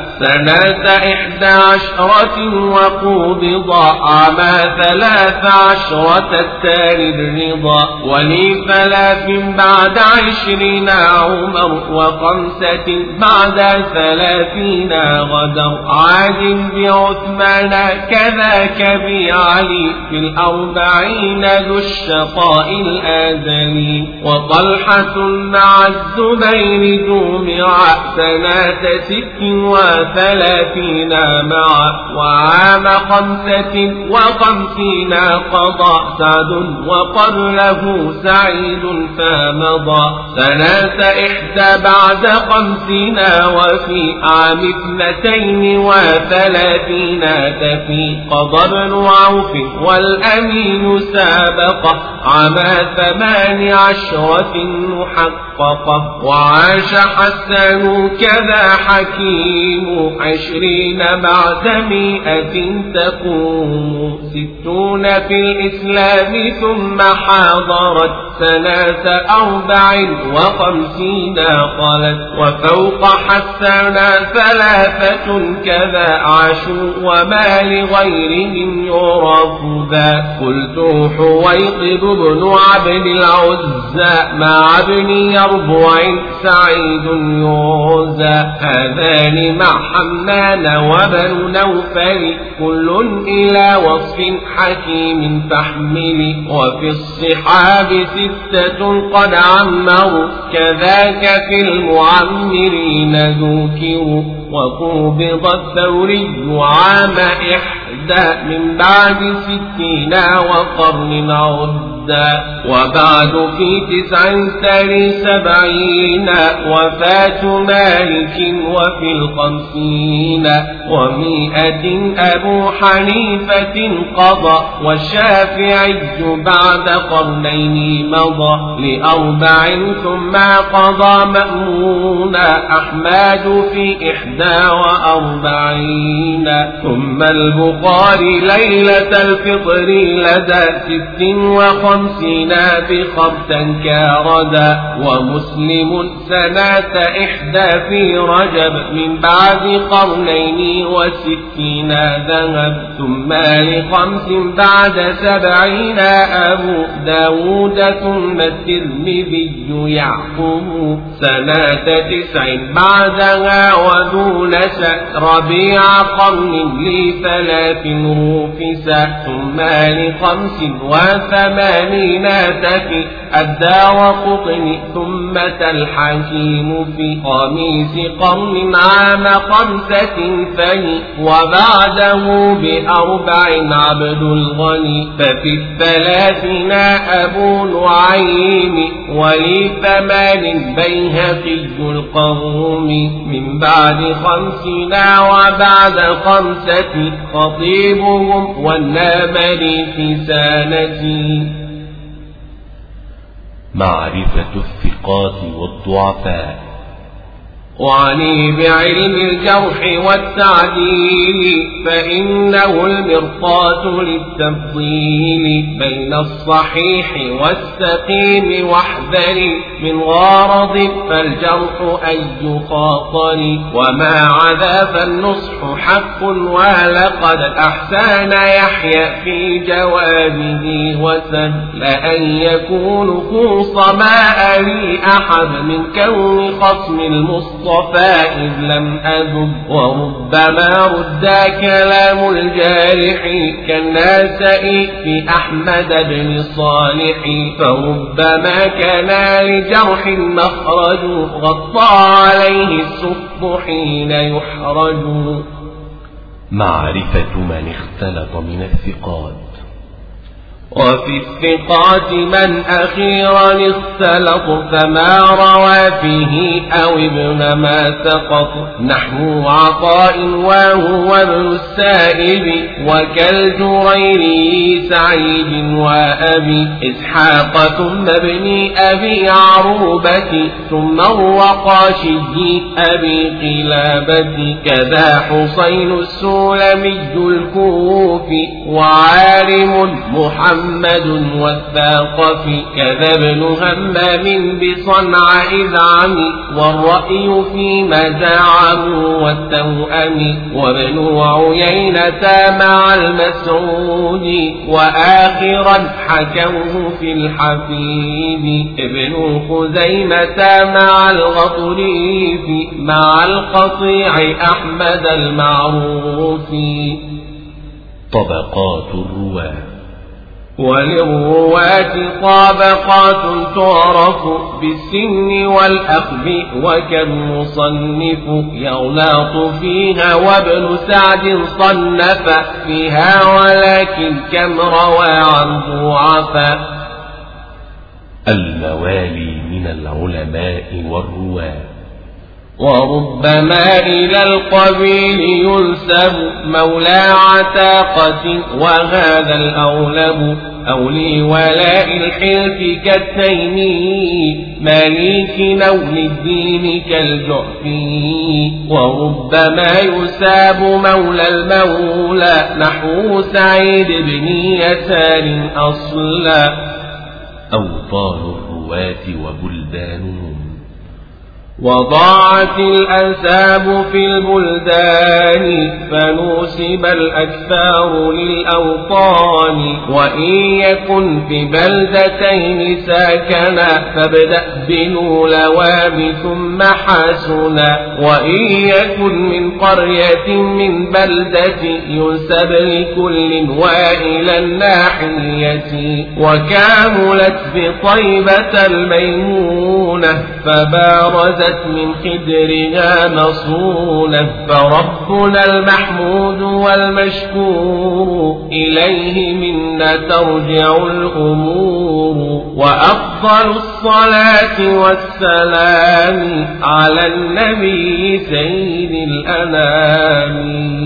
11 وقبض عاما 13 التالي الرضا ولي 3 بعد 20 عمر و5 بعد 30 غدر عاد بعثمان كذاك بعلي في 40 ذو الشقاء الآزلي وطلحة مع الزبير جمع 36 معا وعام 55 قضى سعد وقبله سعيد فمضى 1 بعد 50 وفي عام 32 تفي قضى ابن عوف والأمين سابقه عام 18 محققه وعاش حسن كذا حكيم 20 بعد 100 تقوم 60 في الإسلام ثم حاضرت 54 خلت وفوق حسن 3 كذا عاشوا وما لغيرهم يعرف ذا قلت حويطب بن عبد العزى مع ابن يربوع سعيد يعزى هذان مع حنان وبن نوفل كل إلى وصف حكيم فاحمل وفي الصحاب 6 قد عمروا كذاك في المعمرين ذكروا وقبض الثوري عام 1 من بعد 60 وقرن عد ردا. وبعد في 79 وفاة مالك وفي 50 و100 أبو حنيفة قضى والشافعي بعد قرنين مضى ل4 ثم قضى مأمون أحمد في 41 ثم البخاري ليلة الفطر لدى 56 بخبتا كاردا ومسلم سنة 1 في رجب من بعد 62 ذهب ثم ل5 بعد 70 أبو داود ثم الترمذي يعقوب سنة 9 بعدها ودون ربيع قرن ل3 روفسا ثم ل85 تكي الدارقطني ثم الحكيم في خميس قرن عام 5 فني وبعده ب4 عبد الغني ففي 30 أبو نعيم ول8 بيهقي القوم من بعد 50 وبعد 5 خطيبهم والنامري في سانتي. معرفة الثقات والضعفاء. وعني بعلم الجرح والتعديل فإنه المرقاة للتفضيل بين الصحيح والسقيم واحذر من غارض فالجرح أي خاطر وما عذا فالنصح حق ولقد أحسن يحيى في جوابه وسهل أن يكون خوص ما ألي أحد من كون خصم المصطفى إذ لم أذب وربما رد كلام الجارح كالناسئ في أحمد بن صالح فربما كان لجرح مخرج غطى عليه السف حين يحرج. معرفة من اختلط من الثقات. وفي الثقات من أخيرا اختلط فما روى فيه أو ابن ما سقط نحو عطاء وهو ابن السائب وكالجريري سعيد وأبي إسحاق ثم ابن أبي عروبة ثم الرقاشي أبي قلابة كذا حسين السلمي الكوفي وعالم محمد والثاقفي كذا ابن همام بصنعاء إذ عمي والرأي فيما زعموا والتوأم وابن عيينة مع المسعود وآخرا حكوه في الحفيد ابن خزيمة مع الغطريف مع القطيع أحمد المعروف. طبقات الرواة. وللرواة طابقات تعرف بالسن والأخذ وكالمصنف يغلاط فيها وابن سعد صنف فيها ولكن كم روى عن ضعفاء. الموالي من العلماء والرواة. وربما إلى القبيل ينسب مولى عتاقة وهذا الأغلب أو لولاء الحلف كالتيمي مالك نول الدين كالجعفي. وربما يساب مولى المولى نحو سعيد بن يسار أصلا. أوطان الرواة وبلدانهم. وضاعت الأنساب في البلدان فنوسب الأكثار للأوطان وإن يكن في بلدتين ساكنا فابدأ بالأولواب ثم حسنا وإن يكن من قرية من بلدة ينسب لكل وإلى الناحية وكاملت بطيبة الميمونة فبارزت ضاقت من خدرها مصونة. فربنا المحمود والمشكور إليه منا ترجع الأمور. وأفضل الصلاة والسلام على النبي سيد الأنام.